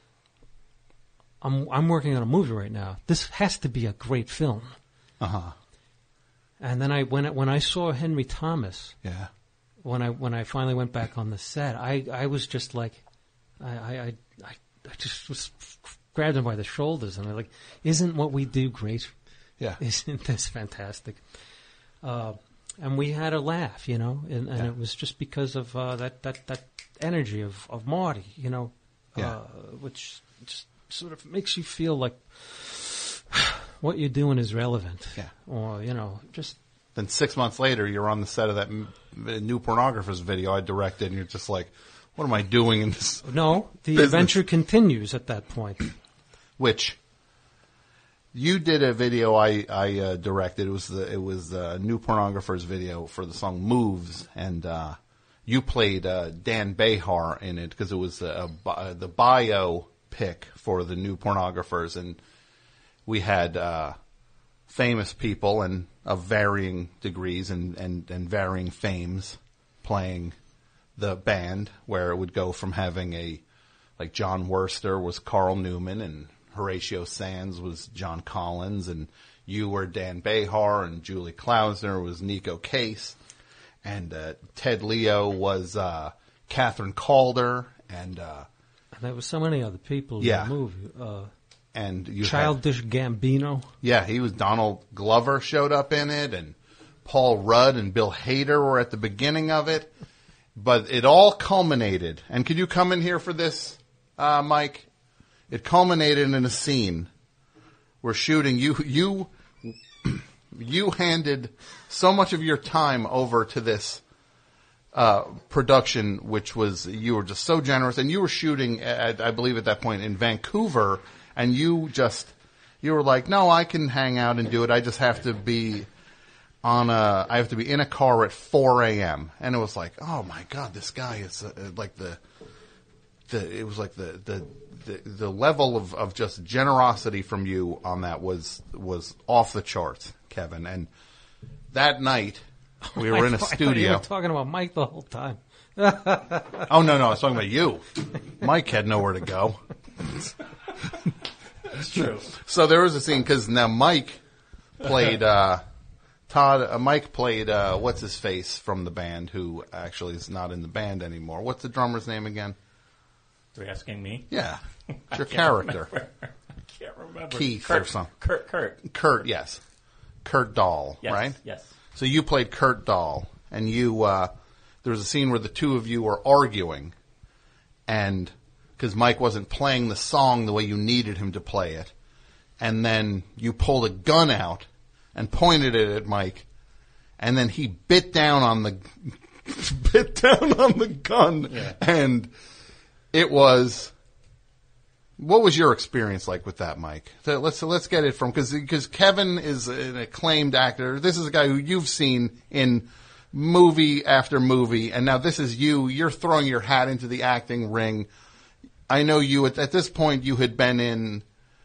I'm I'm working on a movie right now. This has to be a great film. Uh huh. And then I when I, when I saw Henry Thomas, yeah. When I when I finally went back on the set, I, I was just like, I I, I I just was grabbed him by the shoulders, and I'm like, "Isn't what we do great? Yeah, isn't this fantastic?" Uh, and we had a laugh, you know, and, and yeah. it was just because of uh, that, that that energy of, of Marty, you know, yeah. uh, which just sort of makes you feel like what you're doing is relevant. Yeah, or you know, just. Then six months later, you're on the set of that m- new pornographers video I directed, and you're just like, "What am I doing in this?" No, the business? adventure continues at that point. Which you did a video I I uh, directed. It was the it was the new pornographers video for the song "Moves," and uh, you played uh, Dan Behar in it because it was a, a, the bio pic for the new pornographers, and we had uh, famous people and of varying degrees and, and, and varying fames playing the band, where it would go from having a, like John Worster was Carl Newman and Horatio Sands was John Collins, and you were Dan Behar, and Julie Klausner was Nico Case, and uh, Ted Leo was uh, Catherine Calder, and uh, And there were so many other people yeah. in the movie. Uh, and you Childish had, Gambino. Yeah, he was. Donald Glover showed up in it, and Paul Rudd and Bill Hader were at the beginning of it. But it all culminated. And could you come in here for this, uh, Mike? It culminated in a scene where shooting you you you handed so much of your time over to this uh, production, which was you were just so generous, and you were shooting at, I believe at that point in Vancouver, and you just you were like, no, I can hang out and do it. I just have to be on a I have to be in a car at four a.m. and it was like, oh my God, this guy is uh, like the the it was like the the the, the level of, of just generosity from you on that was was off the charts, Kevin. And that night we were in a I thought studio. You were talking about Mike the whole time. Oh no, no, I was talking about you. Mike had nowhere to go. That's true. So there was a scene because now Mike played uh, Todd. Uh, Mike played uh, what's his face from the band, who actually is not in the band anymore. What's the drummer's name again? Are you asking me? Yeah, it's your I can't character. remember. I can't remember. Keith Kurt, or something. Kurt. Kurt. Kurt. Yes. Kurt Dahl. Yes, right. yes. So you played Kurt Dahl, and you. Uh, there was a scene where the two of you were arguing, and because Mike wasn't playing the song the way you needed him to play it, and then you pulled a gun out and pointed it at Mike, and then he bit down on the bit down on the gun, Yeah. and it was. What was your experience like with that, Mike? So let's so let's get it from because because Kevin is an acclaimed actor. This is a guy who you've seen in movie after movie, and now this is you. You're throwing your hat into the acting ring. I know you at, at this point you had been in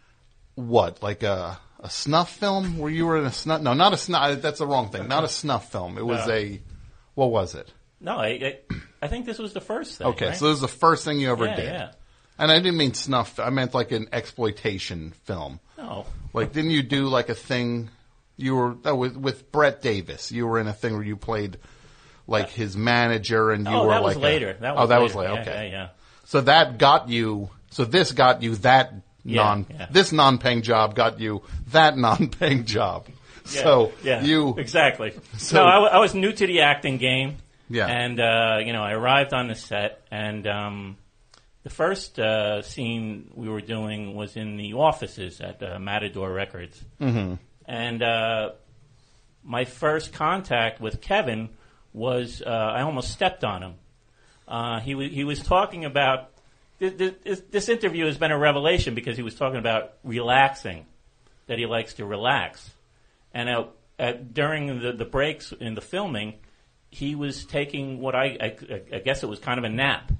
what, like a a snuff film? Where you were in a snuff? No, not a snuff. That's the wrong thing. Not a snuff film. It was No. a what was it? No, I, I I think this was the first thing. Okay, right? so this is the first thing you ever yeah, did. Yeah. And I didn't mean snuff. I meant like an exploitation film. No. Like, didn't you do like a thing? You were oh, with with Brett Davis. You were in a thing where you played like his manager, and you oh, were that like was later. A, that was oh, that later. was later. Yeah, Okay, yeah, yeah. So that got you. So this got you that Yeah, non. yeah. This non-paying job got you that non-paying job. Yeah, So yeah, you exactly. So- no, I, w- I was new to the acting game. Yeah. And uh, you know, I arrived on the set, and um, the first uh, scene we were doing was in the offices at uh, Matador Records. Mhm. And uh, my first contact with Kevin was uh, I almost stepped on him. Uh, he was he was talking about this, this, this interview has been a revelation because he was talking about relaxing, that he likes to relax, and uh, at, during the, the breaks in the filming, he was taking what I, I I guess it was kind of a nap.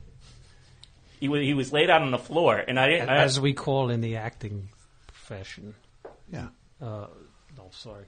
He was he was laid out on the floor, and I, I As we call in the acting profession. Yeah. Uh, no, sorry.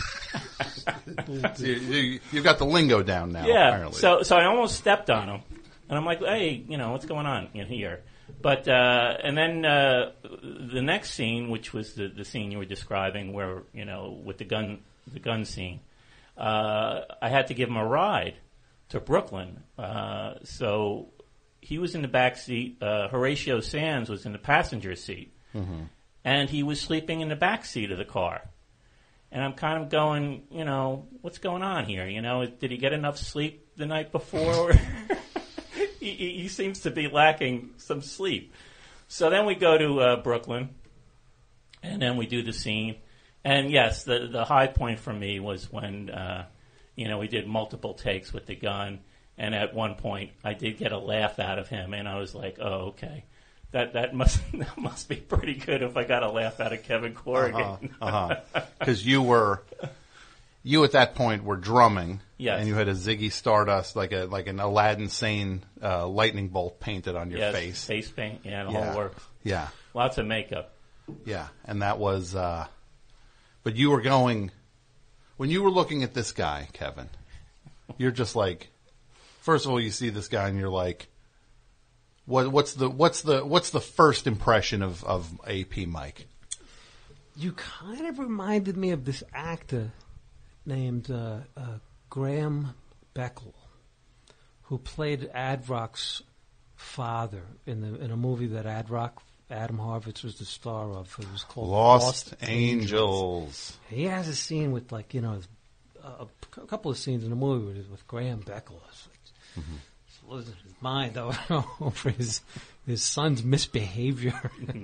you, you, you've got the lingo down now. Yeah. Apparently. So so I almost stepped on him, and I'm like, hey, you know, what's going on in here? But uh, and then uh, the next scene, which was the, the scene you were describing, where you know with the gun the gun scene, uh, I had to give him a ride to Brooklyn. Uh, so he was in the back seat. Uh, Horatio Sands was in the passenger seat, Mm-hmm. and he was sleeping in the back seat of the car. And I'm kind of going, you know, what's going on here? You know, did he get enough sleep the night before? he, he, he seems to be lacking some sleep. So then we go to uh, Brooklyn, and then we do the scene. And yes, the the high point for me was when, uh, you know, we did multiple takes with the gun. And at one point, I did get a laugh out of him, and I was like, oh, okay. That that must that must be pretty good if I got a laugh out of Kevin Corrigan. Uh-huh. Because uh-huh. you were, you at that point were drumming, yes. and you had a Ziggy Stardust, like a like an Aladdin Sane uh, lightning bolt painted on your yes, face. Face paint, yeah, the yeah. whole works. Yeah, lots of makeup. Yeah, and that was, uh, but you were going, when you were looking at this guy, Kevin, you're just like, first of all, you see this guy and you're like, What, what's the what's the what's the first impression of, of A P Mike? You kind of reminded me of this actor named uh, uh, Graham Beckel, who played Ad Rock's father in the in a movie that Ad Rock Adam Horvitz was the star of. It was called Lost, Lost Angels. Angels. He has a scene with like you know a, a couple of scenes in the movie with, with Graham Beckel. It's like, mm-hmm. losing his mind over, over his his son's misbehavior.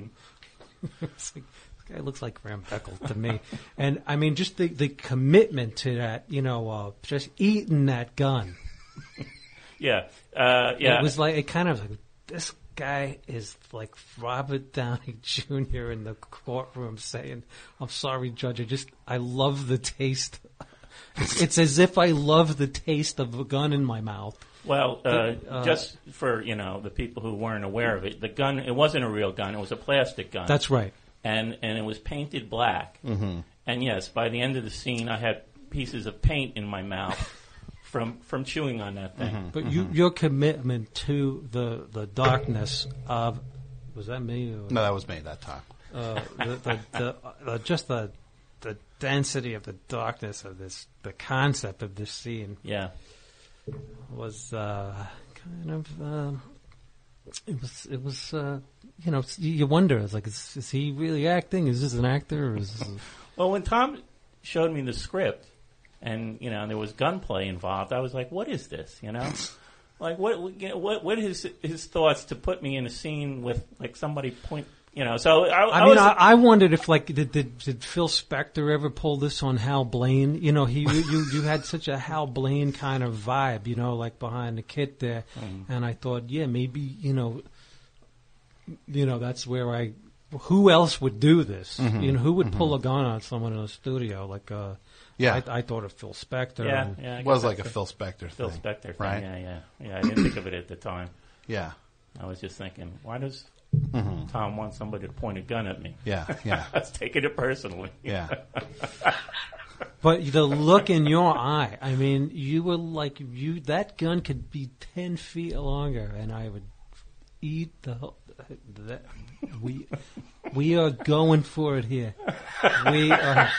It's like, this guy looks like Graham Beckel to me. And, I mean, just the, the commitment to that, you know, uh, just eating that gun. Yeah. Uh, yeah. It was like, it kind of like, this guy is like Robert Downey Junior in the courtroom saying, I'm sorry, Judge, I just, I love the taste. It's, it's as if I love the taste of a gun in my mouth. Well, uh, uh, just for, you know, the people who weren't aware of it, the gun, it wasn't a real gun. It was a plastic gun. That's right. And and it was painted black. Mm-hmm. And, yes, by the end of the scene, I had pieces of paint in my mouth from from chewing on that thing. Mm-hmm. But mm-hmm. you, your commitment to the, the darkness of, was that me? Or, no, that was me that time. Uh, the, the, the, uh, just the the density of the darkness of this, the concept of this scene. Yeah. Was uh, kind of uh, it was it was uh, you know you wonder, it's like is, is he really acting? Is this an actor? Or is this a... Well, when Tom showed me the script and you know there was gunplay involved, I was like, what is this? You know, like what you know, what what his his thoughts to put me in a scene with like somebody point. You know, so I, I, I mean, was, I, I wondered if, like, did, did did Phil Spector ever pull this on Hal Blaine? You know, he you you had such a Hal Blaine kind of vibe, you know, like behind the kit there, mm. and I thought, yeah, maybe you know, you know, that's where I. Who else would do this? Mm-hmm. You know, who would mm-hmm. pull a gun on someone in a studio? Like, uh, yeah, I, I thought of Phil Spector. Yeah, and yeah, it was like a Phil Spector Phil thing. Spector thing, right? Yeah, yeah, yeah. I didn't think of it at the time. Yeah, I was just thinking, why does mm-hmm. Tom want somebody to point a gun at me? Yeah, yeah. I was taking it personally. Yeah. But the look in your eye, I mean, you were like, you that gun could be ten feet longer, and I would eat the. That, we we are going for it here. We are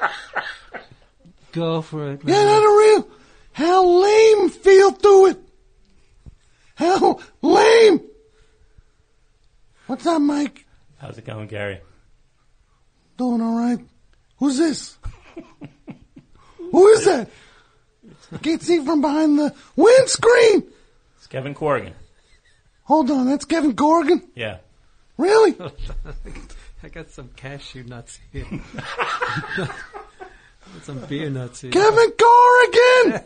go for it. Man. Yeah, not a real. How lame feel to it. How lame. What's up, Mike? How's it going, Gary? Doing all right. Who's this? Who is that? I can't see from behind the windscreen. It's Kevin Corrigan. Hold on, that's Kevin Corrigan? Yeah. Really? I got some cashew nuts here. Some beer nuts here. Kevin Corrigan!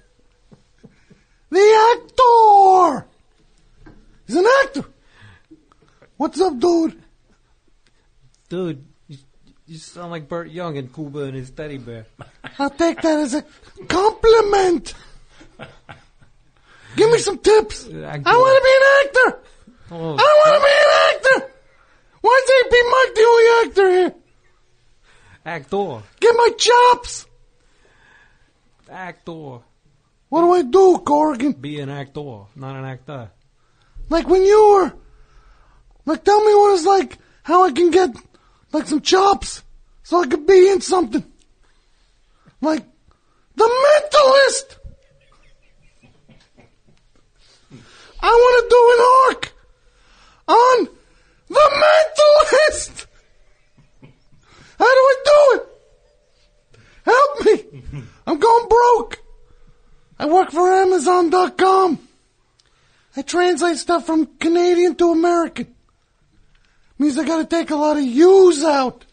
The actor! He's an actor! What's up, dude? Dude, you, you sound like Burt Young in Cuba and his teddy bear. I'll take that as a compliment. Give me some tips. I want to be an actor. Oh, I want to be an actor. Why is A P Mike the only actor here? Actor. Get my chops. Actor. What do I do, Corrigan? Be an actor, not an actor. Like when you were... Like, tell me what it's like, how I can get, like, some chops so I could be in something. Like, The Mentalist! I want to do an arc on The Mentalist. How do I do it? Help me. I'm going broke. I work for Amazon dot com. I translate stuff from Canadian to American. Means I gotta take a lot of U's out.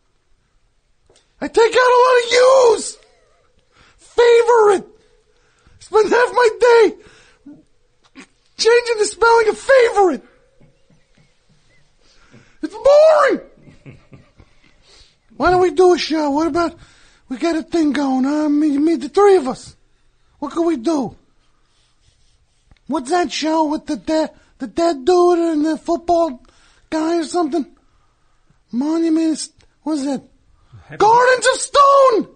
I take out a lot of U's. Favorite. Spend half my day changing the spelling of favorite. It's boring. Why don't we do a show? What about, we got a thing going, huh? Me, me, the three of us. What can we do? What's that show with the dead, the dead dude and the football guy or something? Monument, what's that? Heaven Gardens of Stone!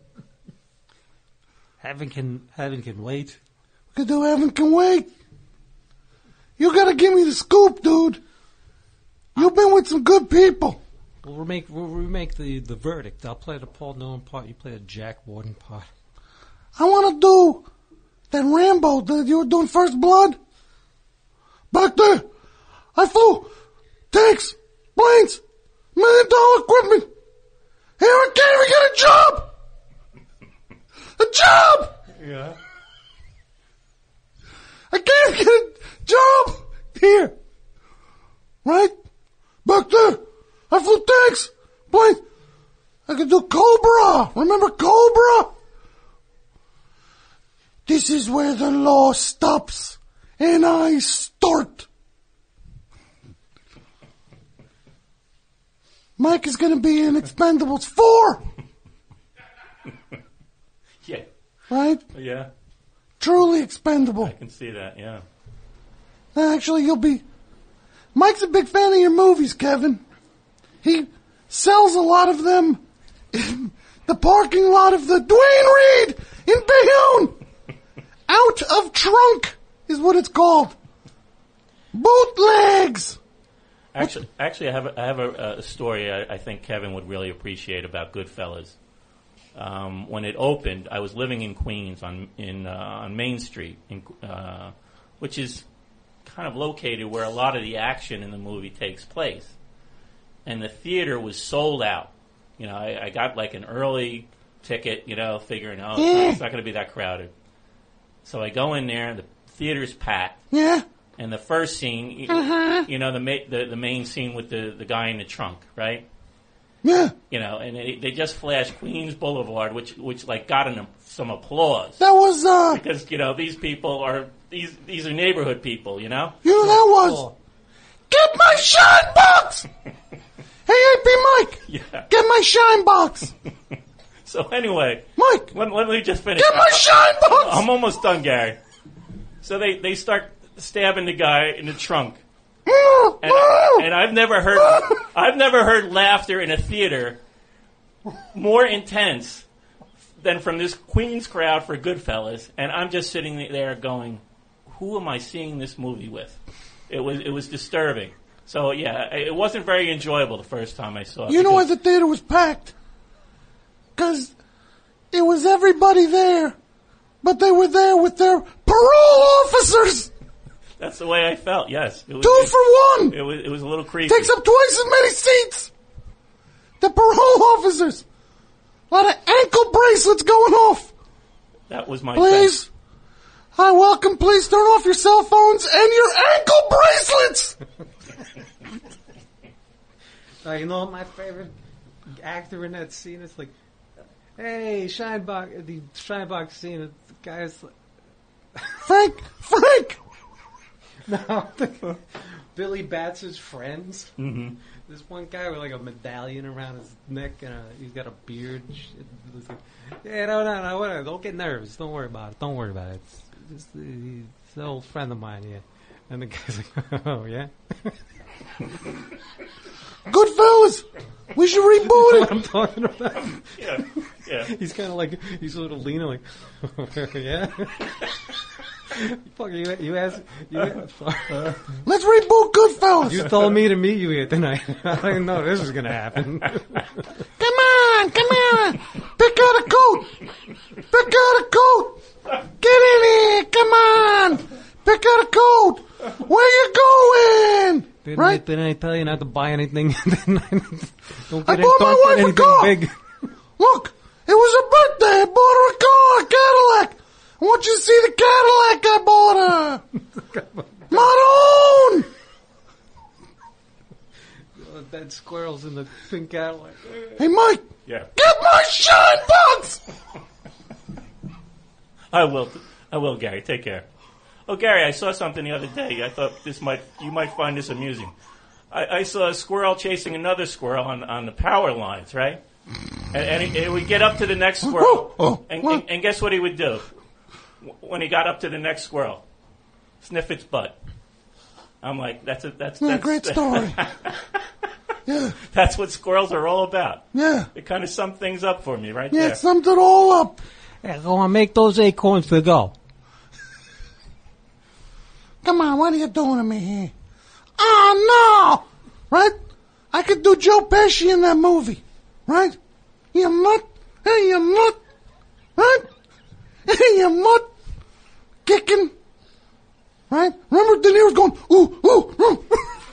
Heaven can, heaven can wait. We could do Heaven Can Wait. You gotta give me the scoop, dude. You've been with some good people. We'll remake, we'll remake the, the Verdict. I'll play the Paul Newman part, you play the Jack Warden part. I wanna do that Rambo that you were doing First Blood. Back there, I flew tanks, planes, million dollar equipment. Here I can't even get a job. A job. Yeah. I can't get a job here. Right? Back there, I flew tanks, planes. I could do Cobra. Remember Cobra? This is where the law stops and I start. Mike is going to be in Expendables four. Yeah. Right? Yeah. Truly expendable. I can see that, yeah. Actually, you'll be... Mike's a big fan of your movies, Kevin. He sells a lot of them in the parking lot of the Duane Reade in Bayonne. Out of Trunk is what it's called. Bootlegs. Actually, actually, I have a, I have a, a story I, I think Kevin would really appreciate about Goodfellas. Um, when it opened, I was living in Queens on in uh, on Main Street, in, uh, which is kind of located where a lot of the action in the movie takes place. And the theater was sold out. You know, I, I got like an early ticket, you know, figuring, oh, Yeah. it's not going to be that crowded. So I go in there, the theater's packed. Yeah. And the first scene, you, Uh-huh. you know, the, ma- the the main scene with the, the guy in the trunk, right? Yeah. You know, and it, they just flashed Queens Boulevard, which which like got an, some applause. That was, uh... Because, you know, these people are, these these are neighborhood people, you know? You know that was... Get my shine box! Hey, A P Mike! Yeah. Get my shine box! So anyway... Mike! Let, let me just finish. Get my shine box! I'm almost done, Gary. So they, they start stabbing the guy in the trunk. And, and I've never heard I've never heard laughter in a theater more intense than from this Queens crowd for Goodfellas, and I'm just sitting there going, "Who am I seeing this movie with?" It was it was disturbing. So yeah, it wasn't very enjoyable the first time I saw it. You know why the theater was packed? Because it was everybody there, but they were there with their parole officers. That's the way I felt. Yes, it was, Two it, for one. It was it was a little creepy. Takes up twice as many seats. The parole officers. A lot of ankle bracelets going off. That was my Please. sense. Hi, welcome. Please turn off your cell phones and your ankle bracelets. Uh, you know my favorite actor in that scene is like, hey, Shinebox, the Shinebox scene, the guy's like, Frank, Frank. No, the, Billy Batts' friends. Mm-hmm. This one guy with like a medallion around his neck and a, he's got a beard. And shit. It's like, yeah, no, no, no, whatever. Don't get nervous. Don't worry about it. Don't worry about it. It's just uh, it's an old friend of mine, yeah. And the guy's like, oh yeah. Goodfellas. We should reboot it. What I'm talking about. Yeah, yeah. He's kind of like he's sort of leaning like, yeah. Fuck you! You asked. You, uh, Let's reboot Goodfellas. You told me to meet you here tonight. I didn't know this was gonna happen. Come on, come on. Pick out a coat. Pick out a coat. Get in here. Come on. Pick out a coat. Where you going? Didn't, Right? I, didn't I tell you not to buy anything? Don't I get, any, bought my don't wife get a anything car. big. Look, it was her birthday. I bought her a car, a Cadillac. I want you to see the Cadillac I bought her. My own. Oh, dead squirrels in the pink Cadillac. Hey, Mike. Yeah. Get my shine box. I will. I will, Gary. Take care. Oh, Gary, I saw something the other day. I thought this might you might find this amusing. I, I saw a squirrel chasing another squirrel on, on the power lines, right? And, and he, he would get up to the next squirrel, Oh, and, and, and guess what he would do? When he got up to the next squirrel, sniff its butt. I'm like, that's a that's, Yeah, that's great story. Yeah. That's what squirrels are all about. Yeah. It kind of summed things up for me right Yeah, there. it summed it all up. Yeah, go on, make those acorns to go. Come on, what are you doing to me here? Oh, no! Right? I could do Joe Pesci in that movie. Right? You mutt. Hey, you mutt. Right? Hey, you mutt. Kicking. Right? Remember De Niro's going, ooh, ooh, ooh.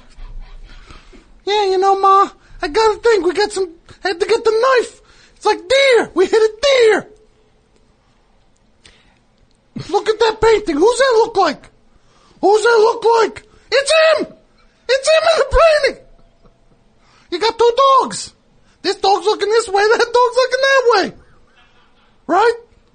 Yeah, you know, Ma, I gotta think, we got some, had to get the knife. It's like deer. We hit a deer. Look at that painting. Who's that look like? Who's that look like? It's him! It's him in the painting! You got two dogs. This dog's looking this way, that dog's looking that way. Right?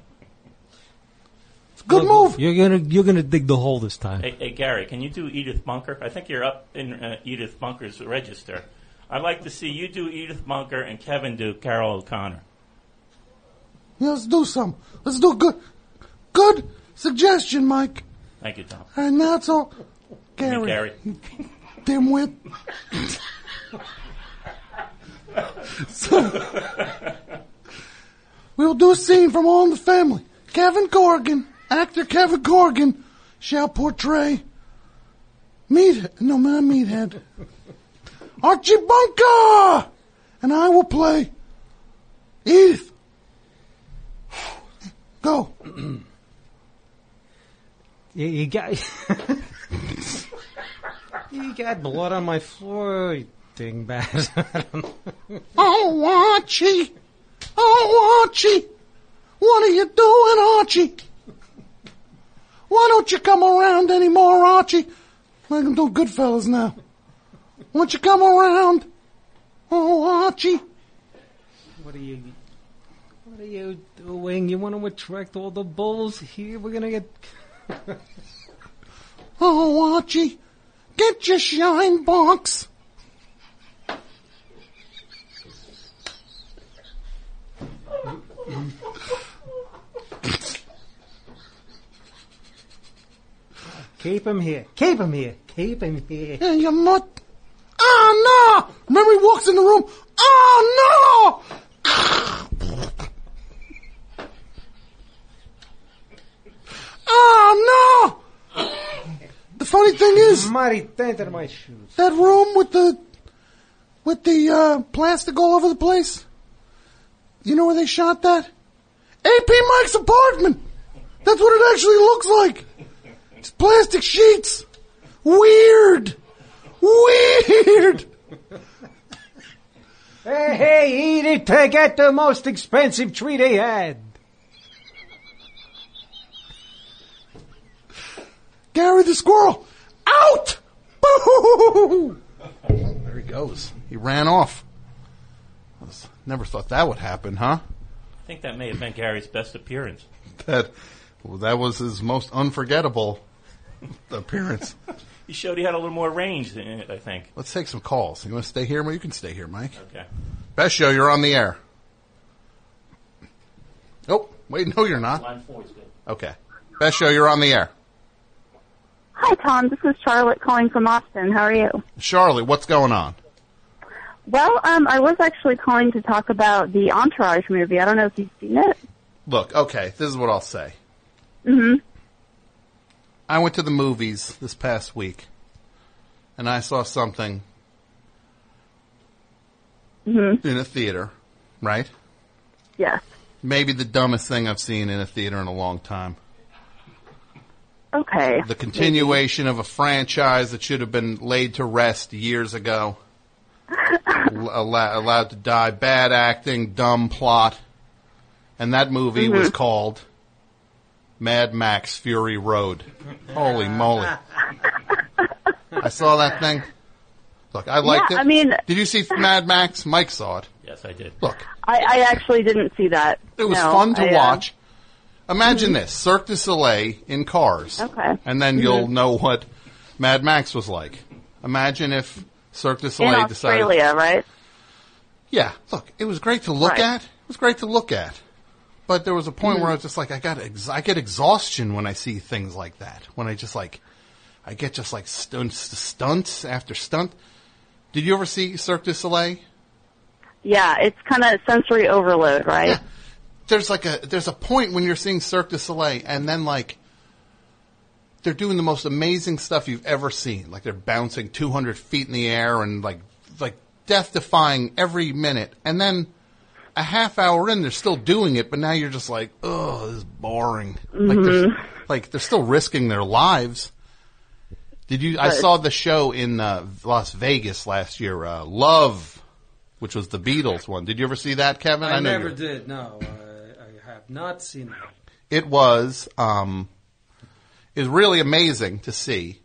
It's a good Well, move. You're gonna you're gonna dig the hole this time. Hey, hey, Gary, can you do Edith Bunker? I think you're up in uh, Edith Bunker's register. I'd like to see you do Edith Bunker and Kevin do Carol O'Connor. Yeah, let's do some. Let's do good. Good suggestion, Mike. Thank you, Tom. All right, now it's all... I mean, Gary. Gary. Dimwit. So, we'll do a scene from All in the Family. Kevin Corrigan, actor Kevin Corrigan, shall portray Meathead. No, not Meathead. Archie Bunker! And I will play Edith. Go. You, you got you got blood on my floor, you dingbat. Oh, Archie. Oh, Archie. What are you doing, Archie? Why don't you come around anymore, Archie? I can do Goodfellas now. Why don't you come around? Oh, Archie. What are you? What are you doing? You want to attract all the bulls here? We're gonna get. Oh, Archie. Get your shine box. Keep him here. Keep him here. Keep him here. Yeah, you mutt. Oh, no. Remember he walks in the room. Oh, no. Oh, no. The funny thing is, Marty, enter my shoes. that room with the with the uh, plastic all over the place. You know where they shot that? A P Mike's apartment. That's what it actually looks like. It's plastic sheets. Weird. Weird. Hey, hey, eat it to get the most expensive treat he had. Gary the squirrel. Out. Boo! There he goes. He ran off. I was, never thought that would happen, huh? I think that may have been Gary's best appearance. That well, that was his most unforgettable appearance. He showed he had a little more range, than, I think. Let's take some calls. You want to stay here? You can stay here, Mike. Okay. Best show, you're on the air. Oh, wait, no, you're not. Line four is good. Okay. Best show, you're on the air. Hi, Tom. This is Charlotte calling from Austin. How are you? Charlotte, what's going on? Well, um, I was actually calling to talk about the Entourage movie. I don't know if you've seen it. Look, okay, this is what I'll say. Mm-hmm. I went to the movies this past week, and I saw something Mm-hmm. in a theater, right? Yes. Maybe the dumbest thing I've seen in a theater in a long time. Okay. The continuation of a franchise that should have been laid to rest years ago. Allow, allowed to die. Bad acting, dumb plot. And that movie Mm-hmm. was called Mad Max Fury Road. Holy moly. I saw that thing. Look, I liked Yeah, it. I mean- Did you see Mad Max? Mike saw it. Yes, I did. Look, I, I actually didn't see that. it was No, fun to I, uh, watch. Imagine this, Cirque du Soleil in cars. Okay. And then Mhm. you'll know what Mad Max was like. Imagine if Cirque du In Soleil decided... Australia, right? Yeah, look, it was great to look Right. at. It was great to look at. But there was a point Mhm. where I was just like, I got, ex- I get exhaustion when I see things like that. When I just like, I get just like stunts, stunts after stunt. Did you ever see Cirque du Soleil? Yeah, it's kind of sensory overload, right? Yeah. There's like a, there's a point when you're seeing Cirque du Soleil and then like, they're doing the most amazing stuff you've ever seen. Like they're bouncing two hundred feet in the air and like, like death defying every minute. And then a half hour in, they're still doing it, but now you're just like, oh, this is boring. Like, they're, like they're still risking their lives. Did you? I But- saw the show in uh, Las Vegas last year, uh, Love, which was the Beatles one. Did you ever see that, Kevin? I, know never you- did. No, I, I have not seen that. It was, um, it was really amazing to see,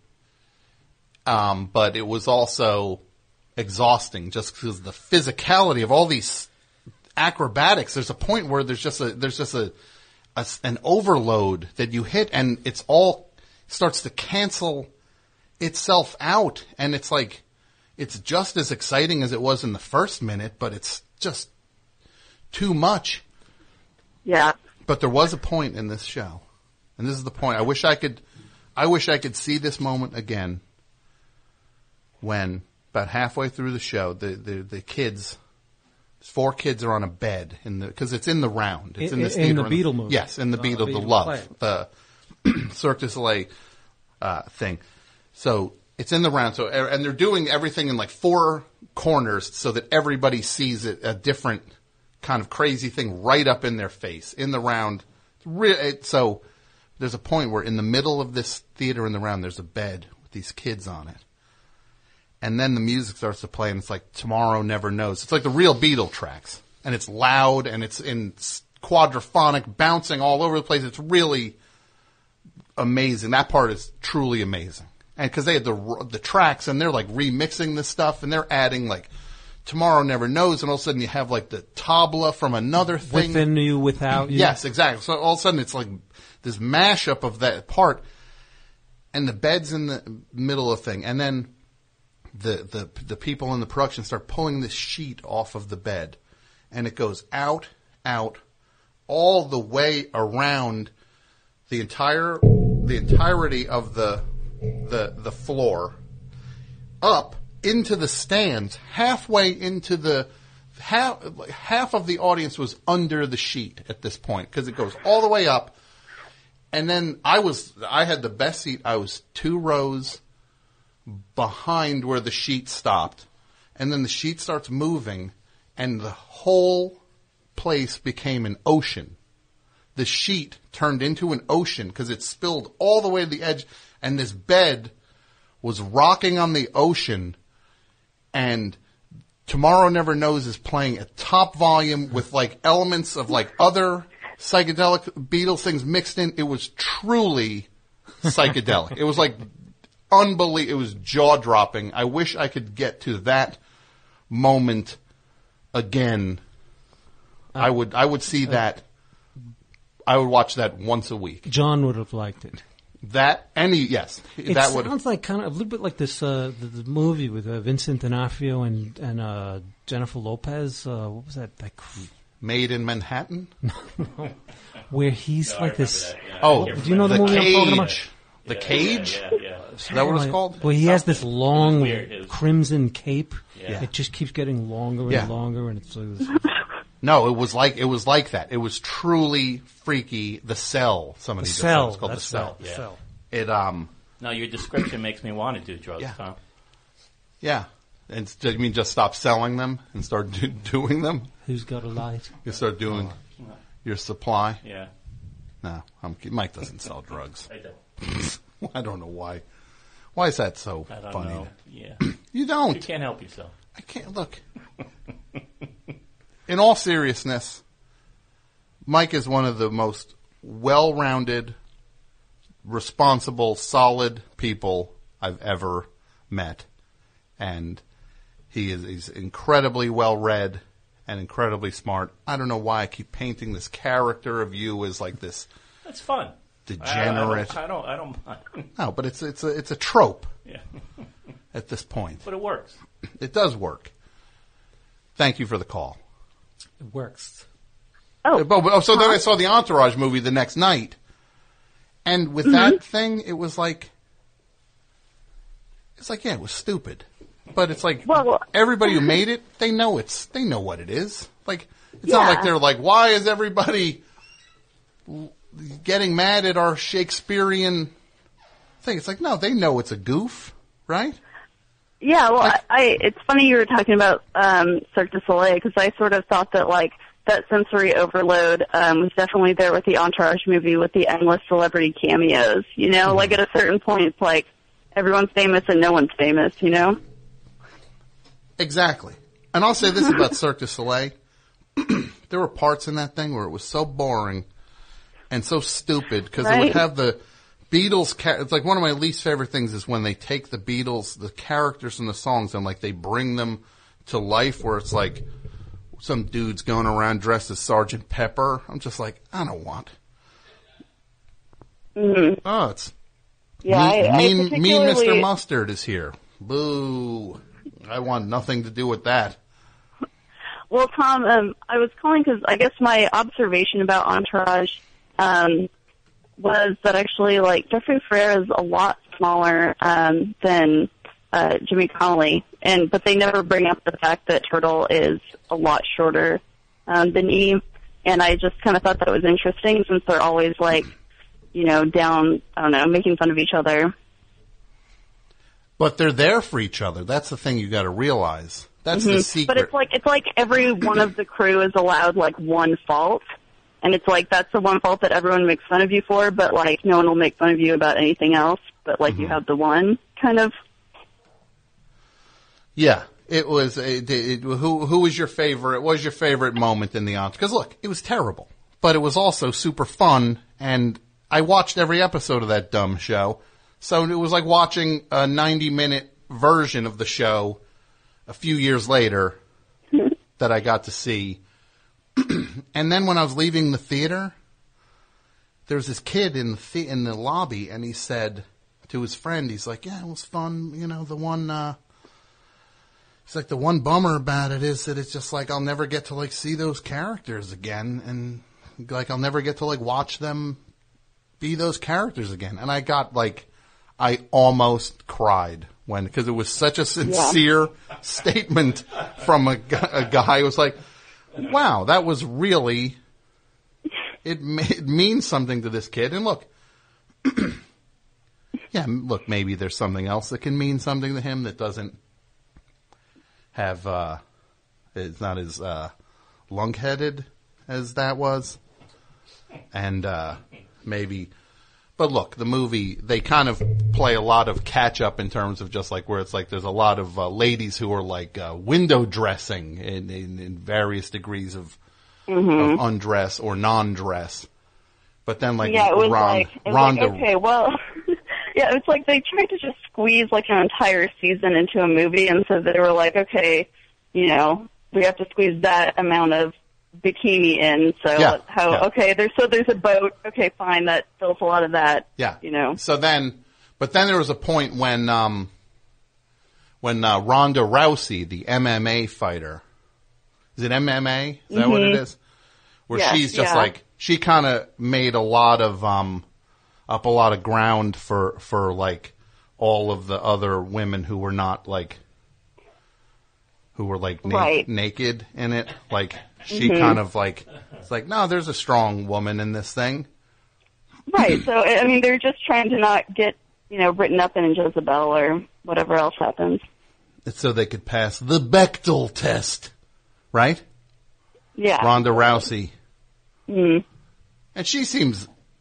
um, but it was also exhausting just because the physicality of all these acrobatics. There's a point where there's just a there's just a, a an overload that you hit, and it's all starts to cancel itself out, and it's like it's just as exciting as it was in the first minute, but it's just too much. Yeah. But there was a point in this show, and this is the point. I wish I could, I wish I could see this moment again. When about halfway through the show, the the, the kids, four kids are on a bed in the because it's in the round. It's in, In- this in theater the Beatle movie. Yes, in the Oh, Beatle, the Beatle Love, play. the Cirque du Soleil uh, thing. So it's in the round. So and they're doing everything in like four corners so that everybody sees it a different kind of crazy thing right up in their face in the round. Re- it- So there's a point where in the middle of this theater in the round, there's a bed with these kids on it. And then the music starts to play, and it's like Tomorrow Never Knows. It's like the real Beatle tracks. And it's loud, and it's in s- quadraphonic, bouncing all over the place. It's really amazing. That part is truly amazing. And because they had the r- the tracks, and they're like remixing this stuff, and they're adding like Tomorrow Never Knows, and all of a sudden you have like the tabla from another thing. Within you, without you. Yes, exactly. So all of a sudden it's like this mashup of that part, and the bed's in the middle of the thing, and then the, the the people in the production start pulling this sheet off of the bed, and it goes out, out, all the way around the entire the entirety of the the the floor, up into the stands, halfway into the half half of the audience was under the sheet at this point because it goes all the way up, and then I was I had the best seat. I was two rows behind where the sheet stopped, and then the sheet starts moving, and the whole place became an ocean. The sheet turned into an ocean because it spilled all the way to the edge, and this bed was rocking on the ocean, and Tomorrow Never Knows is playing at top volume with like elements of like other psychedelic Beatles things mixed in. It was truly psychedelic. It was like unbelievable. It was jaw dropping. I wish I could get to that moment again. Uh, I would, I would see uh, that. I would watch that once a week. John would have liked it. That any yes, It that would. sounds like kind of a little bit like this uh, the, the movie with uh, Vincent D'Onofrio and and uh, Jennifer Lopez. Uh, what was that? That cr- Made in Manhattan, where he's No, I like remember this. that, yeah. Oh, I can't do you know the, the movie I'm talking about? Cage. The Yeah, Cage? Yeah, yeah, yeah. Is that what it's Like- called? Well, he has this Something. long Weird. It was- crimson cape. Yeah. It just keeps getting longer and Yeah. longer, and it's. It was, No, it was like it was like that. It was truly freaky. The Cell. Somebody The just Cell, said it's called that's the Cell. right, The Yeah. Cell. It um No, your description makes me want to do drugs, Yeah. Tom. yeah. And s- you mean just stop selling them and start do, doing them? Who's got a light? You start doing your supply. Yeah, No, I'm, Mike doesn't sell drugs. I don't. I don't know why. Why is that so I don't funny? know. Yeah. You don't. You can't help yourself. I can't. Look. In all seriousness, Mike is one of the most well-rounded, responsible, solid people I've ever met. And he is he's incredibly well-read and incredibly smart. I don't know why I keep painting this character of you as like this. That's fun. Degenerate. I, I, don't, I don't. I don't mind. No, but it's it's a it's a trope. Yeah. At this point. But it works. It does work. Thank you for the call. It works. Oh, but, but, so then I saw the Entourage movie the next night, and with mm-hmm. that thing, it was like, it's like, yeah, it was stupid, but it's like well, everybody who made it, they know it's, they know what it is. Like, it's yeah. not like they're like, why is everybody getting mad at our Shakespearean thing? It's like, no, they know it's a goof, right? Yeah, well, I, I it's funny you were talking about um, Cirque du Soleil, because I sort of thought that, like, that sensory overload um, was definitely there with the Entourage movie with the endless celebrity cameos, you know? Mm-hmm. Like, at a certain point, it's like, everyone's famous and no one's famous, you know? Exactly. And I'll say this about Cirque du Soleil. There were parts in that thing where it was so boring and so stupid, because right? it would have the Beatles, it's like one of my least favorite things is when they take the Beatles, the characters in the songs, and like they bring them to life, where it's like some dude's going around dressed as Sergeant Pepper. I'm just like, I don't want. Mm-hmm. Oh, it's yeah, mean, I, I mean, particularly... mean Mister Mustard is here. Boo. I want nothing to do with that. Well, Tom, um, I was calling because I guess my observation about Entourage, um, was that actually, like, Jeffrey Ferrer is a lot smaller um, than uh, Jimmy Connolly, and but they never bring up the fact that Turtle is a lot shorter um, than Eve, and I just kind of thought that was interesting, since they're always, like, you know, down, I don't know, making fun of each other. But they're there for each other. That's the thing you got to realize. That's mm-hmm. the secret. But it's like it's like every one of the crew is allowed, like, one fault. And it's like, that's the one fault that everyone makes fun of you for, but, like, no one will make fun of you about anything else. But, like, mm-hmm. you have the one, kind of. Yeah. It was, it, it, who who was your favorite, what was your favorite moment in the Entourage? Because, look, it was terrible. But it was also super fun, and I watched every episode of that dumb show. So it was like watching a ninety-minute version of the show a few years later that I got to see. And then when I was leaving the theater, there was this kid in the, the in the lobby, and he said to his friend, he's like, yeah, it was fun. You know, the one, uh, he's like, the one bummer about it is that it's just like, I'll never get to, like, see those characters again. And, like, I'll never get to, like, watch them be those characters again. And I got, like, I almost cried when, because it was such a sincere yeah. statement from a, a guy who was like, wow, that was really, it, it means something to this kid. And look, yeah, look, maybe there's something else that can mean something to him that doesn't have, uh, it's not as, uh, lung-headed as that was. And, uh, maybe, but look, the movie, they kind of play a lot of catch up in terms of just like where it's like there's a lot of uh, ladies who are like uh, window dressing in, in, in various degrees of, mm-hmm. of undress or non-dress. But then like yeah, it was Ron, like, it was Rhonda. Like, okay, well, yeah, it's like they tried to just squeeze like an entire season into a movie, and so they were like, okay, you know, we have to squeeze that amount of bikini in, so yeah, how yeah. okay there's so there's a boat, okay, fine, that fills a lot of that, yeah, you know. So then, but then there was a point when um when uh, Ronda Rousey, the M M A fighter, is it M M A? Is that mm-hmm. what it is? Where yes, she's just yeah. like, she kind of made a lot of um up a lot of ground for for like all of the other women who were not like who were like na- right. naked in it, like. She mm-hmm. kind of like, it's like, no, there's a strong woman in this thing. Right. So, I mean, they're just trying to not get, you know, written up in Jezebel or whatever else happens. It's so they could pass the Bechdel test, right? Yeah. Ronda Rousey. Mm-hmm. And she seems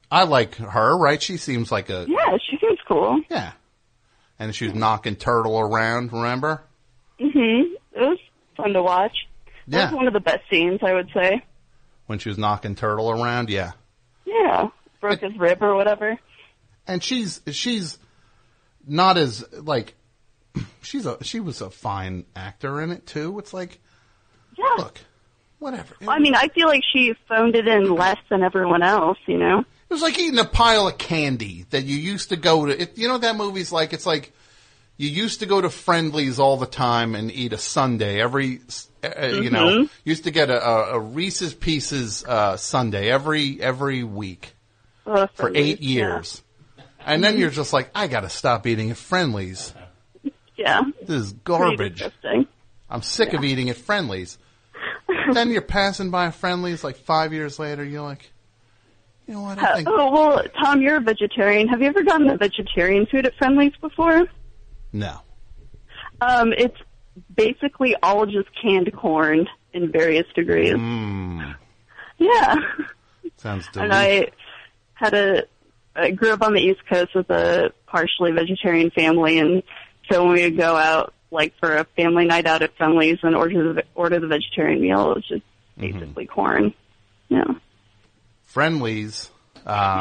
I like her, right? She seems like a... Yeah, she seems cool. Yeah. And she was knocking Turtle around, remember? Mm-hmm. It was fun to watch. That Yeah. was one of the best scenes, I would say. When she was knocking Turtle around, yeah. Yeah. Broke his rib or whatever. And she's she's not as, like, she's a she was a fine actor in it, too. It's like, Yeah. look, whatever. Well, I mean, I feel like she phoned it in less than everyone else, you know? It was like eating a pile of candy that you used to go to. It, you know what that movie's like? It's like you used to go to Friendly's all the time and eat a sundae every, uh, mm-hmm. you know, you used to get a, a, a Reese's Pieces uh, sundae every every week uh, for eight years. Yeah. And then you're just like, I got to stop eating at Friendly's. Yeah. This is garbage. I'm sick yeah. of eating at Friendly's. Then you're passing by Friendly's like five years later, you're like, you know what, I think... Uh, oh, well, Tom, you're a vegetarian. Have you ever gotten the vegetarian food at Friendly's before? No. Um, it's basically all just canned corn in various degrees. Mm. Yeah. Sounds delicious. And I had a... I grew up on the East Coast with a partially vegetarian family, and so when we would go out, like, for a family night out at Friendly's and order the, order the vegetarian meal, it was just basically mm-hmm. corn. Yeah. Friendly's, uh,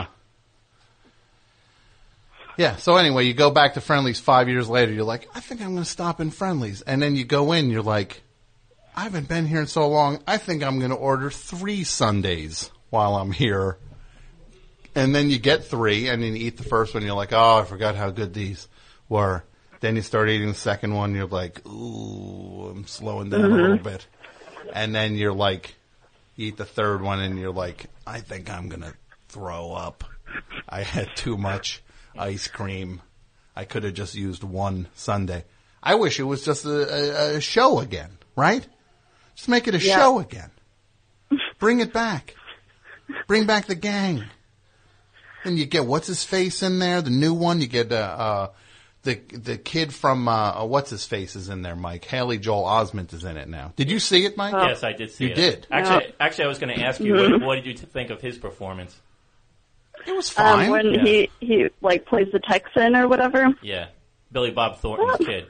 yeah, so anyway, you go back to Friendly's five years later, you're like, I think I'm going to stop in Friendly's. And then you go in, you're like, I haven't been here in so long, I think I'm going to order three sundaes while I'm here. And then you get three, and then you eat the first one, and you're like, oh, I forgot how good these were. Then you start eating the second one, you're like, ooh, I'm slowing down mm-hmm. a little bit. And then you're like, you eat the third one, and you're like, I think I'm going to throw up. I had too much ice cream. I could have just used one sundae. I wish it was just a, a, a show again, right? Just make it a yeah. show again. Bring it back. Bring back the gang. And you get what's-his-face in there, the new one. You get uh, uh, the the kid from uh, what's-his-face is in there, Mike. Haley Joel Osment is in it now. Did you see it, Mike? Oh. Yes, I did see you it. You did? Actually, actually, I was going to ask you, what, what did you think of his performance? It was fine. Um, when yeah. he, he, like, plays the Texan or whatever? Yeah. Billy Bob Thornton's kid.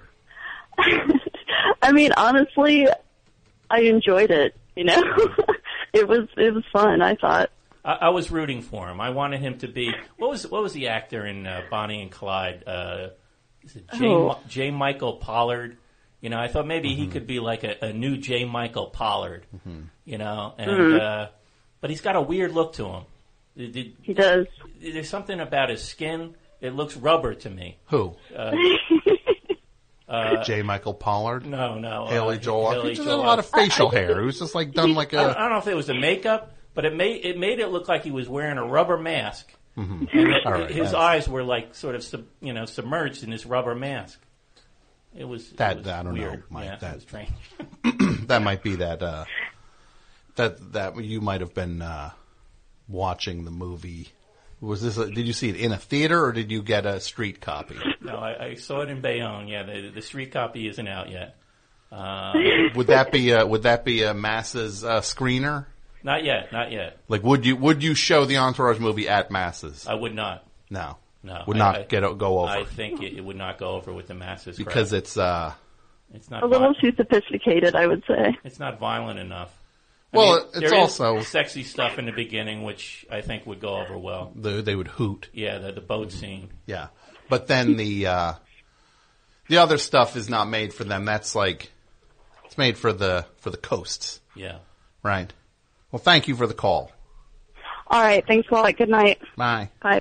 I mean, honestly, I enjoyed it, you know? it was it was fun, I thought. I, I was rooting for him. I wanted him to be... What was what was the actor in uh, Bonnie and Clyde? Uh, is it J. Oh. J. Michael Pollard? You know, I thought maybe mm-hmm. he could be like a, a new J. Michael Pollard, mm-hmm. you know? And mm-hmm. uh, but he's got a weird look to him. Did, he does. There's something about his skin. It looks rubber to me. Who? Uh, uh, J. Michael Pollard? No, no. Haley uh, Joel. Haley he just Joel. had a lot of facial hair. It was just like done like a... I don't know if it was the makeup, but it made it made it look like he was wearing a rubber mask. Mm-hmm. And it, right, his eyes were like sort of sub, you know submerged in this rubber mask. It was that. It was I don't weird. know, Mike. Yeah, that was strange. That might be that. Uh, that that you might have been uh, watching the movie. Was this? A, did you see it in a theater or did you get a street copy? No, I, I saw it in Bayonne. Yeah, the, the street copy isn't out yet. Uh, would that be a, would that be a Masses uh, screener? Not yet, not yet. Like, would you would you show the Entourage movie at Masses? I would not. No, no, would I, not I, get go over. I think it, it would not go over with the Masses because crowd. it's uh, it's not a little vi- too sophisticated, I would say. It's not violent enough. I well, mean, it's there also is sexy stuff in the beginning, which I think would go over well. The, they would hoot. Yeah, the, the boat scene. Yeah, but then the uh, the other stuff is not made for them. That's like it's made for the for the coasts. Yeah. Right. Well, thank you for the call. All right. Thanks a lot. Good night. Bye. Bye.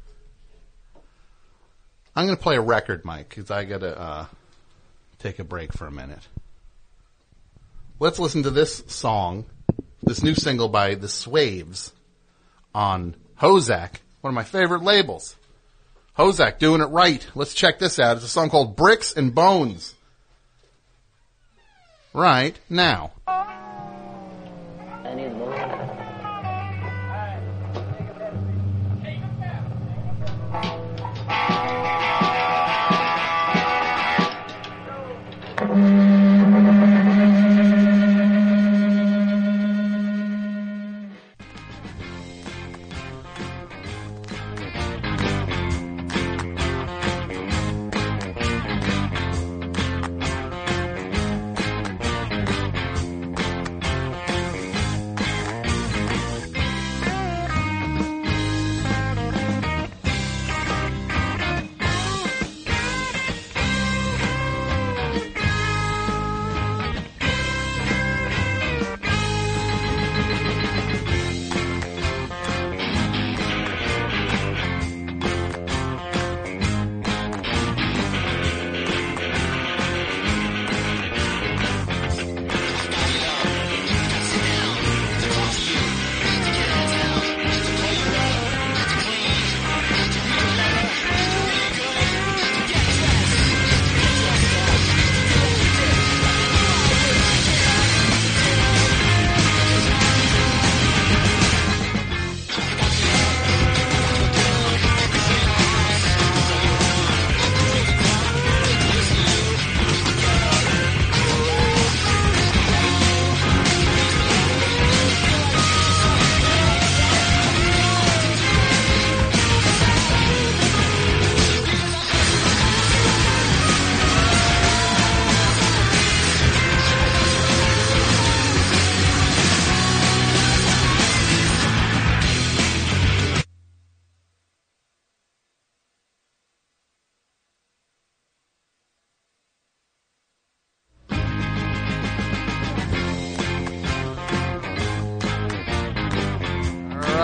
I'm going to play a record, Mike, because I got to uh, take a break for a minute. Let's listen to this song, this new single by the Swaves on Hozak, one of my favorite labels. Hozak doing it right. Let's check this out. It's a song called Bricks and Bones. Right now. I need more.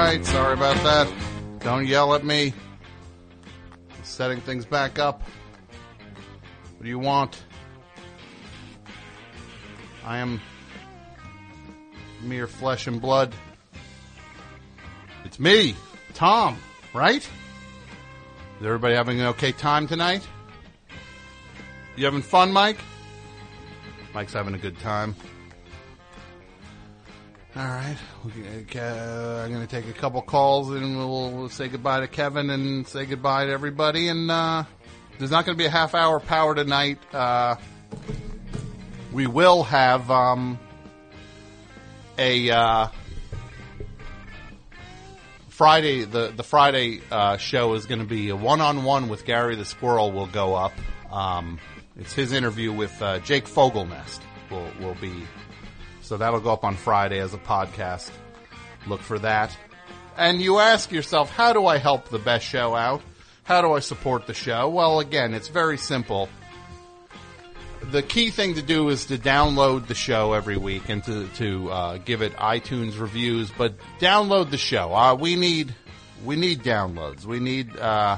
right. Sorry about that. Don't yell at me. Setting things back up. What do you want? I am mere flesh and blood. It's me, Tom, right? Is everybody having an okay time tonight? You having fun, Mike? Mike's having a good time. All right. Uh, I'm going to take a couple calls and we'll, we'll say goodbye to Kevin and say goodbye to everybody. And uh, there's not going to be a half hour power tonight. Uh, we will have um, a uh, Friday. The the Friday uh, show is going to be a one-on-one with Gary the Squirrel. Will go up. Um, it's his interview with uh, Jake Fogelnest. Will will be. So that'll go up on Friday as a podcast. Look for that. And you ask yourself, how do I help the best show out? How do I support the show? Well, again, it's very simple. The key thing to do is to download the show every week and to, to uh, give it iTunes reviews. But download the show. Uh, we need we need downloads. We need uh,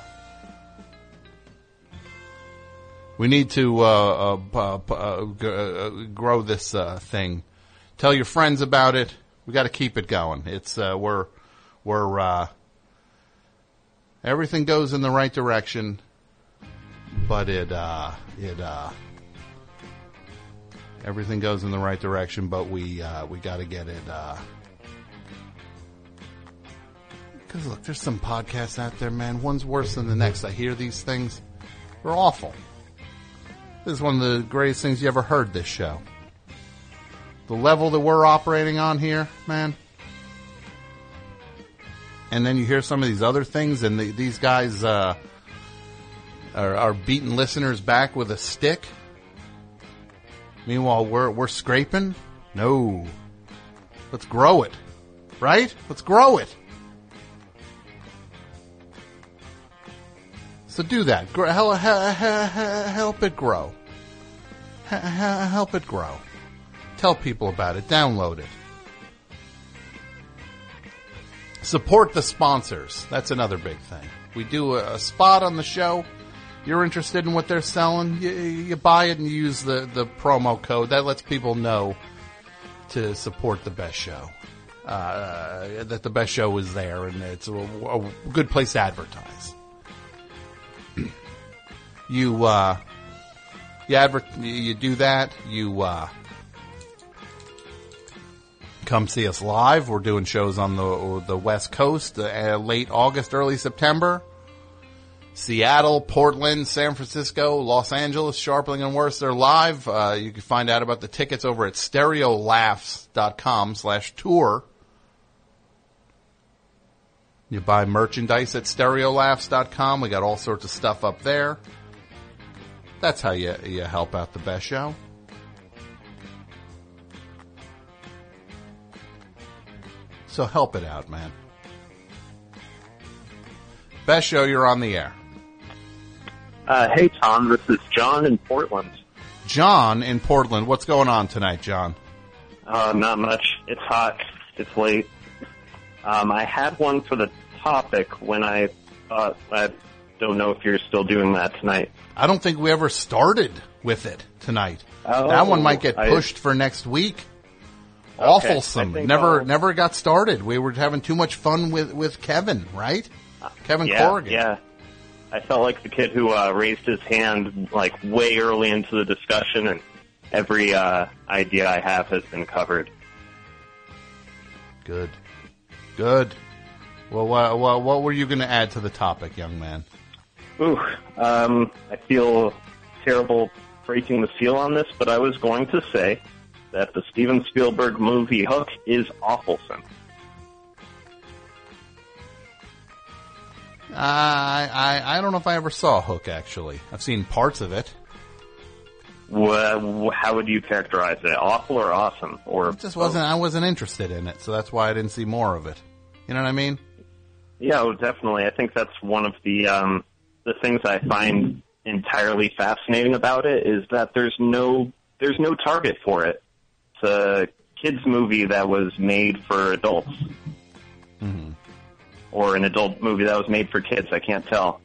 we need to uh, uh, uh, uh, grow this uh, thing. Tell your friends about it. We got to keep it going. It's uh, we're we're uh, everything goes in the right direction, but it uh, it uh, everything goes in the right direction. But we uh, we got to get it. Because uh, look, there's some podcasts out there, man. One's worse than the next. I hear these things. They're awful. This is one of the greatest things you ever heard. This show. The level that we're operating on here, man. And then you hear some of these other things, and the, these guys uh, are, are beating listeners back with a stick. Meanwhile, we're we're scraping. No, let's grow it, right? Let's grow it. So do that. Help, help it grow. Help it grow. Tell people about it. Download it. Support the sponsors. That's another big thing. We do a, a spot on the show. You're interested in what they're selling, you, you buy it and you use the, the promo code. That lets people know to support the best show. Uh, that the best show is there and it's a, a good place to advertise. you, uh, you, adver- you do that. You, uh, come see us live. We're doing shows on the the West Coast, uh, late August, early September. Seattle, Portland, San Francisco, Los Angeles, Sharpling, and Worcester they're live. Uh, you can find out about the tickets over at stereolaughs.com slash tour. You buy merchandise at stereolaughs dot com. We got all sorts of stuff up there. That's how you, you help out the best show. So help it out, man. Best show, you're on the air. Uh, hey, Tom, this is John in Portland. John in Portland. What's going on tonight, John? Uh, not much. It's hot. It's late. Um, I had one for the topic when I thought, I don't know if you're still doing that tonight. I don't think we ever started with it tonight. Oh, that one might get I, pushed for next week. Okay, Awfulsome. Never, I'll... never got started. We were having too much fun with, with Kevin, right? Kevin yeah, Corrigan. Yeah. I felt like the kid who uh, raised his hand like way early into the discussion, and every uh, idea I have has been covered. Good. Good. Well, what, what, what were you going to add to the topic, young man? Ooh, um, I feel terrible breaking the seal on this, but I was going to say that the Steven Spielberg movie Hook is awfulsome. Uh, I, I I don't know if I ever saw Hook, actually. I've seen parts of it. Well, how would you characterize it? Awful or awesome? Or it just wasn't. I wasn't interested in it, so that's why I didn't see more of it. You know what I mean? Yeah, well, definitely. I think that's one of the um, the things I find entirely fascinating about it is that there's no there's no target for it. It's a kids movie that was made for adults. Mm-hmm. or an adult movie that was made for kids. I can't tell.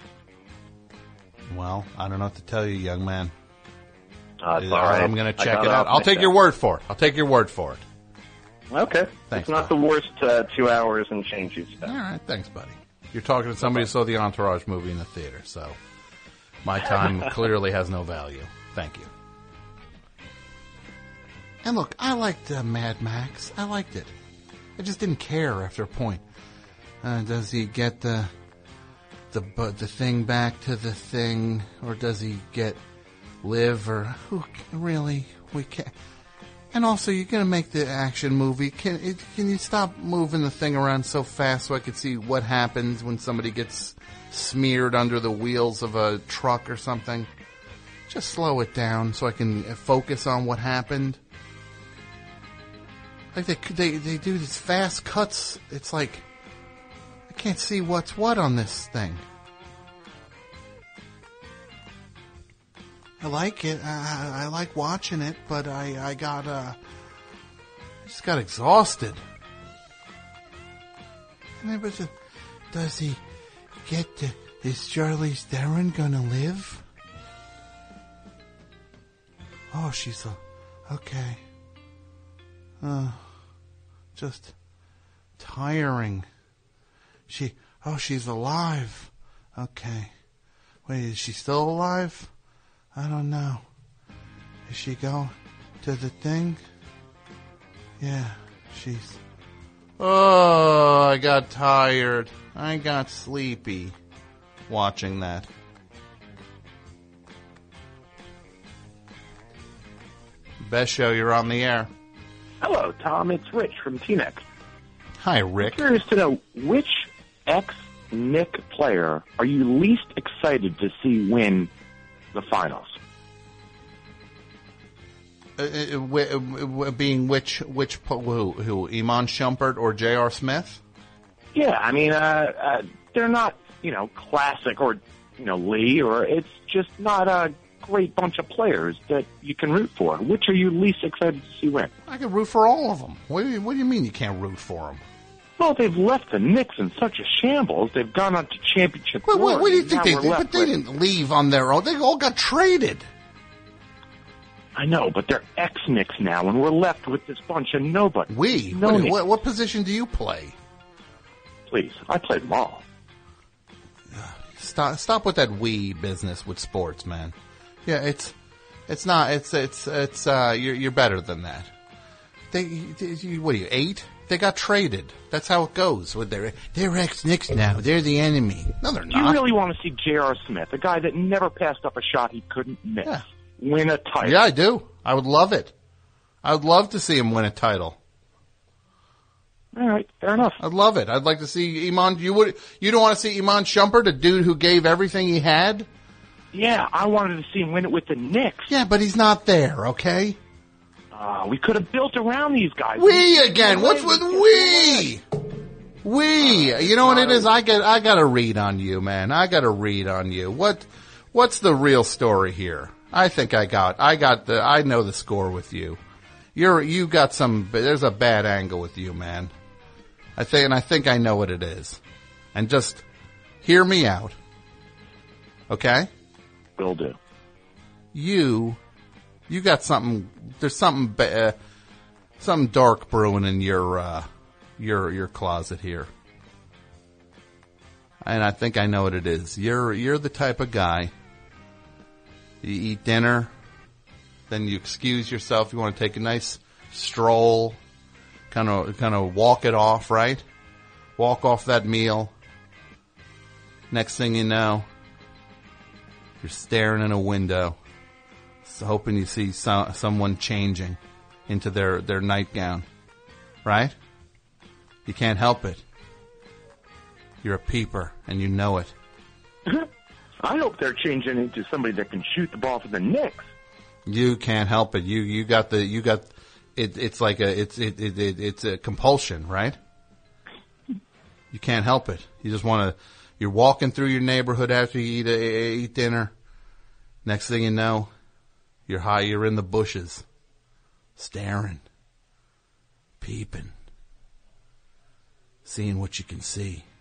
Well, I don't know what to tell you, young man. Uh, it's all right. I'm going to I check got it out. off I'll my take chest. your word for it. I'll take your word for it. Okay. Thanks, it's not the worst uh, two hours and change you spent. All right. Thanks, buddy. You're talking to somebody who saw the Entourage movie in the theater, so my time clearly has no value. Thank you. And look, I liked uh, Mad Max. I liked it. I just didn't care after a point. Uh, does he get the the bu- the thing back to the thing, or does he get live, or who really we can't. And also, you're gonna make the action movie. Can it, can you stop moving the thing around so fast so I could see what happens when somebody gets smeared under the wheels of a truck or something? Just slow it down so I can focus on what happened. Like they they they do these fast cuts. It's like I can't see what's what on this thing. I like it. I, I like watching it, but I I got uh I just got exhausted. And it was a, does he get to, is Charlize Theron gonna live? Oh, she's a, okay. Uh, just tiring. She, oh, she's alive. Okay. Wait, is she still alive? I don't know. Is she going to the thing? Yeah, she's... Oh, I got tired. I got sleepy watching that. Best show, you're on the air. Hello, Tom. It's Rich from T-Neck. Hi, Rick. I'm curious to know, which ex-Nick player are you least excited to see win the finals? Uh, uh, w- w- being which, which, po- who, who, Iman Shumpert or J R. Smith? Yeah, I mean, uh, uh, they're not, you know, classic or, you know, Lee, or it's just not a great bunch of players that you can root for. Which are you least excited to see win? I can root for all of them. What do you, what do you mean you can't root for them? Well, they've left the Knicks in such a shambles. They've gone on to championship. What, what, what do you think Now they we're did? left But they with- didn't leave on their own. They all got traded. I know, but they're ex-Knicks now, and we're left with this bunch of nobody. We? No what, Knicks. what, what position do you play? Please, I played them all. Stop, stop with that we business with sports, man. Yeah, it's, it's not, it's, it's, it's, uh, you're, you're better than that. They, you, what are you, eight? They got traded. That's how it goes. With their, they're ex-Knicks now. They're the enemy. No, they're Do you not. really want to see J R. Smith, a guy that never passed up a shot he couldn't miss, Yeah. win a title? Yeah, I do. I would love it. I would love to see him win a title. All right, fair enough. I'd love it. I'd like to see Iman. You would. You don't want to see Iman Shumpert, a dude who gave everything he had. Yeah, I wanted to see him win it with the Knicks. Yeah, but he's not there. Okay. Uh, we could have built around these guys. We again. What's with we? We. You know what it is? I get. I got to read on you, man. I got to read on you. What? What's the real story here? I think I got. I got the. I know the score with you. You're. You got some. There's a bad angle with you, man. I think, and I think I know what it is. And just hear me out. Okay? Will do. You, you got something, there's something, ba- uh, something dark brewing in your, uh, your, your closet here. And I think I know what it is. You're, you're the type of guy, you eat dinner, then you excuse yourself, you want to take a nice stroll, kind of, kind of walk it off, right? Walk off that meal. Next thing you know, you're staring in a window, hoping you see some, someone changing into their, their nightgown, right? You can't help it. You're a peeper, and you know it. I hope they're changing into somebody that can shoot the ball for the Knicks. You can't help it. You you got the you got it. It's like a it's it, it, it it's a compulsion, right? You can't help it. You just want to. You're walking through your neighborhood after you eat a, eat dinner. Next thing you know, you're high. You're in the bushes, staring, peeping, seeing what you can see.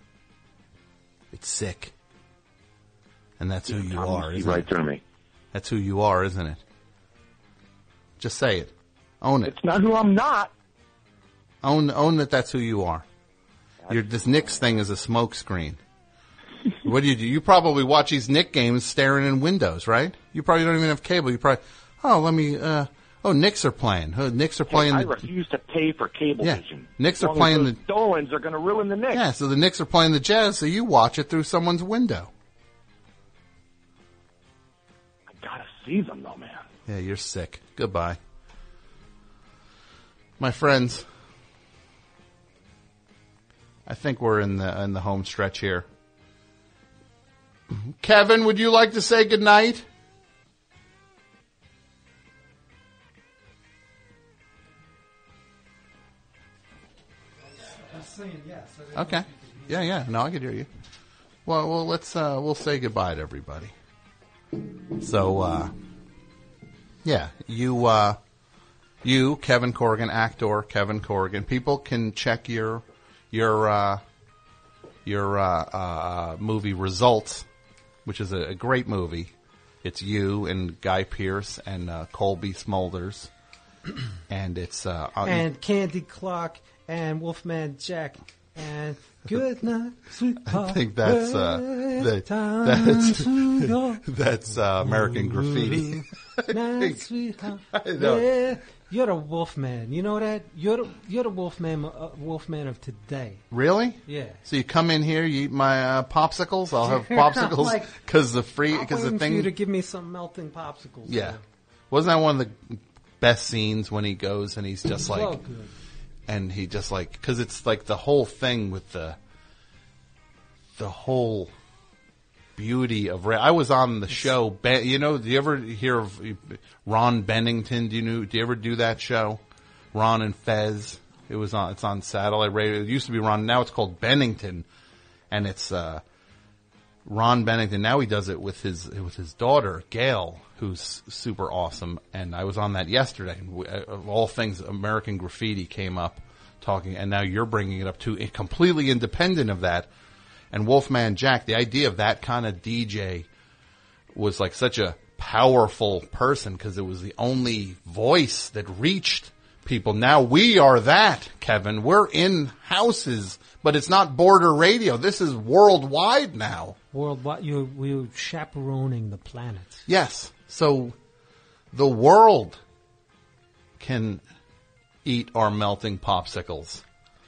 It's sick. And that's who Yeah, you Tom, are, you see isn't right it? through me. That's who you are, isn't it? Just say it. Own it. It's not who I'm not. Own own that that's who you are. Your, this Knicks thing is a smoke screen. What do you do? You probably watch these Knicks games staring in windows, right? You probably don't even have cable. You probably, oh, let me, uh, oh, Knicks are playing. Oh, Knicks are playing. Hey, I the, refuse to pay for cable Yeah. vision. Knicks As are long as playing those the- Dolans are going to ruin the Knicks. yeah, so the Knicks are playing the Jazz, so you watch it through someone's window. I gotta see them though, man. Yeah, you're sick. Goodbye. My friends, I think we're in the in the home stretch here. Kevin, would you like to say goodnight? I was saying yes. I didn't Okay. know if you Yeah, yeah. No, I could hear you. Well, well, let's uh, we'll say goodbye to everybody. So, uh, yeah, you, uh, you, Kevin Corrigan, actor Kevin Corrigan. People can check your your uh, your uh, uh, movie Results, which is a, a great movie. It's you and Guy Pearce and uh, Colby Smulders, and it's uh, on- and Candy Clark and Wolfman Jack and Good Night, Sweetheart. I think that's uh, that, Time that's to go. that's uh, American Graffiti. Night, sweetheart. I know. Yeah, you're the Wolfman. You know that? You're the, you're the Wolfman, uh, Wolfman of today. Really? Yeah. So you come in here, you eat my uh, popsicles. I'll have popsicles Like, because the free I'm because the waiting for you thing. to give me some melting popsicles. Yeah, wasn't that one of the best scenes when he goes and he's just like, So good. and he just like because it's like the whole thing with the the whole beauty of Ray. I was on the show. Ben, you know, do you ever hear of Ron Bennington? Do you know? Do you ever do that show? Ron and Fez. It was on. It's on satellite radio. It used to be Ron. Now it's called Bennington, and it's uh, Ron Bennington. Now he does it with his with his daughter Gail, who's super awesome. And I was on that yesterday. And we, uh, of all things, American Graffiti came up talking, and now you're bringing it up too, completely independent of that. And Wolfman Jack, the idea of that kind of D J was like such a powerful person because it was the only voice that reached people. Now we are that, Kevin. We're in houses, but it's not border radio. This is worldwide now. Worldwide, you're, we're chaperoning the planet. Yes. So the world can eat our melting popsicles.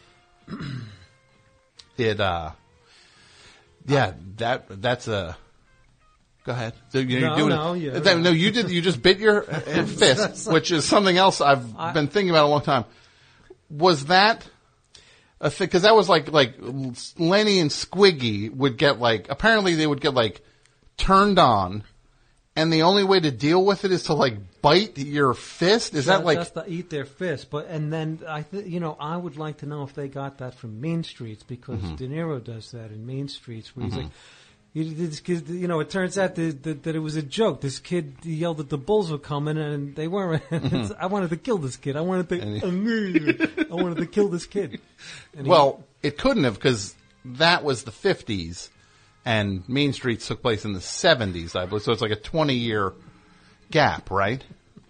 It, uh, yeah, that, that's a, go ahead. So you're No, doing no, it. yeah. That- no, you did, you just bit your uh, fist, which is something else I've I- been thinking about a long time. Was that a thing? Cause that was like, like Lenny and Squiggy would get like, apparently they would get like turned on. And the only way to deal with it is to like bite your fist. Is that like just to eat their fist? But and then I, th- you know, I would like to know if they got that from Mean Streets because Mhm. De Niro does that in Mean Streets, where he's Mhm. like, you, this kid, you know, it turns out that, that, that it was a joke. This kid yelled that the bulls were coming, and they weren't. Mhm. I wanted to kill this kid. I wanted to. I wanted to kill this kid. And he- well, it couldn't have because that was the fifties. And Mean Streets took place in the seventies, I believe. So it's like a twenty-year gap, right?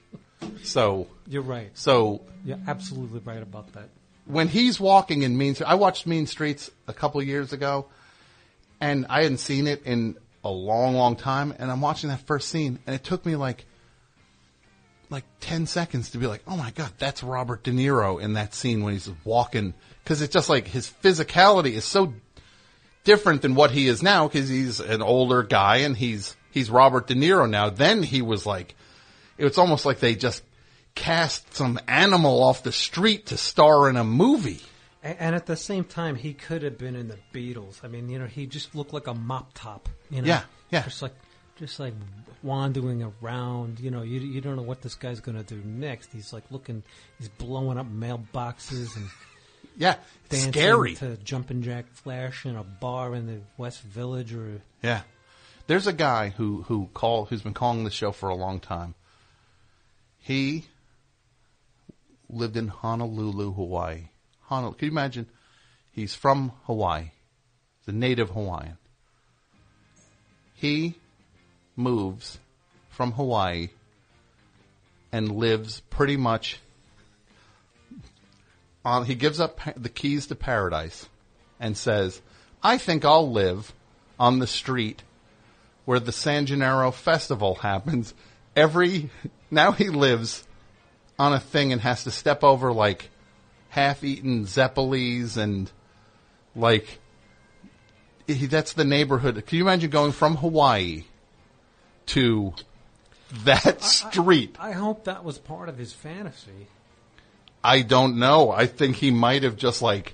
So You're right. So You're absolutely right about that. when he's walking in Mean Streets, I watched Mean Streets a couple of years ago, and I hadn't seen it in a long, long time. And I'm watching that first scene, and it took me like like ten seconds to be like, oh my God, that's Robert De Niro in that scene when he's walking. Because it's just like his physicality is so different than what he is now because he's an older guy and he's he's Robert De Niro now. Then he was like, it's almost like they just cast some animal off the street to star in a movie. And, and at the same time, he could have been in the Beatles. I mean, you know, he just looked like a mop top. You know? Yeah, yeah. Just like, just like wandering around. You know, you you don't know what this guy's going to do next. He's like looking, he's blowing up mailboxes and yeah, it's dancing scary. to Jumpin' Jack Flash in a bar in the West Village or. Yeah. There's a guy who, who call, who's been calling the show for a long time. He lived in Honolulu, Hawaii. Honolulu. Can you imagine? He's from Hawaii. He's a native Hawaiian. he moves from Hawaii and lives pretty much on, he gives up pa- the keys to paradise and says, I think I'll live on the street where the San Gennaro Festival happens. Every, now he lives on a thing and has to step over like half-eaten Zeppelis and like, he, that's the neighborhood. Can you imagine going from Hawaii to that street? I, I, I hope that was part of his fantasy. I don't know. I think he might have just like,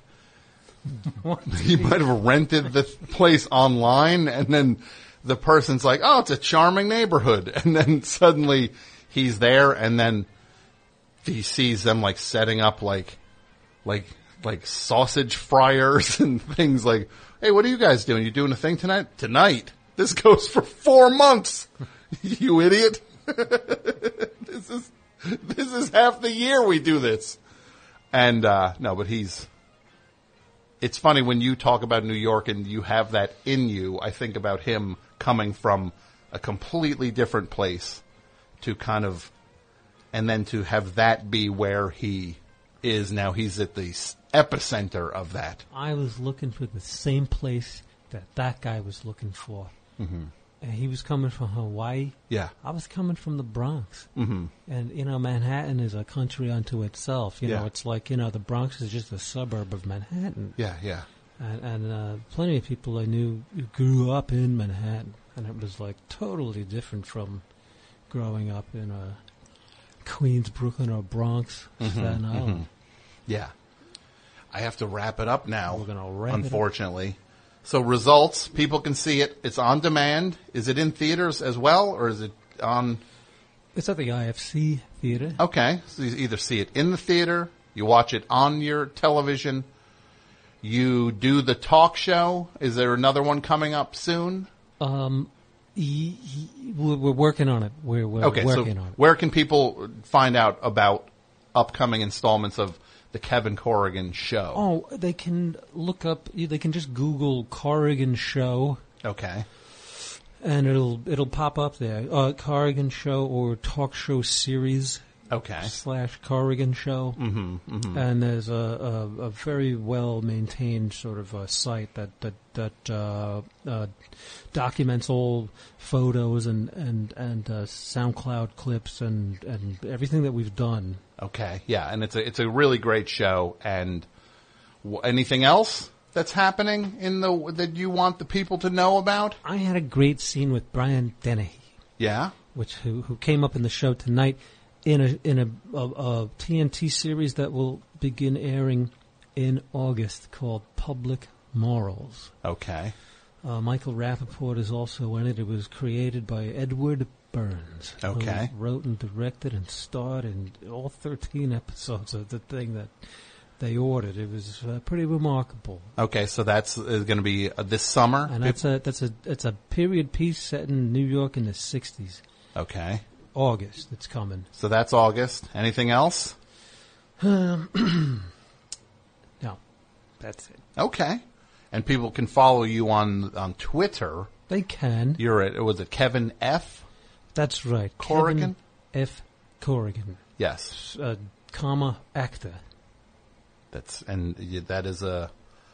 he might have rented the place online and then the person's like, oh, it's a charming neighborhood. And then suddenly he's there and then he sees them like setting up like, like, like sausage fryers and things like, hey, what are you guys doing? You doing a thing tonight? Tonight? This goes for four months. You idiot. This is, this is half the year we do this. And, uh, no, but he's, it's funny when you talk about New York and you have that in you, I think about him coming from a completely different place to kind of, and then to have that be where he is now. He's at the epicenter of that. I was looking for the same place that that guy was looking for. Mm-hmm. And he was coming from Hawaii. Yeah. I was coming from the Bronx. Mm-hmm. And, you know, Manhattan is a country unto itself. You Yeah. know, it's like, you know, the Bronx is just a suburb of Manhattan. Yeah, yeah. And, and uh, plenty of people I knew grew up in Manhattan. And it was, like, totally different from growing up in uh, Queens, Brooklyn, or Bronx, Mhm, Staten Island. mhm. Yeah. I have to wrap it up now, We're gonna wrap it up. unfortunately. So results, people can see it. It's on demand. Is it in theaters as well, or is it on... It's at the I F C Theater. Okay. So you either see it in the theater, you watch it on your television, you do the talk show. Is there another one coming up soon? Um, he, he, we're, we're working on it. We're, we're Okay, so working on it. where can people find out about upcoming installments of the Kevin Corrigan Show? Oh, they can look up. They can just Google Corrigan Show. Okay. And it'll it'll pop up there. Uh, Corrigan Show or Talk Show Series. Okay. Slash Corrigan Show. Mhm, mhm. And there's a, a, a very well maintained sort of a site that that that uh, uh, documents all photos and and and uh, SoundCloud clips and and everything that we've done. Okay, yeah, and it's a it's a really great show. And w- anything else that's happening in the that you want the people to know about? I had a great scene with Brian Dennehy. Yeah, which who who came up in the show tonight in a in a, a, a T N T series that will begin airing in August called Public Morals. Okay. Uh, Michael Rappaport is also in it. It was created by Edward Burns. Okay. Who wrote and directed and starred in all thirteen episodes of the thing that they ordered. It was uh, pretty remarkable. Okay, so that's uh, going to be uh, this summer, And that's a that's a it's a period piece set in New York in the sixties. Okay. August, it's coming. So that's August. Anything else? Um, no, that's it. Okay. And people can follow you on on Twitter. They can. You're at, was it Kevin F? That's right. Corrigan? Kevin F. Corrigan. Yes. Uh, comma, actor. That's and y- that is a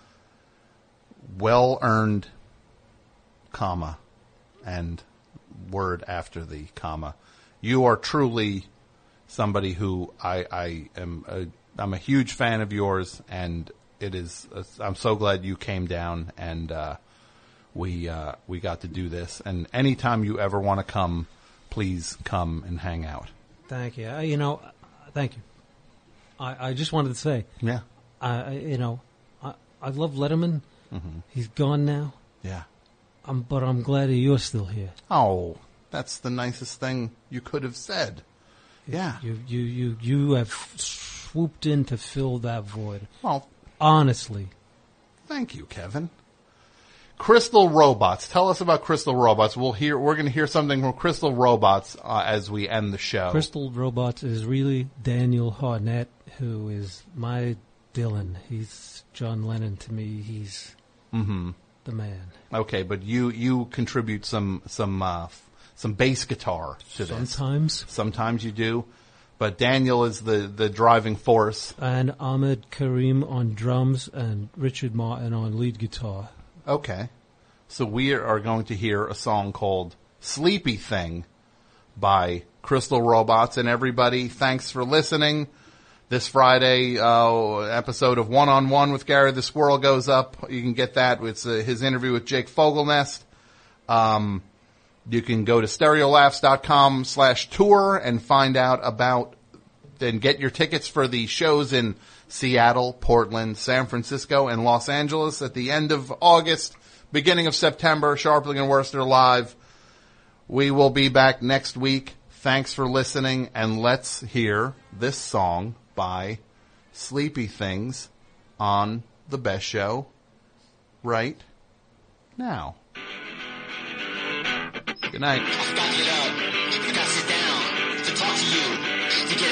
well-earned comma and word after the comma. You are truly somebody who I, I am a, I'm a huge fan of yours, and it is I'm so glad you came down and uh, we uh, we got to do this. And anytime you ever want to come, please come and hang out. Thank you. Uh, you know, uh, thank you. I, I just wanted to say, Yeah. I, I you know, I, I love Letterman. Mhm. He's gone now. Yeah. Um, but I'm glad that you're still here. Oh, that's the nicest thing you could have said. Yeah. You you you you have swooped in to fill that void. Well, honestly, thank you, Kevin. Crystal Robots. Tell us about Crystal Robots. We'll hear. We're going to hear something from Crystal Robots uh, as we end the show. Crystal Robots is really Daniel Harnett, who is my Dylan. He's John Lennon to me. He's Mm-hmm. the man. Okay, but you, you contribute some some uh, f- some bass guitar to this. Sometimes. Sometimes you do. But Daniel is the, the driving force. And Ahmed Karim on drums and Richard Martin on lead guitar. Okay. So we are going to hear a song called Sleepy Thing by Crystal Robots. And everybody, thanks for listening. This Friday, uh, episode of One on One with Gary the Squirrel goes up. You can get that. It's uh, his interview with Jake Fogelnest. Um, you can go to stereolaughs.com slash tour and find out about and get your tickets for the shows in Seattle, Portland, San Francisco, and Los Angeles at the end of August, beginning of September, Sharpling and Worcester live. We will be back next week. Thanks for listening, and let's hear this song by Sleepy Things on The Best Show right now. Good night. I gotta get up. I gotta sit down to talk to you, to get